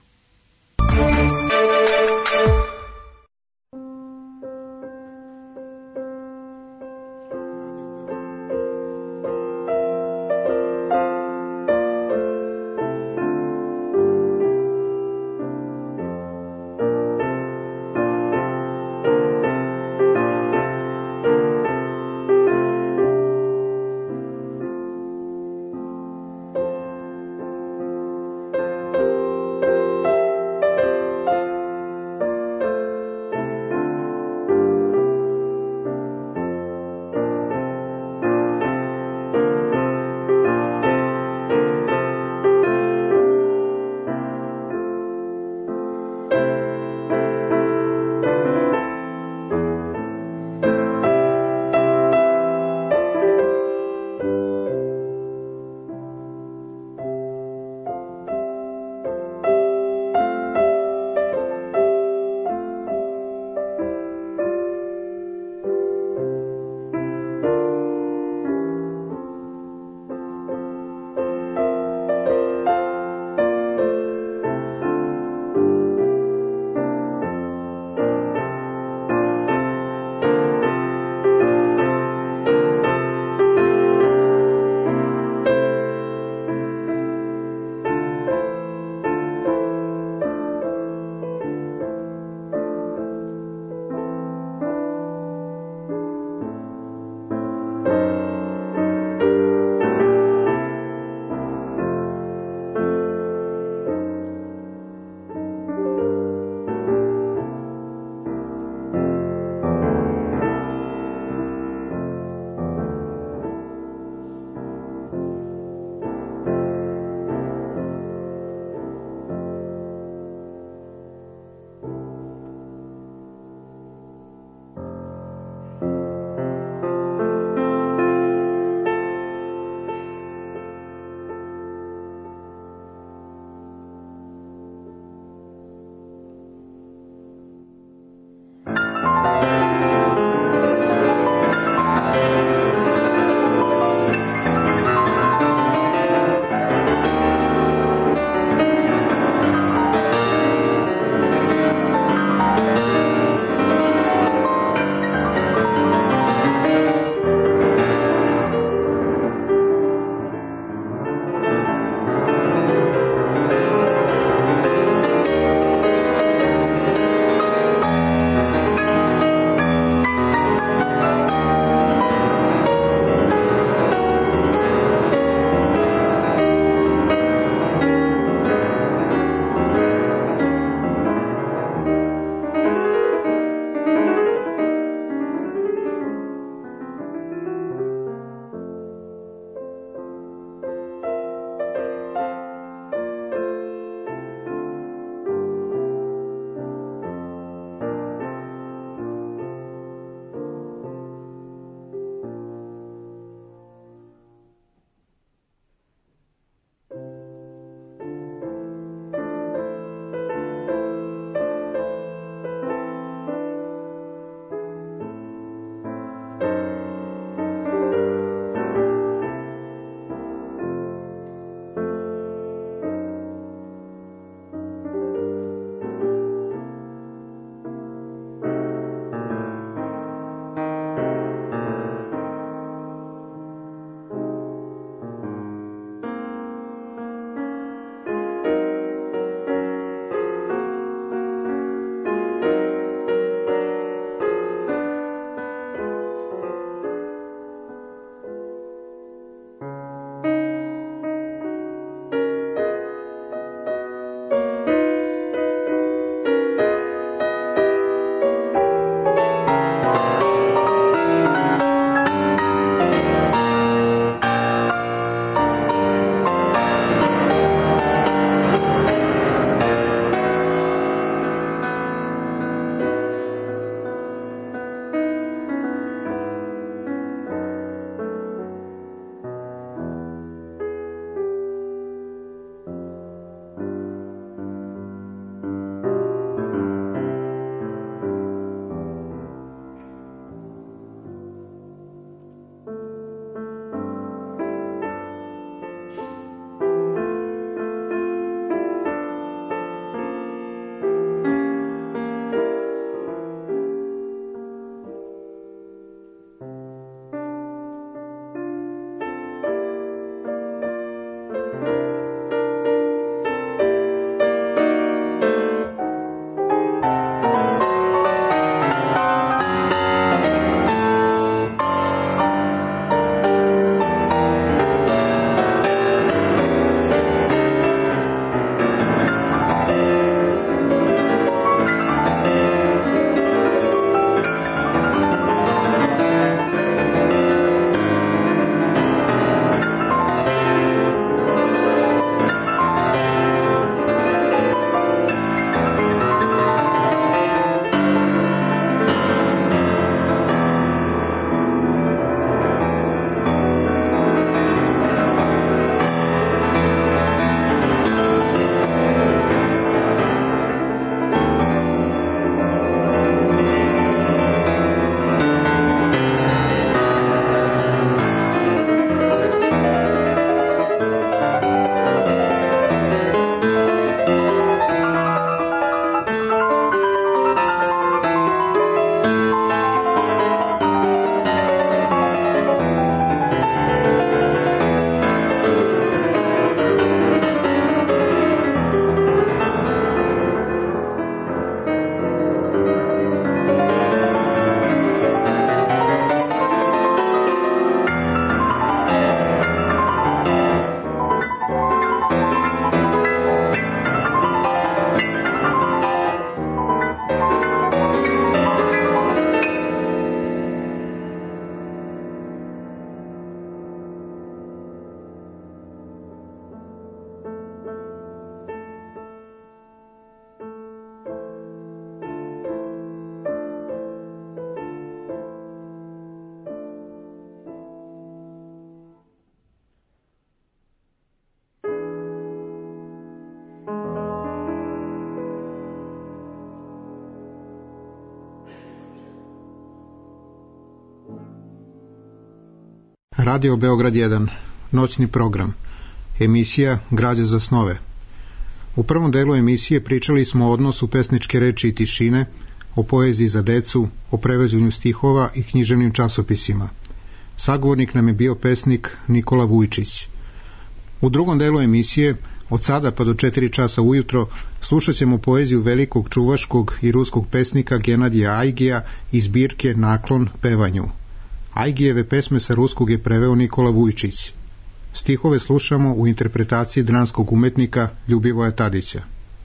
Radio Beograd jedan, noćni program, emisija Građa za snove. U prvom delu emisije pričali smo o odnosu pesničke reči i tišine, o poeziji za decu, o prevođenju stihova i književnim časopisima. Sagovornik nam je bio pesnik Nikola Vujčić. U drugom delu emisije, od sada pa do četiri časa ujutro, slušat ćemo poeziju velikog čuvaškog i ruskog pesnika Genadija Ajgija iz zbirke Naklon pevanju. Ajgijeve pesme sa ruskog je preveo Nikola Vujčić. Stihove slušamo u interpretaciji dranskog umetnika Ljubivoja Tadića.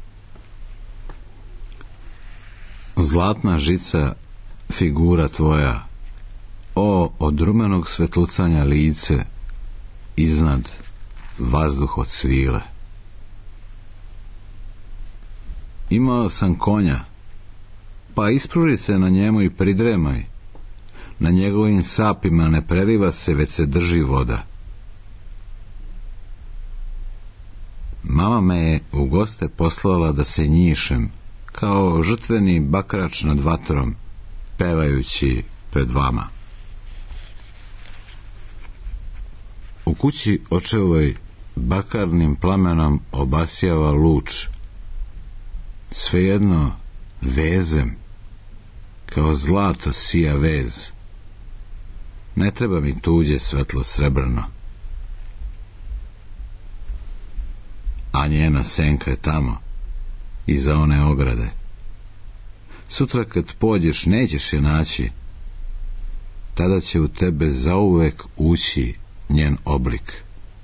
Zlatna žica, figura tvoja, o od rumenog svetlucanja lice, iznad vazduh od svile. Imao sam konja, pa ispruži se na njemu i pridremaj. Na njegovim sapima ne preliva se, već se drži voda. Mama me je u goste poslala da se njišem, kao žrtveni bakrač nad vatrom, pevajući pred vama. U kući očevoj bakarnim plamenom obasjava luč, svejedno vezem, kao zlato sija vez. Ne treba mi tuđe svetlo srebrno. A njena senka je tamo, iza one ograde. Sutra kad pođeš nećeš je naći, tada će u tebe zauvek ući njen oblik.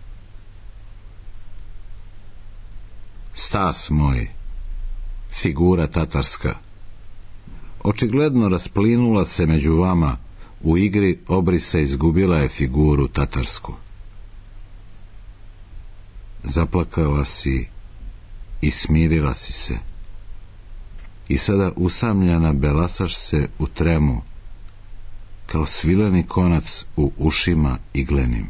Stas moj, figura tatarska, očigledno rasplinula se među vama, u igri obrisa izgubila je figuru tatarsku. Zaplakala si i smirila si se, i sada usamljena belasaš se u tremu, kao svileni konac u ušima iglenim.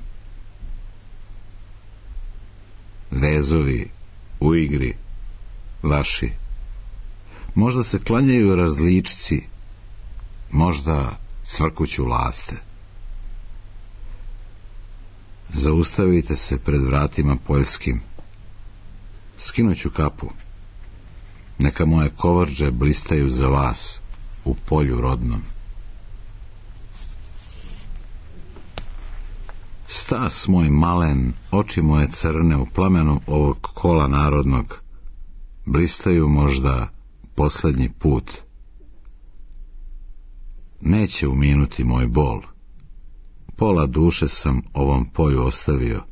Vezovi u igri vaši, možda se klanjaju različici, možda cvrkuću laste. Zaustavite se pred vratima poljskim, skinuću kapu, neka moje kovrđe blistaju za vas u polju rodnom. Stas moj malen, oči moje crne u plamenu ovog kola narodnog, blistaju možda posljednji put. Neće uminuti moj bol, pola duše sam ovom polju ostavio.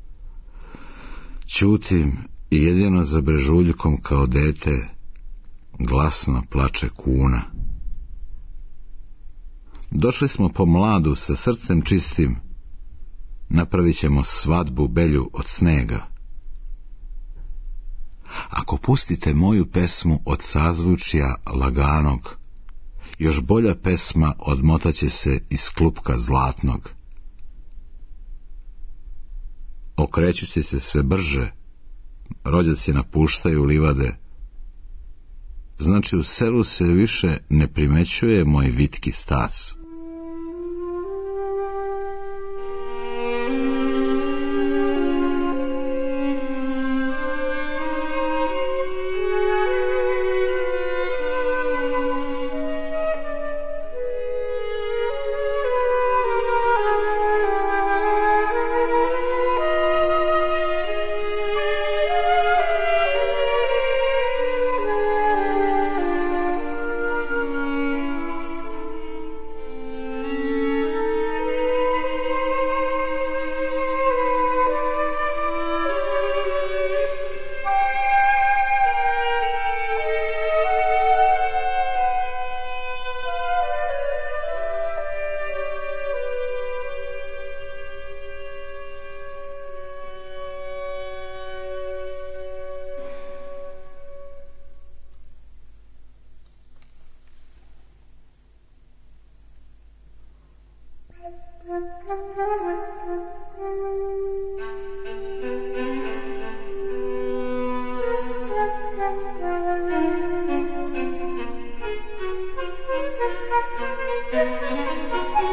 Ćutim i jedino za brežuljkom kao dete glasno plače kuna. Došli smo po mladu sa srcem čistim, napravit ćemo svadbu belju od snega. Ako pustite moju pesmu od sazvučja laganog, još bolja pesma odmotaće se iz klupka zlatnog. Okrećući se sve brže, rođaci napuštaju livade, znači u selu se više ne primećuje moj vitki stas. Thank you.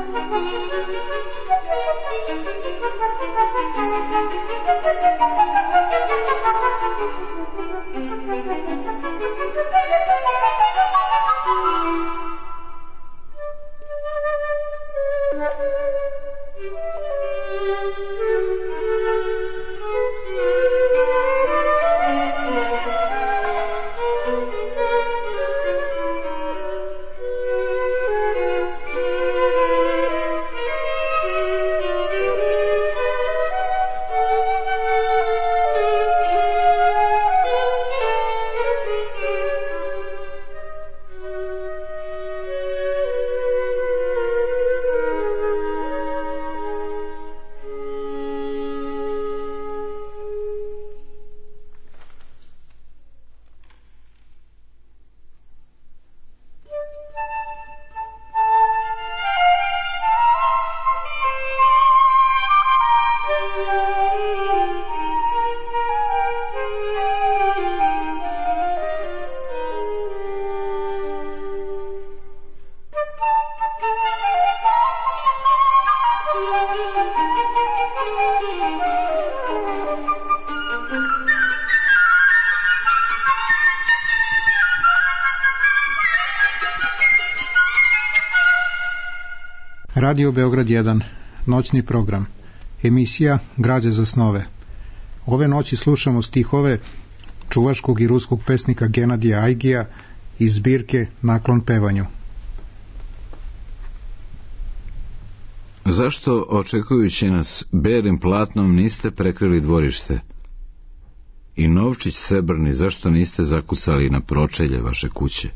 Radio Beograd jedan, noćni program, emisija Građe za snove. Ove noći slušamo stihove čuvaškog i ruskog pesnika Genadija Ajgija iz zbirke Naklon pevanju. Zašto, očekujući nas belim platnom, niste prekrili dvorište? I novčić srebrni, zašto niste zakucali na pročelje vaše kuće?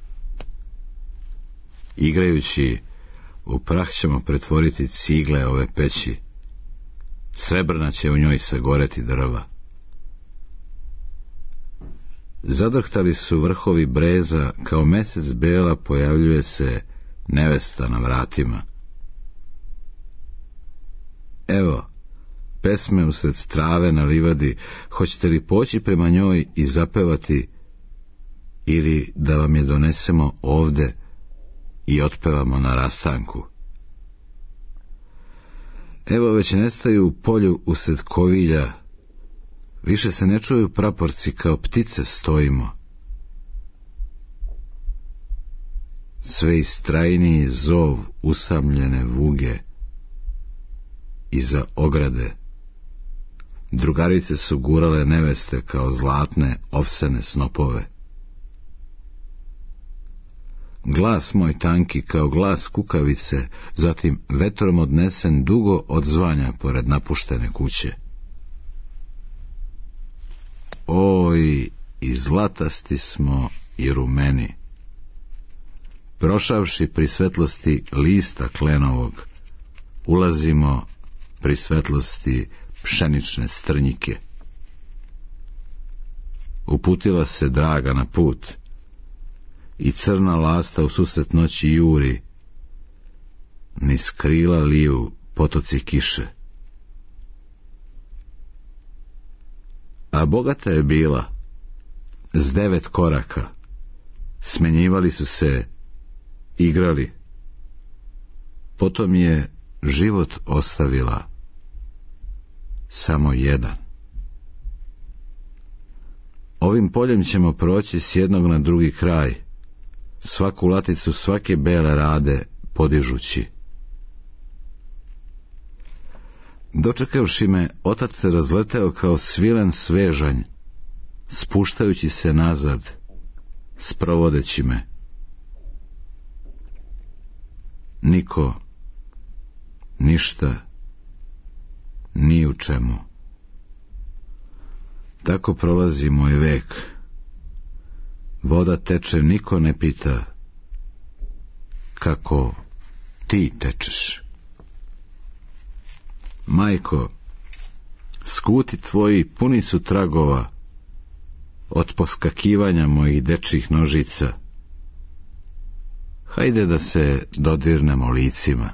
Igrajući, u prah ćemo pretvoriti cigle ove peći, srebrna će u njoj sagoreti drva. Zadrhtali su vrhovi breza, kao mesec bela pojavljuje se nevesta na vratima. Evo, pesme usred trave na livadi, hoćete li poći prema njoj i zapevati, ili da vam je donesemo ovde i otpevamo na rastanku? Evo, već nestaju u polju usred kovilja, više se ne čuju praporci, kao ptice stojimo. Sve istrajniji zov usamljene vuge iza ograde. Drugarice su gurale neveste kao zlatne ovsene snopove. Glas moj tanki kao glas kukavice, zatim vetrom odnesen dugo odzvanja pored napuštene kuće. Oj, i zlatasti smo i rumeni. Prošavši pri svetlosti lista klenovog, ulazimo pri svetlosti pšenične strnjike. Uputila se draga na put i crna lasta u susret noći juri, niz krila liju potoci kiše. A bogata je bila, s devet koraka, smenjivali su se, igrali. Potom je život ostavila samo jedan. Ovim poljem ćemo proći s jednog na drugi kraj, svaku laticu svake bele rade podižući. Dočekavši me, otac se razleteo kao svilen svežanj, spuštajući se nazad, sprovodeći me. Niko, ništa, ni u čemu. Tako prolazi moj vek. Voda teče, niko ne pita kako ti tečeš. Majko, skuti tvoji puni su tragova od poskakivanja mojih dečjih nožica. Hajde da se dodirnemo licima.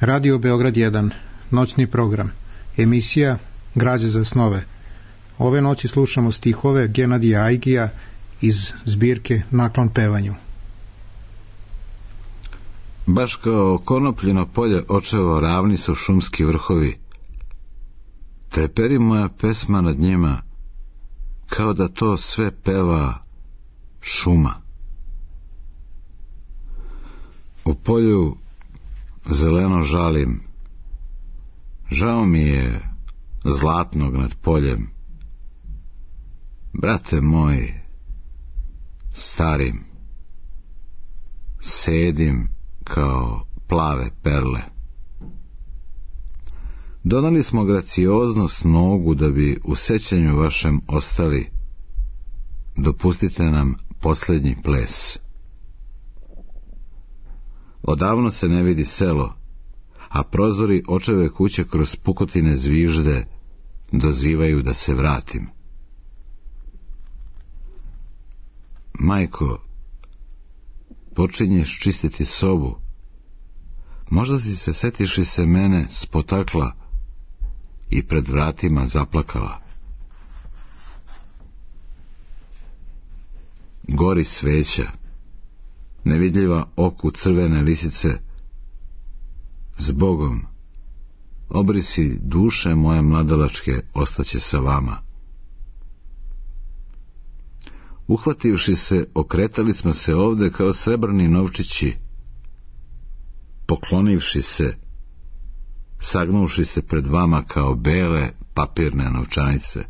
Radio Beograd jedan, noćni program, emisija Građe za snove. Ove noći slušamo stihove Genadija Ajgija iz zbirke Naklon pevanju. Baš kao konopljino polje očevo ravni su šumski vrhovi. Treperi moja pesma nad njima, kao da to sve peva šuma. U polju zeleno žalim, žao mi je zlatnog nad poljem. Brate moj, starim, sedim kao plave perle. Donali smo gracioznost nogu da bi u sećanju vašem ostali. Dopustite nam posljednji ples. Odavno se ne vidi selo, a prozori očeve kuće kroz pukotine zvižde dozivaju da se vratim. Majko, počinješ čistiti sobu. Možda si se setiši se mene spotakla i pred vratima zaplakala. Gori sveća, nevidljiva oku crvene lisice. Zbogom, obrisi duše moje mladalačke ostaće sa vama. Uhvativši se, okretali smo se ovde kao srebrni novčići, poklonivši se, sagnuvši se pred vama kao bele papirne novčanice.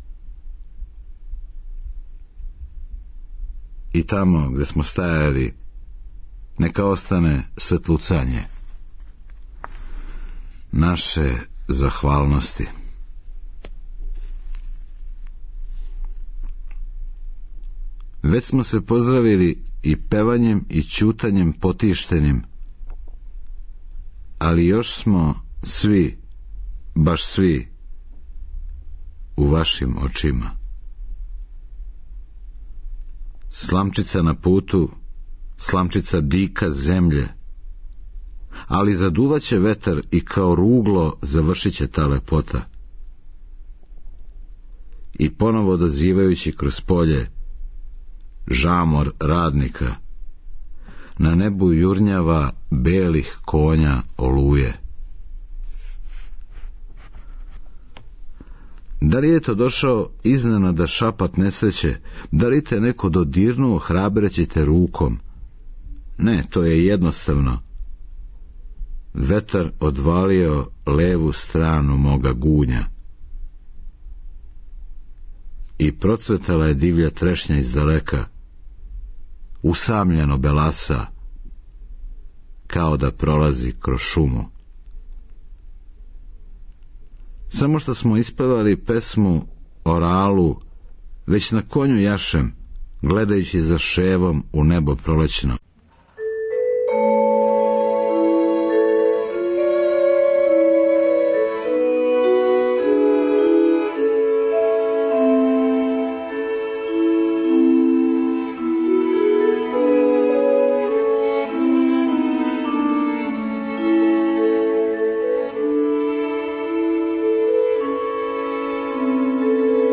I tamo gde smo stajali, neka ostane svetlucanje naše zahvalnosti. Već smo se pozdravili i pevanjem i ćutanjem potištenim, ali još smo svi, baš svi, u vašim očima. Slamčica na putu, slamčica dika zemlje, ali zaduvaće vetar i kao ruglo završit će ta lepota. I ponovo dozivajući kroz polje žamor radnika, na nebu jurnjava belih konja oluje. Da li je to došao iznenada šapat nesreće, da li te neko dodirnuo hrabreći te rukom? Ne, to je jednostavno. Vetar odvalio levu stranu moga gunja i procvetala je divlja trešnja iz daleka, usamljeno belasa, kao da prolazi kroz šumu. Samo što smo ispevali pesmu o ralu, već na konju jašem, gledajući za ševom u nebo prolećno.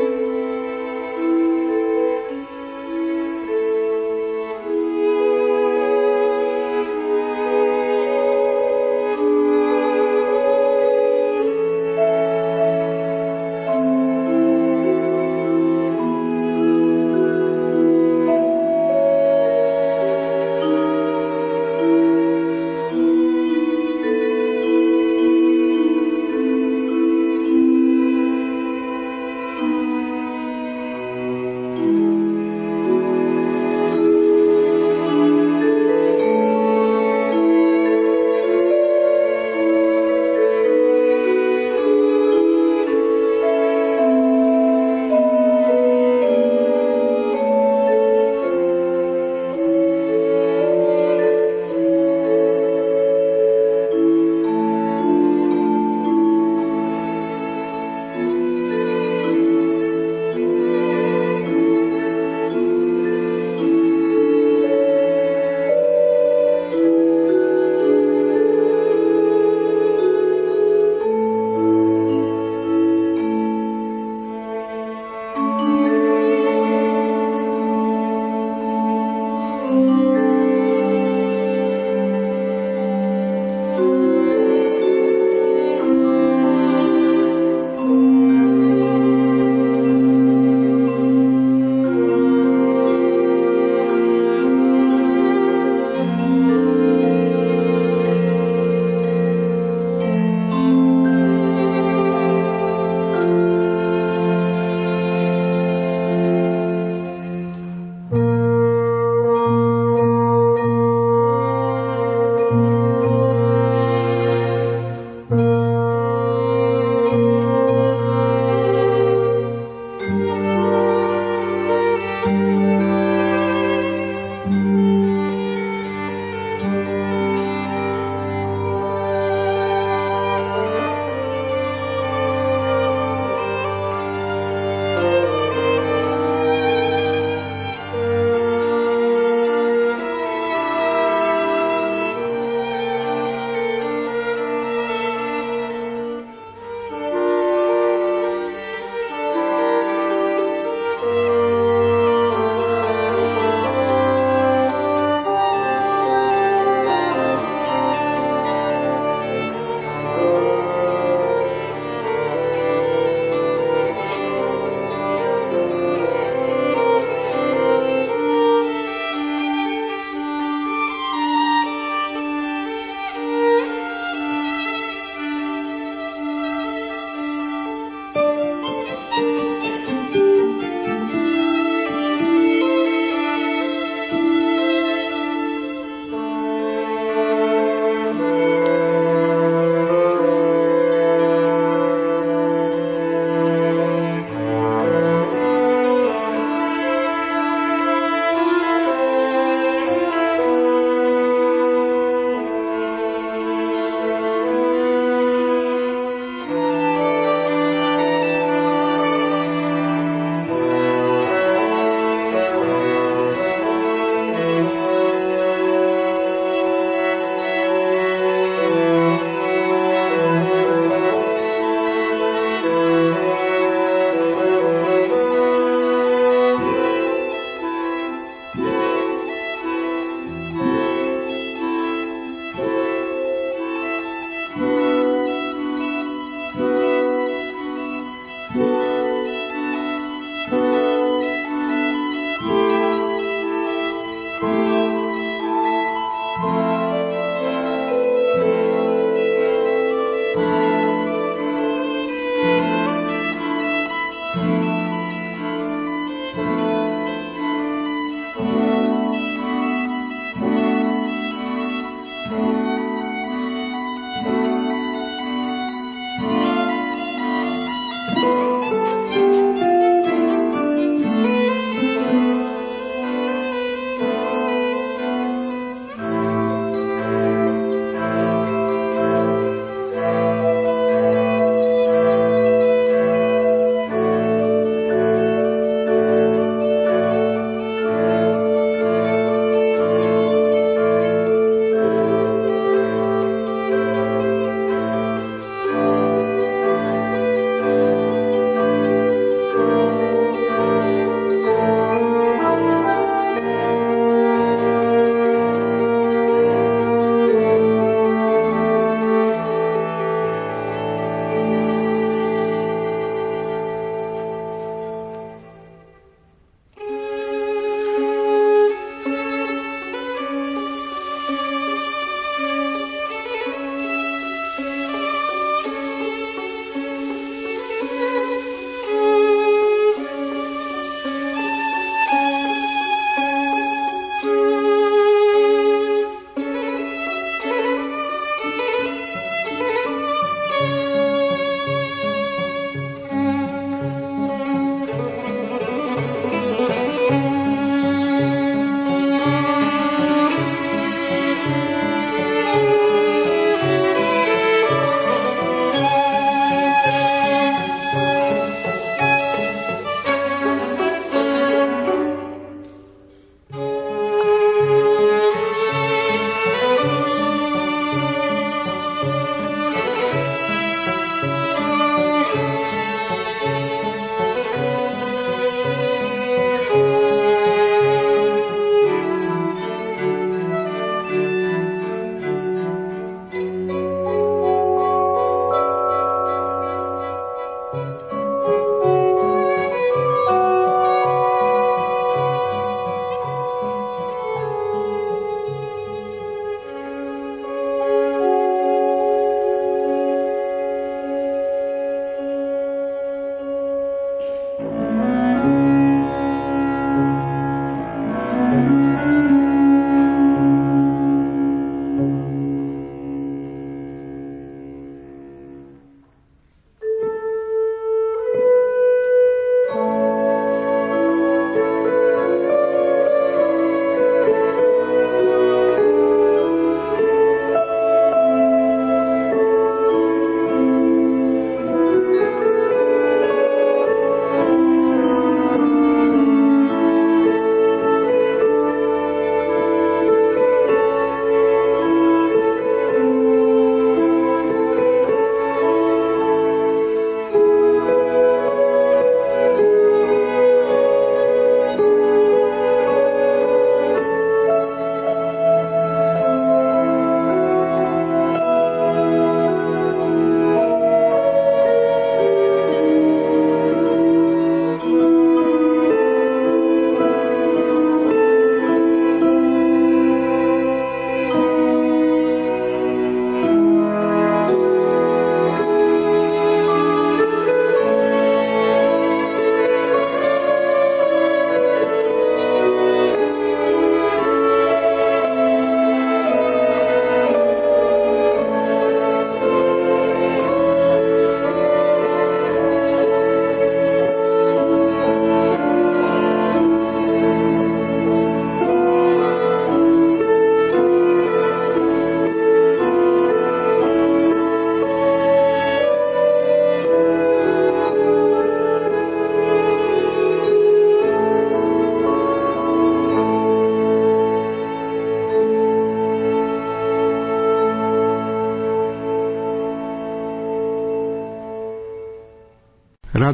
Thank you.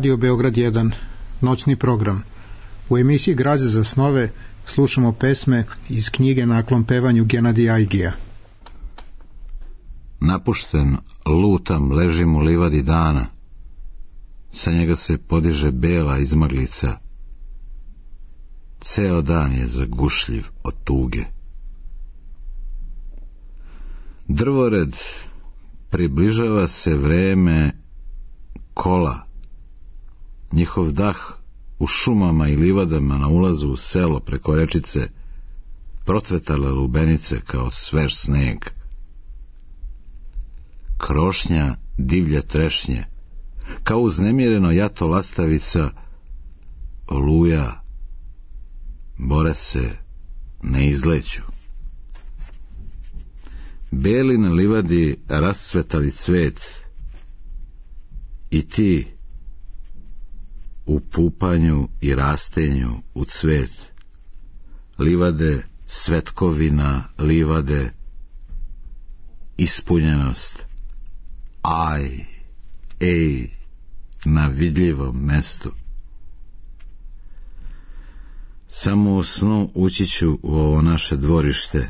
Radio Beograd jedan, noćni program. U emisiji Graze za snove slušamo pesme iz knjige Naklon pevanju Genadija Aigija. Napušten, lutam, ležim u livadi dana. Sa njega se podiže bela izmaglica. Ceo dan je zagušljiv od tuge. Drvored, približava se vreme kola. Njihov dah u šumama i livadama na ulazu u selo preko rečice procvetale lubenice kao svež sneg. Krošnja divlje trešnje, kao uznemireno jato lastavica, oluja, bore se, ne izleću. Beli na livadi rascvetali cvet, i ti u pupanju i rastenju u cvet, livade, svetkovina, livade, ispunjenost, aj, ej, na vidljivom mestu. Samo u snu ući ću u ovo naše dvorište.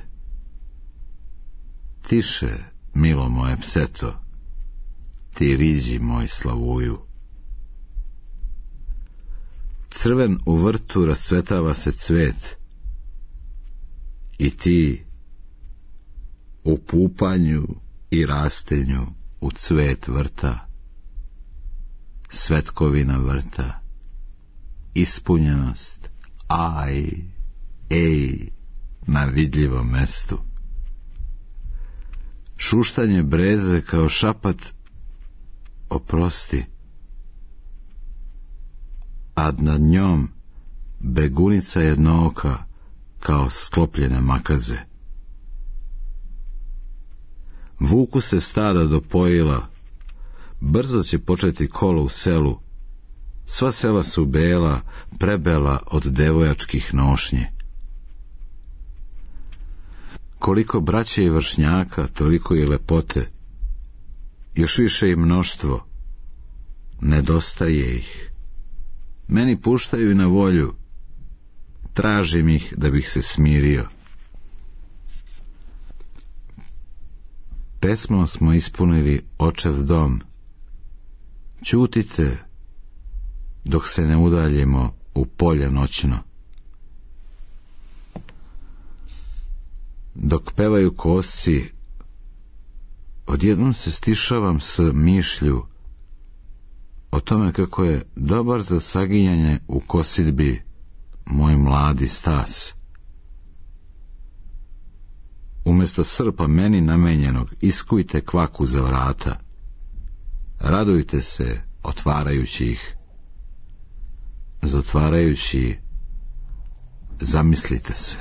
Tiše, milo moje pseto, ti riđi moj slavuju. Crven u vrtu rascvetava se cvet, i ti u pupanju i rastenju u cvet vrta, svetkovina vrta, ispunjenost, aj, ej, na vidljivom mestu. Šuštanje breze kao šapat oprosti, a nad njom begunica jednooka kao sklopljene makaze. Vuku se stada do pojila, brzo će početi kolo u selu, sva sela su bela, prebela od devojačkih nošnje. Koliko braće i vršnjaka, toliko i lepote, još više i mnoštvo, nedostaje ih. Meni puštaju i na volju, tražim ih da bih se smirio. Pesmom smo ispunili očev dom. Ćutite dok se ne udaljimo u polje noćno. Dok pevaju kosci, odjednom se stišavam s mišlju o tome kako je dobar za saginjanje u kosidbi moj mladi stas. Umjesto srpa meni namenjenog iskujte kvaku za vrata. Radujte se otvarajući ih. Zatvarajući, zamislite se.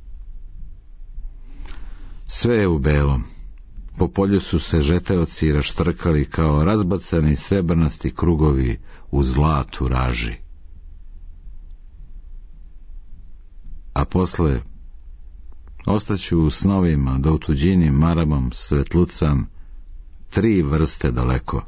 Sve je u belom. Po polju su se žeteoci raštrkali kao razbacani srebrnasti krugovi u zlatu raži. A posle ostaću u snovima da u tuđini maramom svetlucam tri vrste daleko.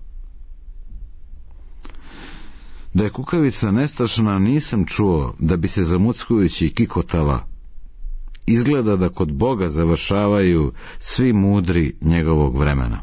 Da je kukavica nestašna nisam čuo, da bi se zamuckujući kikotala. Izgleda da kod Boga završavaju svi mudri njegovog vremena.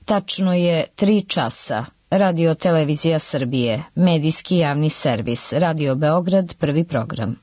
Tačno je tri časa. Radio Televizija Srbije, medijski javni servis, Radio Beograd, prvi program.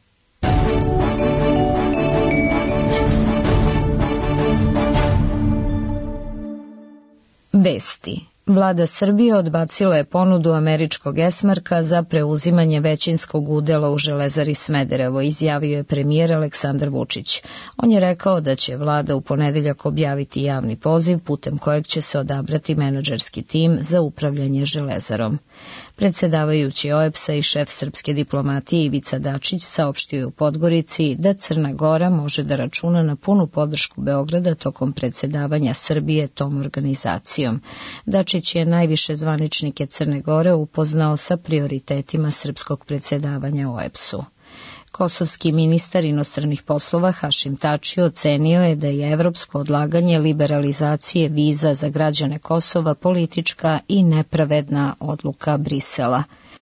Vesti. Vlada Srbije odbacila je ponudu američkog Esmarka za preuzimanje većinskog udela u Železari Smederevo, izjavio je premijer Aleksandar Vučić. On je rekao da će vlada u ponedeljak objaviti javni poziv putem kojeg će se odabrati menadžerski tim za upravljanje Železarom. Predsedavajući O E B S-a i šef srpske diplomatije Ivica Dačić saopštio je u Podgorici da Crna Gora može da računa na punu podršku Beograda tokom predsedavanja Srbije tom organizacijom. Dačić je najviše zvaničnike Crne Gore upoznao sa prioritetima srpskog predsedavanja O E B S-u. Kosovski ministar inostranih poslova Hašim Tači ocenio je da je evropsko odlaganje liberalizacije viza za građane Kosova politička i nepravedna odluka Brisela.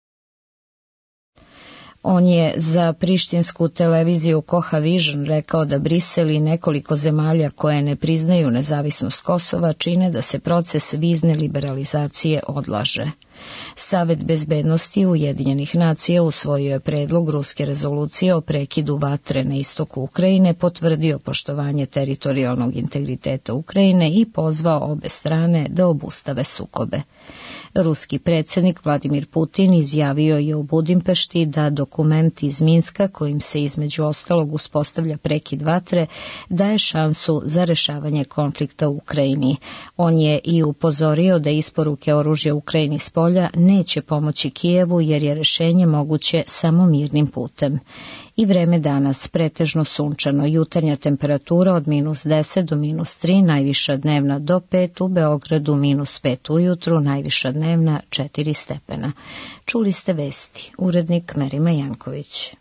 On je za prištinsku televiziju Koha Vision rekao da Brisel i nekoliko zemalja koje ne priznaju nezavisnost Kosova čine da se proces vizne liberalizacije odlaže. Savet bezbednosti Ujedinjenih nacija usvojio je predlog ruske rezolucije o prekidu vatre na istoku Ukrajine, potvrdio poštovanje teritorijalnog integriteta Ukrajine i pozvao obe strane da obustave sukobe. Ruski predsjednik Vladimir Putin izjavio je u Budimpešti da dokument iz Minska, kojim se između ostalog uspostavlja prekid vatre, daje šansu za rešavanje konflikta u Ukrajini. On je i upozorio da isporuke oružja Ukrajini s polja neće pomoći Kijevu jer je rešenje moguće samo mirnim putem. I vreme danas pretežno sunčano, jutarnja temperatura od minus deset do minus tri, najviša dnevna do pet, u Beogradu minus pet ujutru, najviša dnevna četiri stepena. Čuli ste vesti, urednik Merima Janković.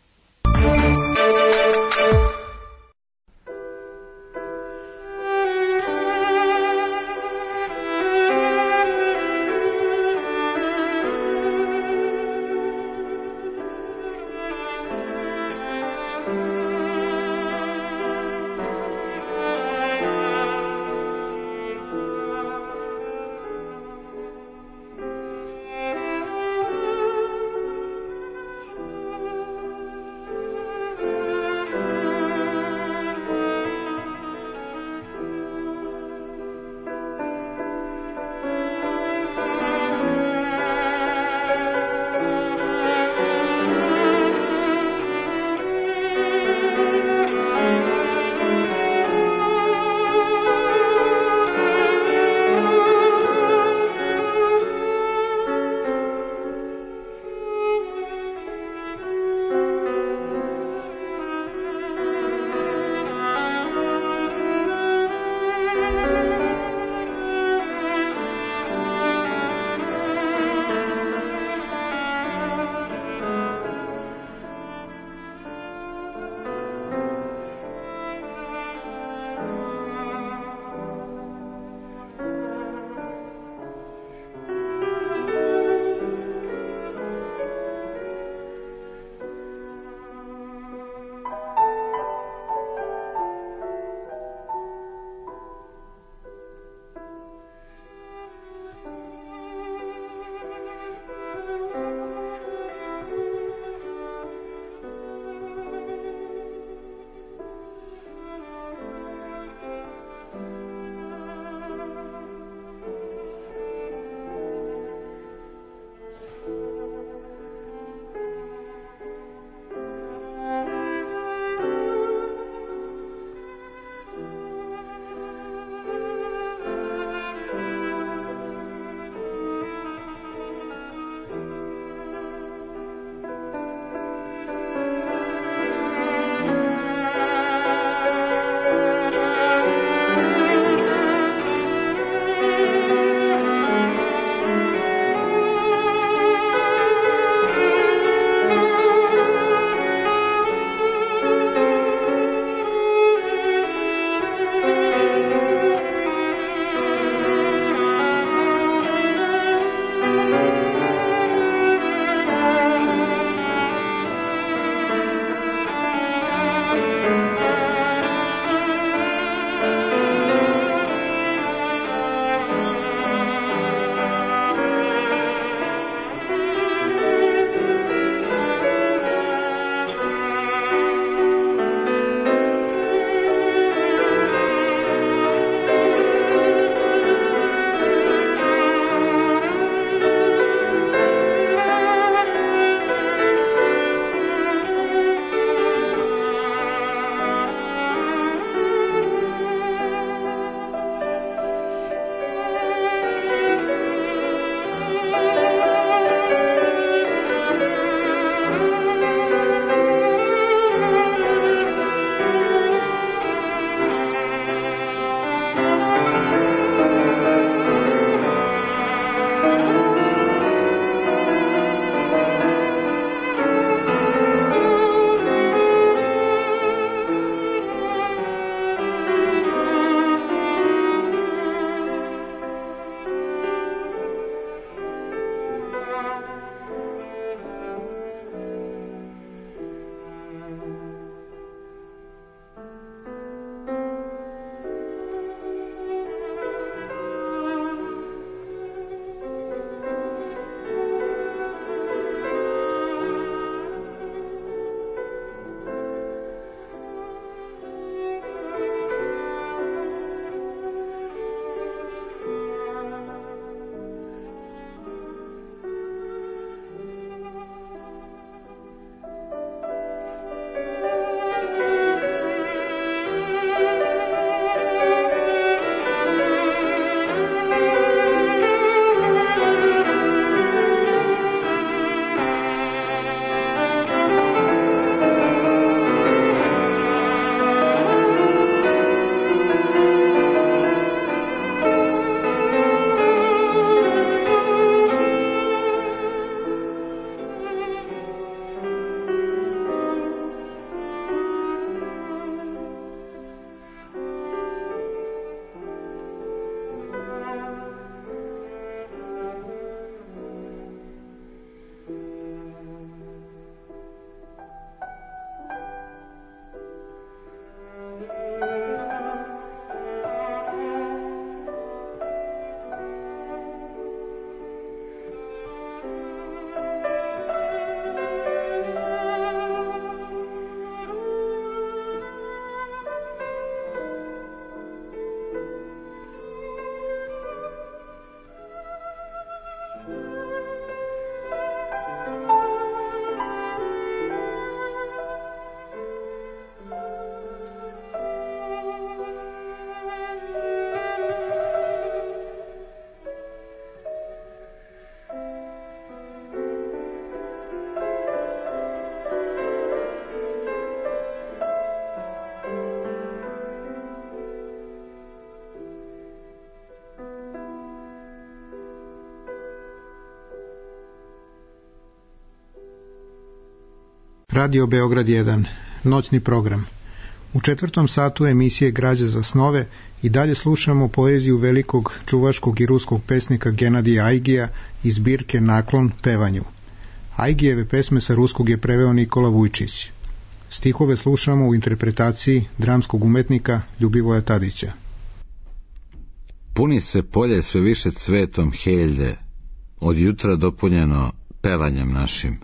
Radio Beograd jedan, noćni program. U četvrtom satu emisije Građa za snove i dalje slušamo poeziju velikog čuvaškog i ruskog pesnika Genadija Ajgija iz zbirke Naklon pevanju. Ajgijeve pesme sa ruskog je preveo Nikola Vujčić. Stihove slušamo u interpretaciji dramskog umetnika Ljubivoja Tadića. Puni se polje sve više cvetom helje, od jutra dopunjeno pevanjem našim.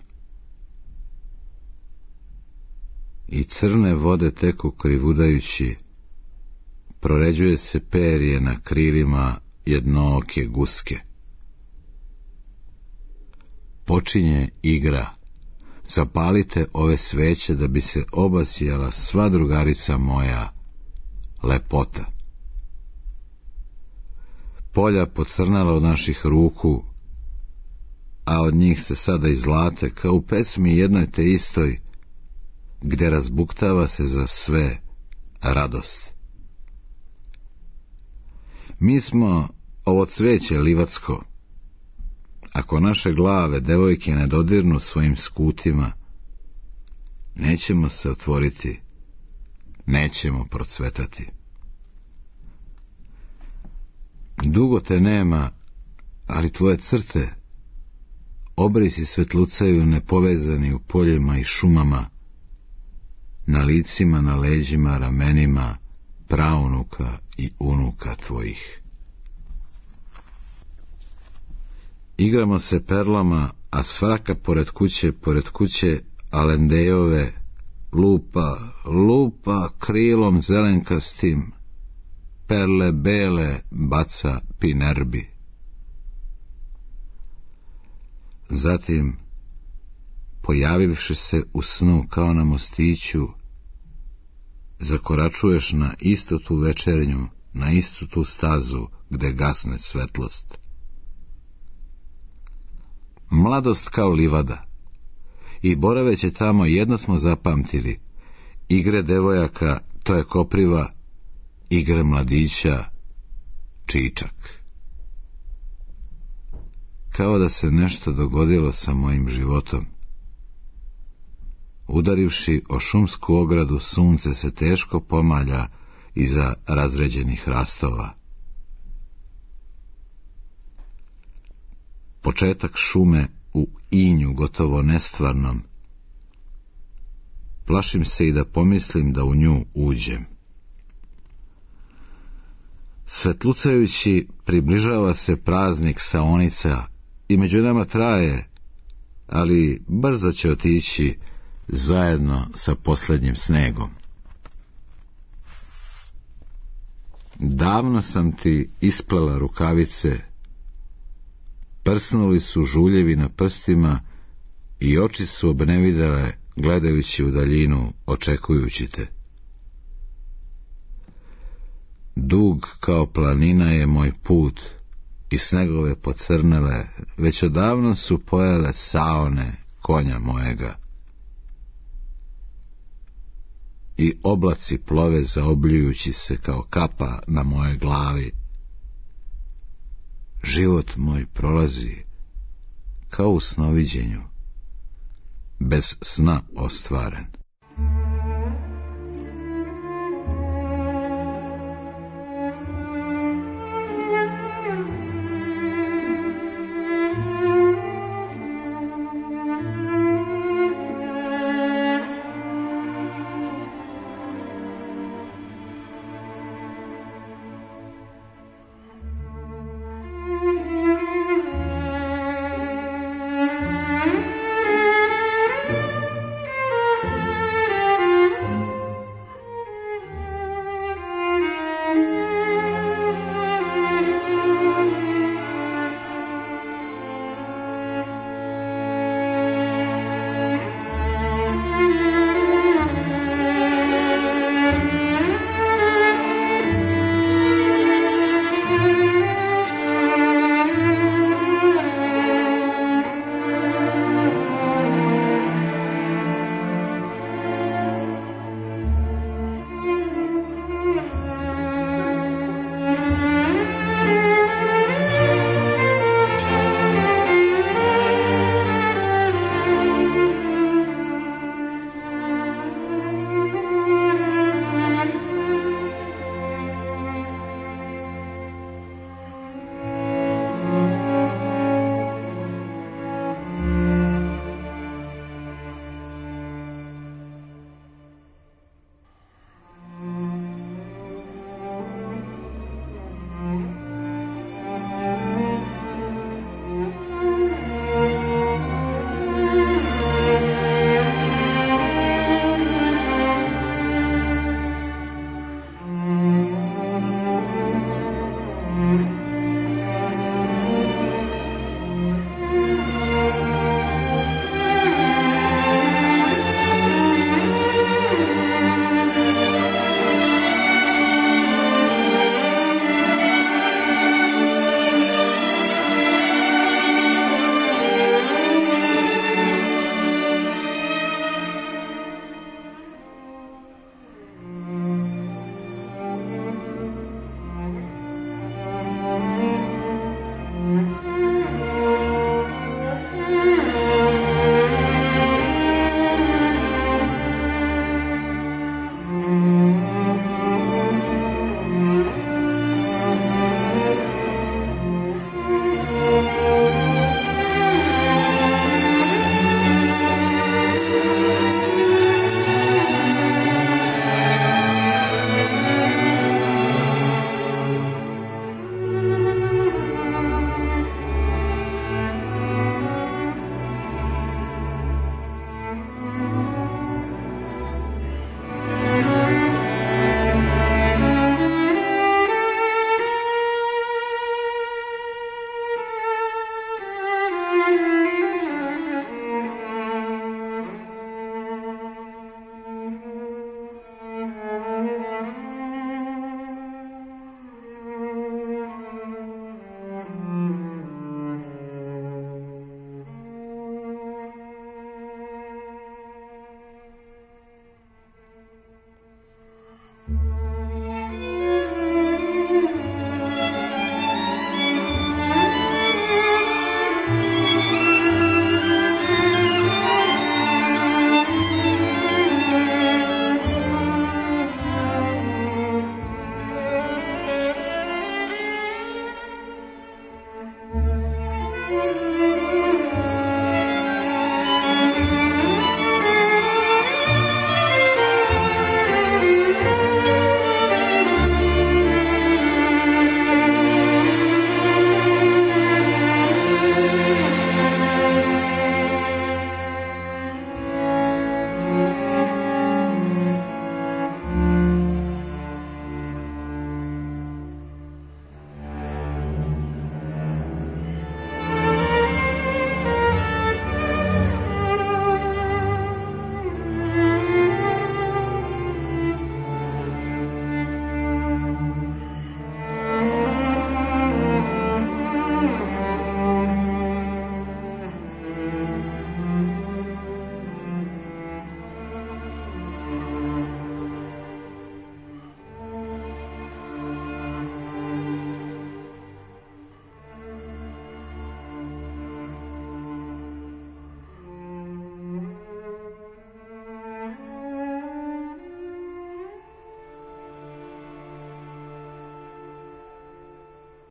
I crne vode teku krivudajući, proređuje se perje na krilima jednooke guske. Počinje igra, zapalite ove sveće da bi se obasjala sva drugarica moja, lepota. Polja pocrnala od naših ruku, a od njih se sada izlate kao u pesmi jednoj te istoj, gde razbuktava se za sve radost. Mi smo ovo cveće livatsko. Ako naše glave devojke ne dodirnu svojim skutima, nećemo se otvoriti, nećemo procvetati. Dugo te nema, ali tvoje crte, obrisi svetlucaju nepovezani u poljima i šumama, na licima, na leđima, ramenima, praunuka i unuka tvojih. Igramo se perlama, a svaka pored kuće, pored kuće Alendejove, lupa, lupa krilom zelenkastim, perle bele baca Pinerbi. Zatim, pojavivši se u snu kao na mostiću, zakoračuješ na istu tu večernju, na istu tu stazu gde gasne svetlost. Mladost kao livada, i boraveće tamo jedno smo zapamtili, igre devojaka, to je kopriva, igre mladića, čičak. Kao da se nešto dogodilo sa mojim životom. Udarivši o šumsku ogradu, sunce se teško pomalja iza razređenih rastova. Početak šume u inju gotovo nestvarnom. Plašim se i da pomislim da u nju uđem. Svetlucajući približava se praznik saonica i među nama traje, ali brzo će otići zajedno sa posljednjim snegom. Davno sam ti isplela rukavice, prsnuli su žuljevi na prstima i oči su obnevidele gledajući u daljinu, očekujući te. Dug kao planina je moj put i snegove pocrnele već odavno su pojele saone konja mojega. I oblaci plove zaobljujući se kao kapa na moje glavi. Život moj prolazi kao u snoviđenju, bez sna ostvaren.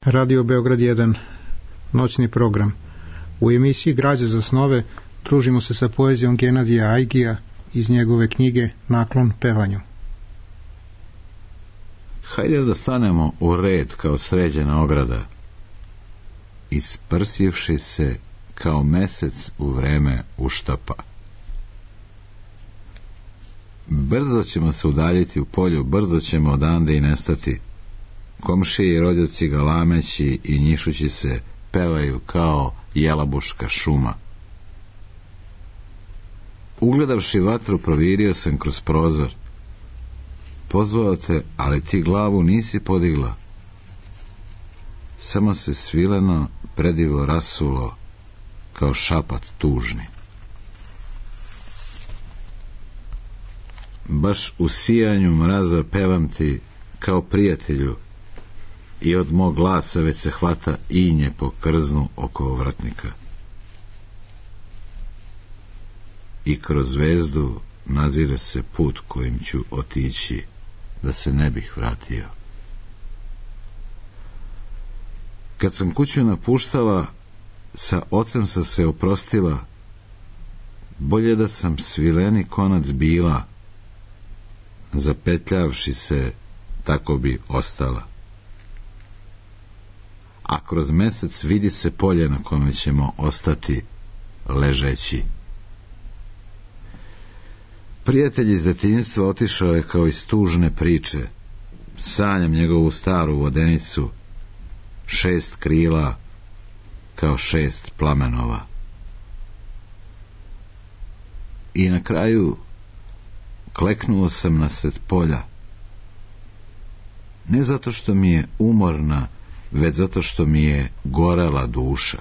Radio Beograd jedan, noćni program. U emisiji Građe za snove družimo se sa poezijom Genadija Ajgija iz njegove knjige Naklon pevanju. Hajde da stanemo u red kao sređena ograda, isprssivši se kao mesec u vreme uštapa. Brzo ćemo se udaljiti u polju, brzo ćemo odande i nestati. Komšije i rođaci galameći i njišući se pevaju kao jelabuška šuma. Ugledavši vatru, provirio sam kroz prozor. Pozvao te, ali ti glavu nisi podigla. Samo se svileno predivo rasulo kao šapat tužni. Baš u sijanju mraza pevam ti kao prijatelju i od mog glasa već se hvata inje po krznu oko ovratnika. I kroz zvezdu nadzire se put kojim ću otići da se ne bih vratio. Kad sam kuću napuštala, sa ocem sam se oprostila, bolje da sam svileni konac bila, zapetljavši se, tako bi ostala. A kroz mesec vidi se polje na kome ćemo ostati ležeći. Prijatelj iz detinjstva otišao je kao iz tužne priče. Sanjam njegovu staru vodenicu, šest krila kao šest plamenova. I na kraju kleknuo sam nasred polja. Ne zato što mi je umorna, već zato što mi je gorela duša.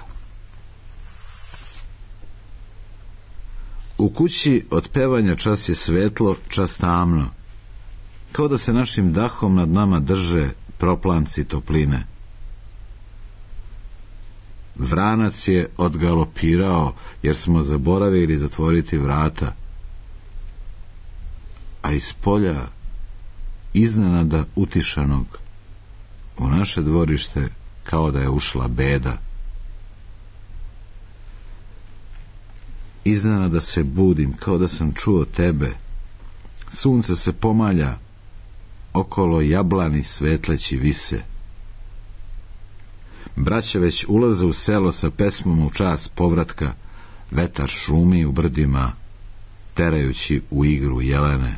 U kući od pevanja čas je svetlo, čas tamno, kao da se našim dahom nad nama drže proplanci topline. Vranac je odgalopirao jer smo zaboravili zatvoriti vrata, a iz polja iznenada utišanog u naše dvorište kao da je ušla beda. Iznenada se budim kao da sam čuo tebe. Sunce se pomalja, okolo jablani svetleći vise. Braća već ulaze u selo sa pesmom u čas povratka, vetar šumi u brdima, terajući u igru jelene.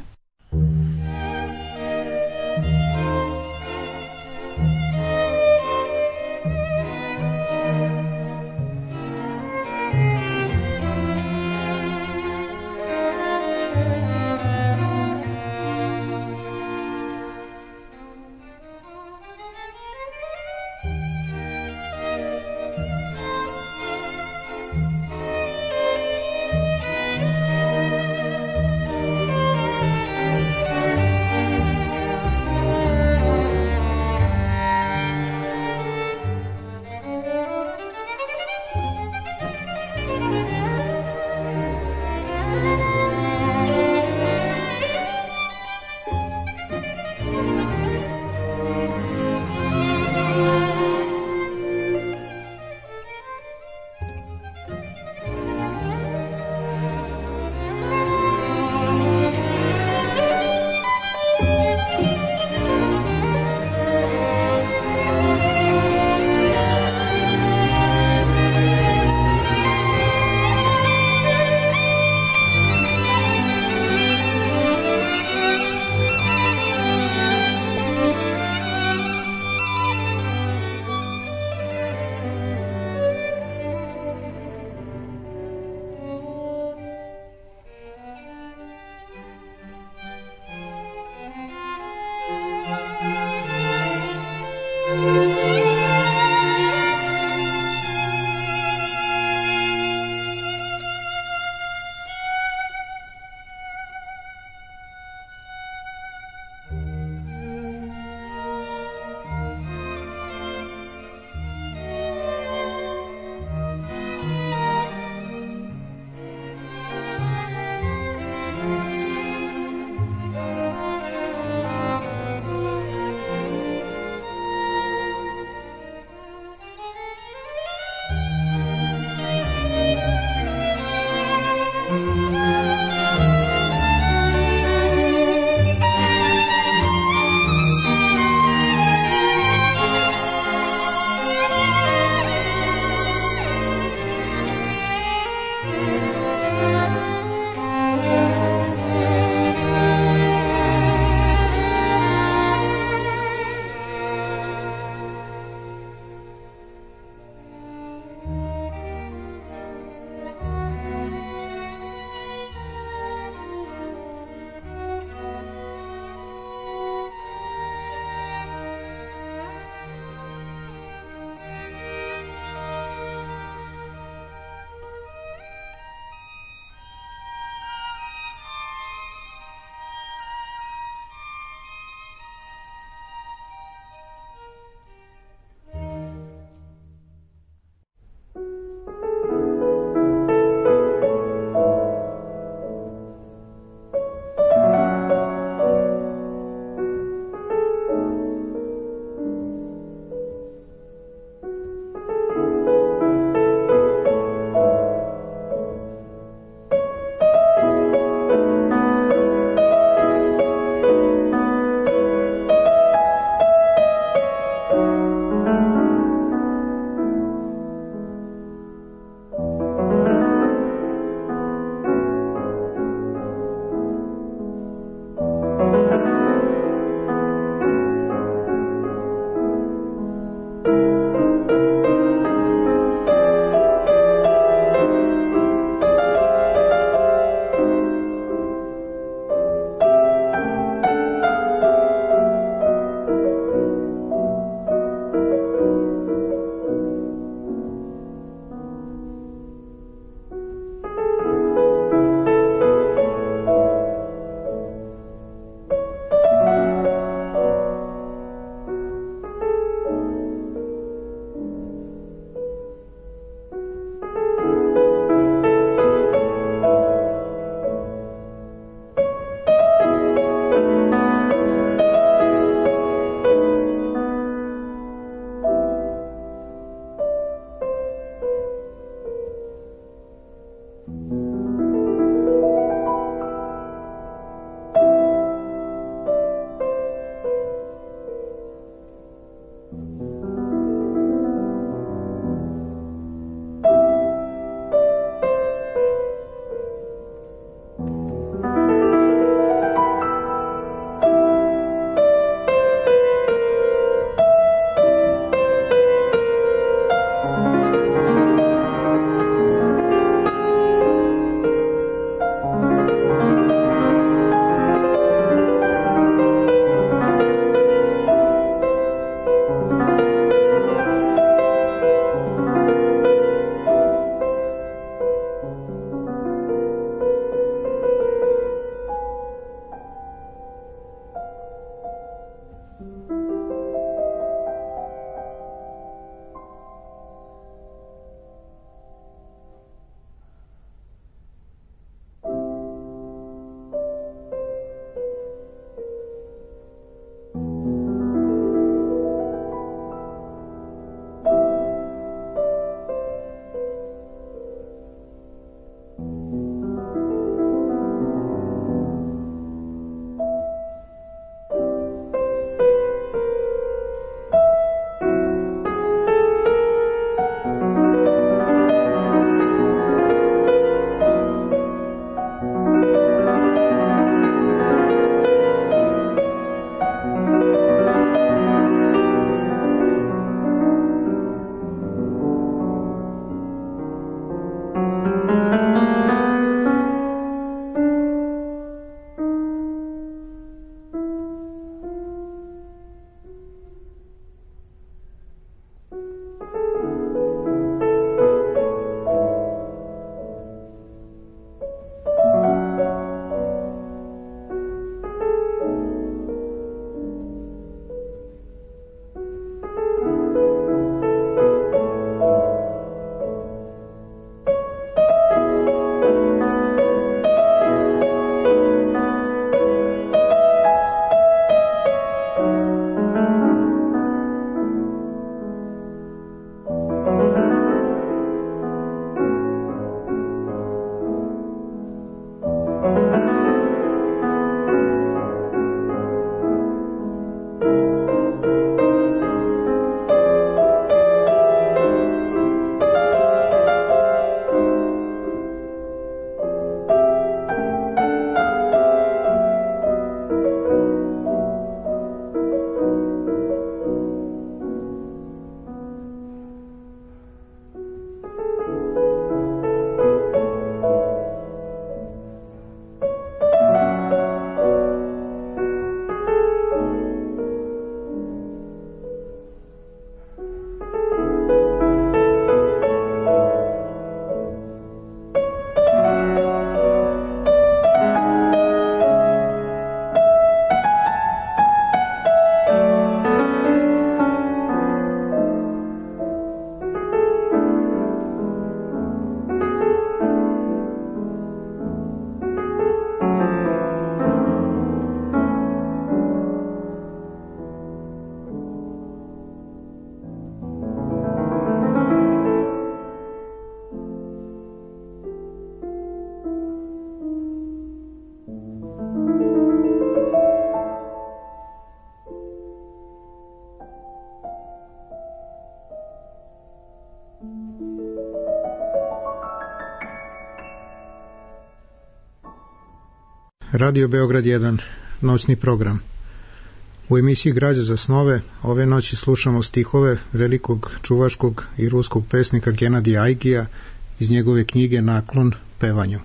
Radio Beograd jedan, noćni program. U emisiji Građa za snove ove noći slušamo stihove velikog čuvaškog i ruskog pesnika Genadija Ajgija iz njegove knjige Naklon pevanju.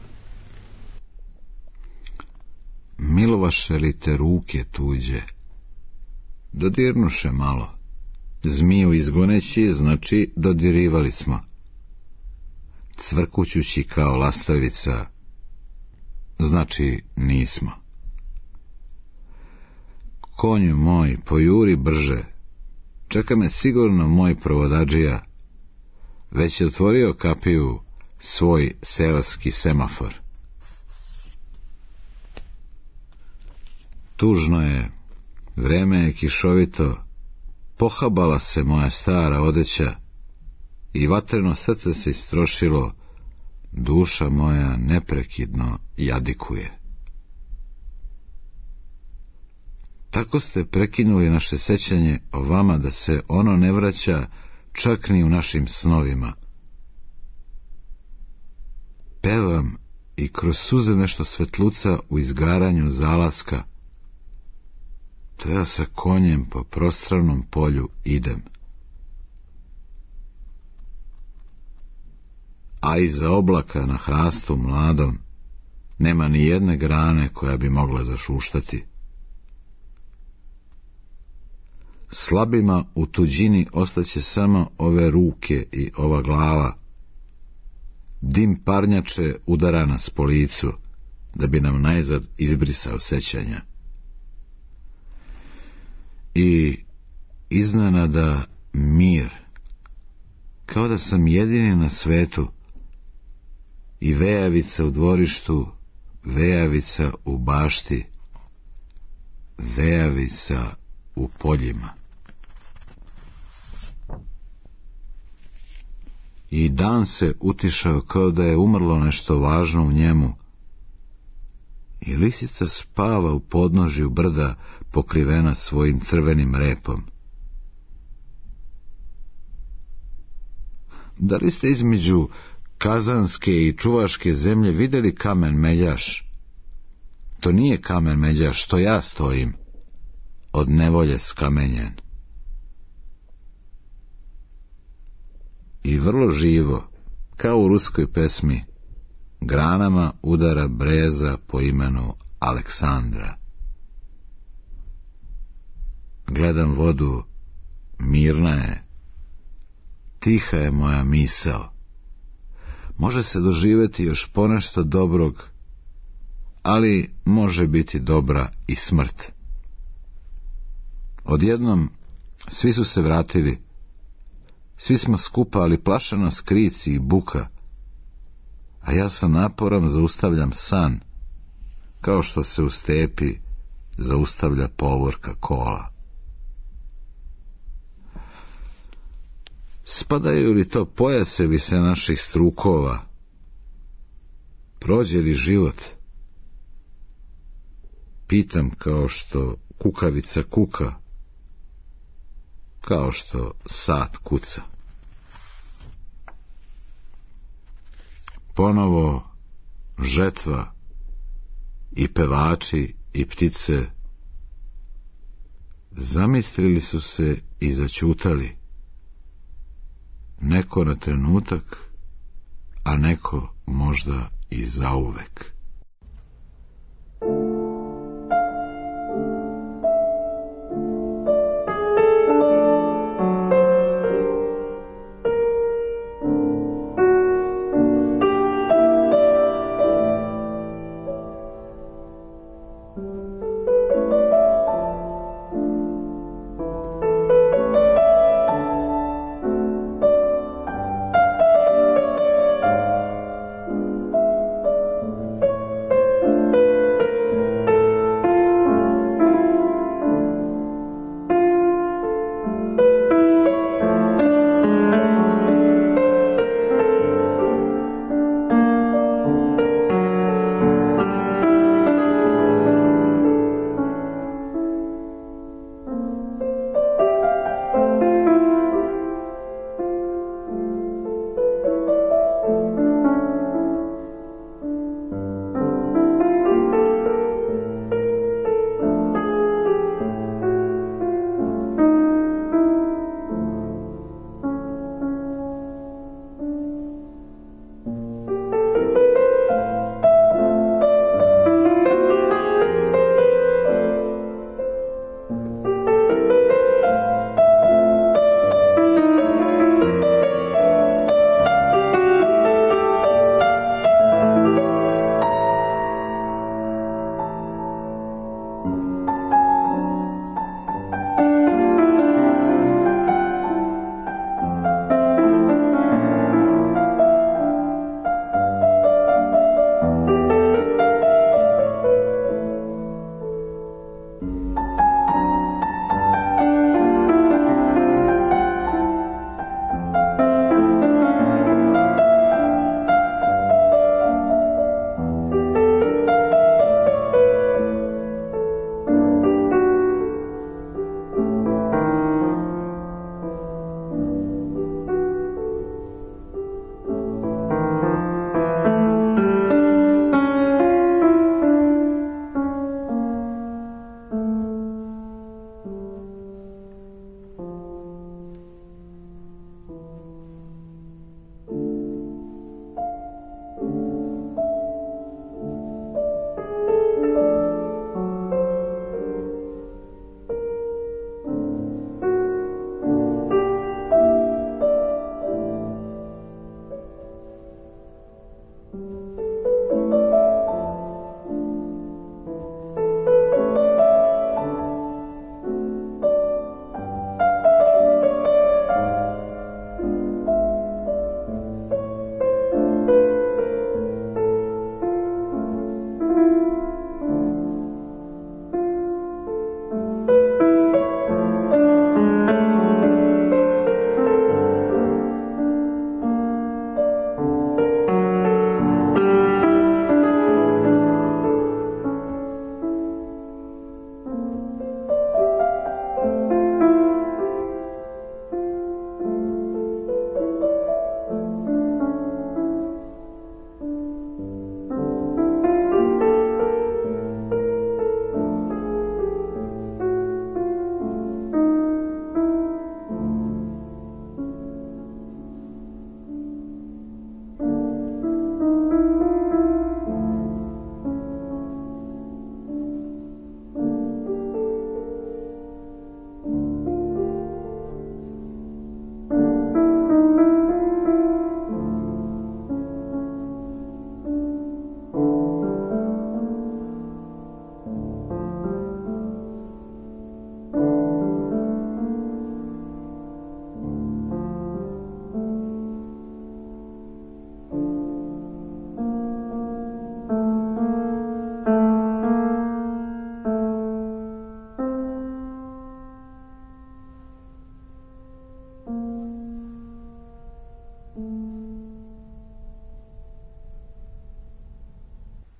Milovaše li te ruke tuđe, dodirnuše malo, zmiju izgoneći, znači dodirivali smo, cvrkućući kao lastavica, znači nismo. Konju moj, pojuri brže, čeka me sigurno moj provodadžija, već je otvorio kapiju svoj seoski semafor. Tužno je, vreme je kišovito, pohabala se moja stara odeća i vatreno srce se istrošilo, duša moja neprekidno jadikuje. Tako ste prekinuli naše sećanje o vama da se ono ne vraća čak ni u našim snovima. Pevam i kroz suze nešto svetluca u izgaranju zalaska, to ja sa konjem po prostranom polju idem. A iza oblaka na hrastu mladom nema ni jedne grane koja bi mogla zašuštati. Slabima u tuđini ostaće samo ove ruke i ova glava. Dim parnjače udara nas po licu, da bi nam najzad izbrisao sećanja. I iznenada mir, kao da sam jedini na svetu, i vejavica u dvorištu, vejavica u bašti, vejavica u poljima. I dan se utišao kao da je umrlo nešto važno u njemu, i lisica spava u podnožju brda pokrivena svojim crvenim repom. Da li ste između kazanske i čuvaške zemlje vidjeli kamen meljaš? To nije kamen meljaš, što ja stojim, od nevolje skamenjen. I vrlo živo, kao u ruskoj pesmi, granama udara breza po imenu Aleksandra. Gledam vodu, mirna je, tiha je moja misao. Može se doživjeti još ponešto dobrog, ali može biti dobra i smrt. Odjednom svi su se vratili, svi smo skupa, ali plaša nas krici i buka, a ja sa naporom zaustavljam san, kao što se u stepi zaustavlja povorka kola. Spadaju li to pojasevi se naših strukova? Prođe li život? Pitam kao što kukavica kuka, kao što sat kuca. Ponovo žetva i pevači i ptice zamislili su se i začutali. Neko na trenutak, a neko možda i zauvek.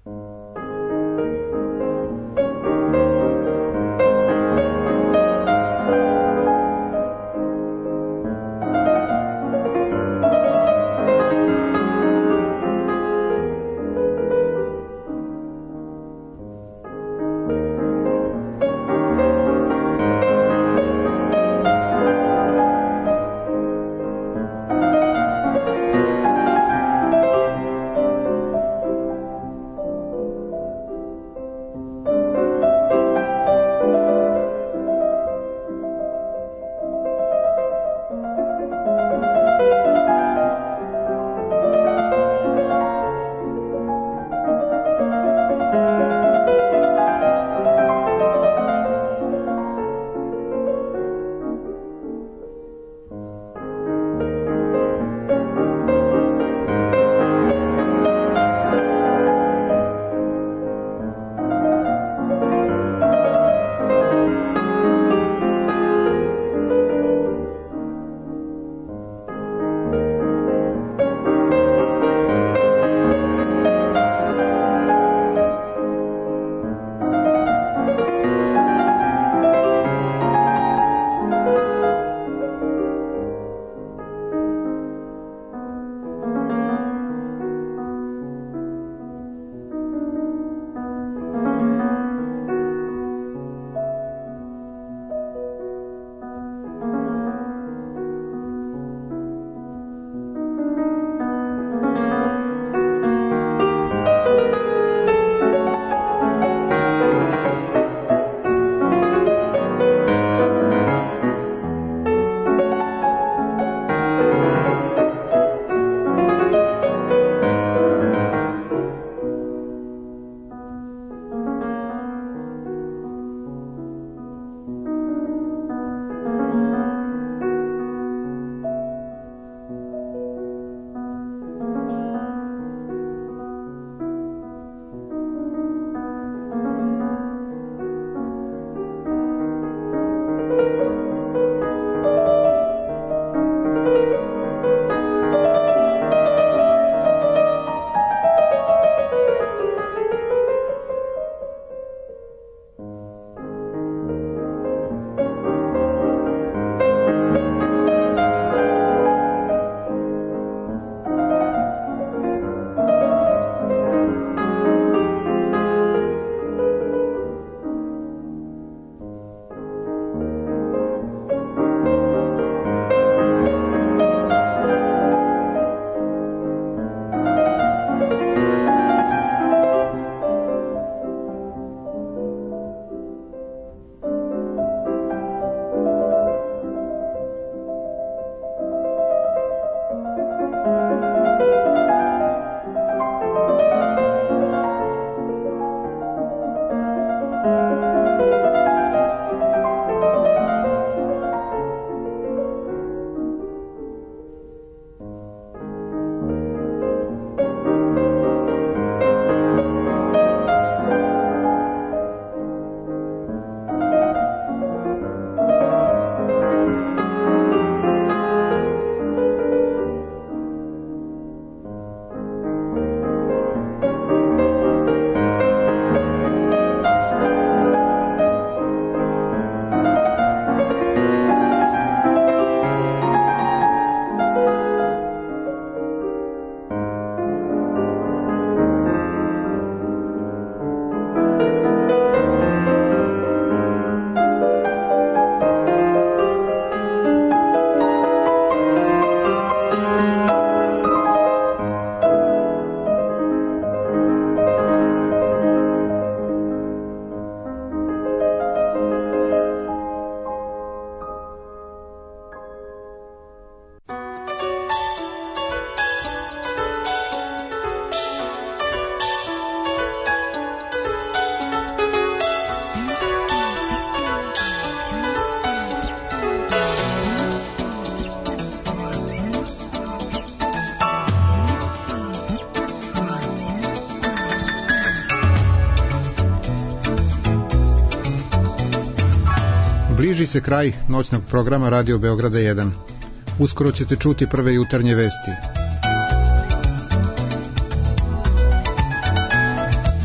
Bliži se kraj noćnog programa Radio Beograda jedan. Uskoro ćete čuti prve jutarnje vesti.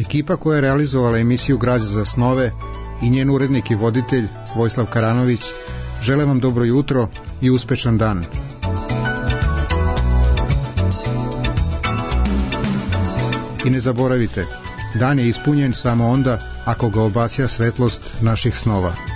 Ekipa koja je realizovala emisiju Građa za snove i njen urednik i voditelj Vojislav Karanović žele vam dobro jutro i uspešan dan. I ne zaboravite, dan je ispunjen samo onda ako ga obasja svetlost naših snova.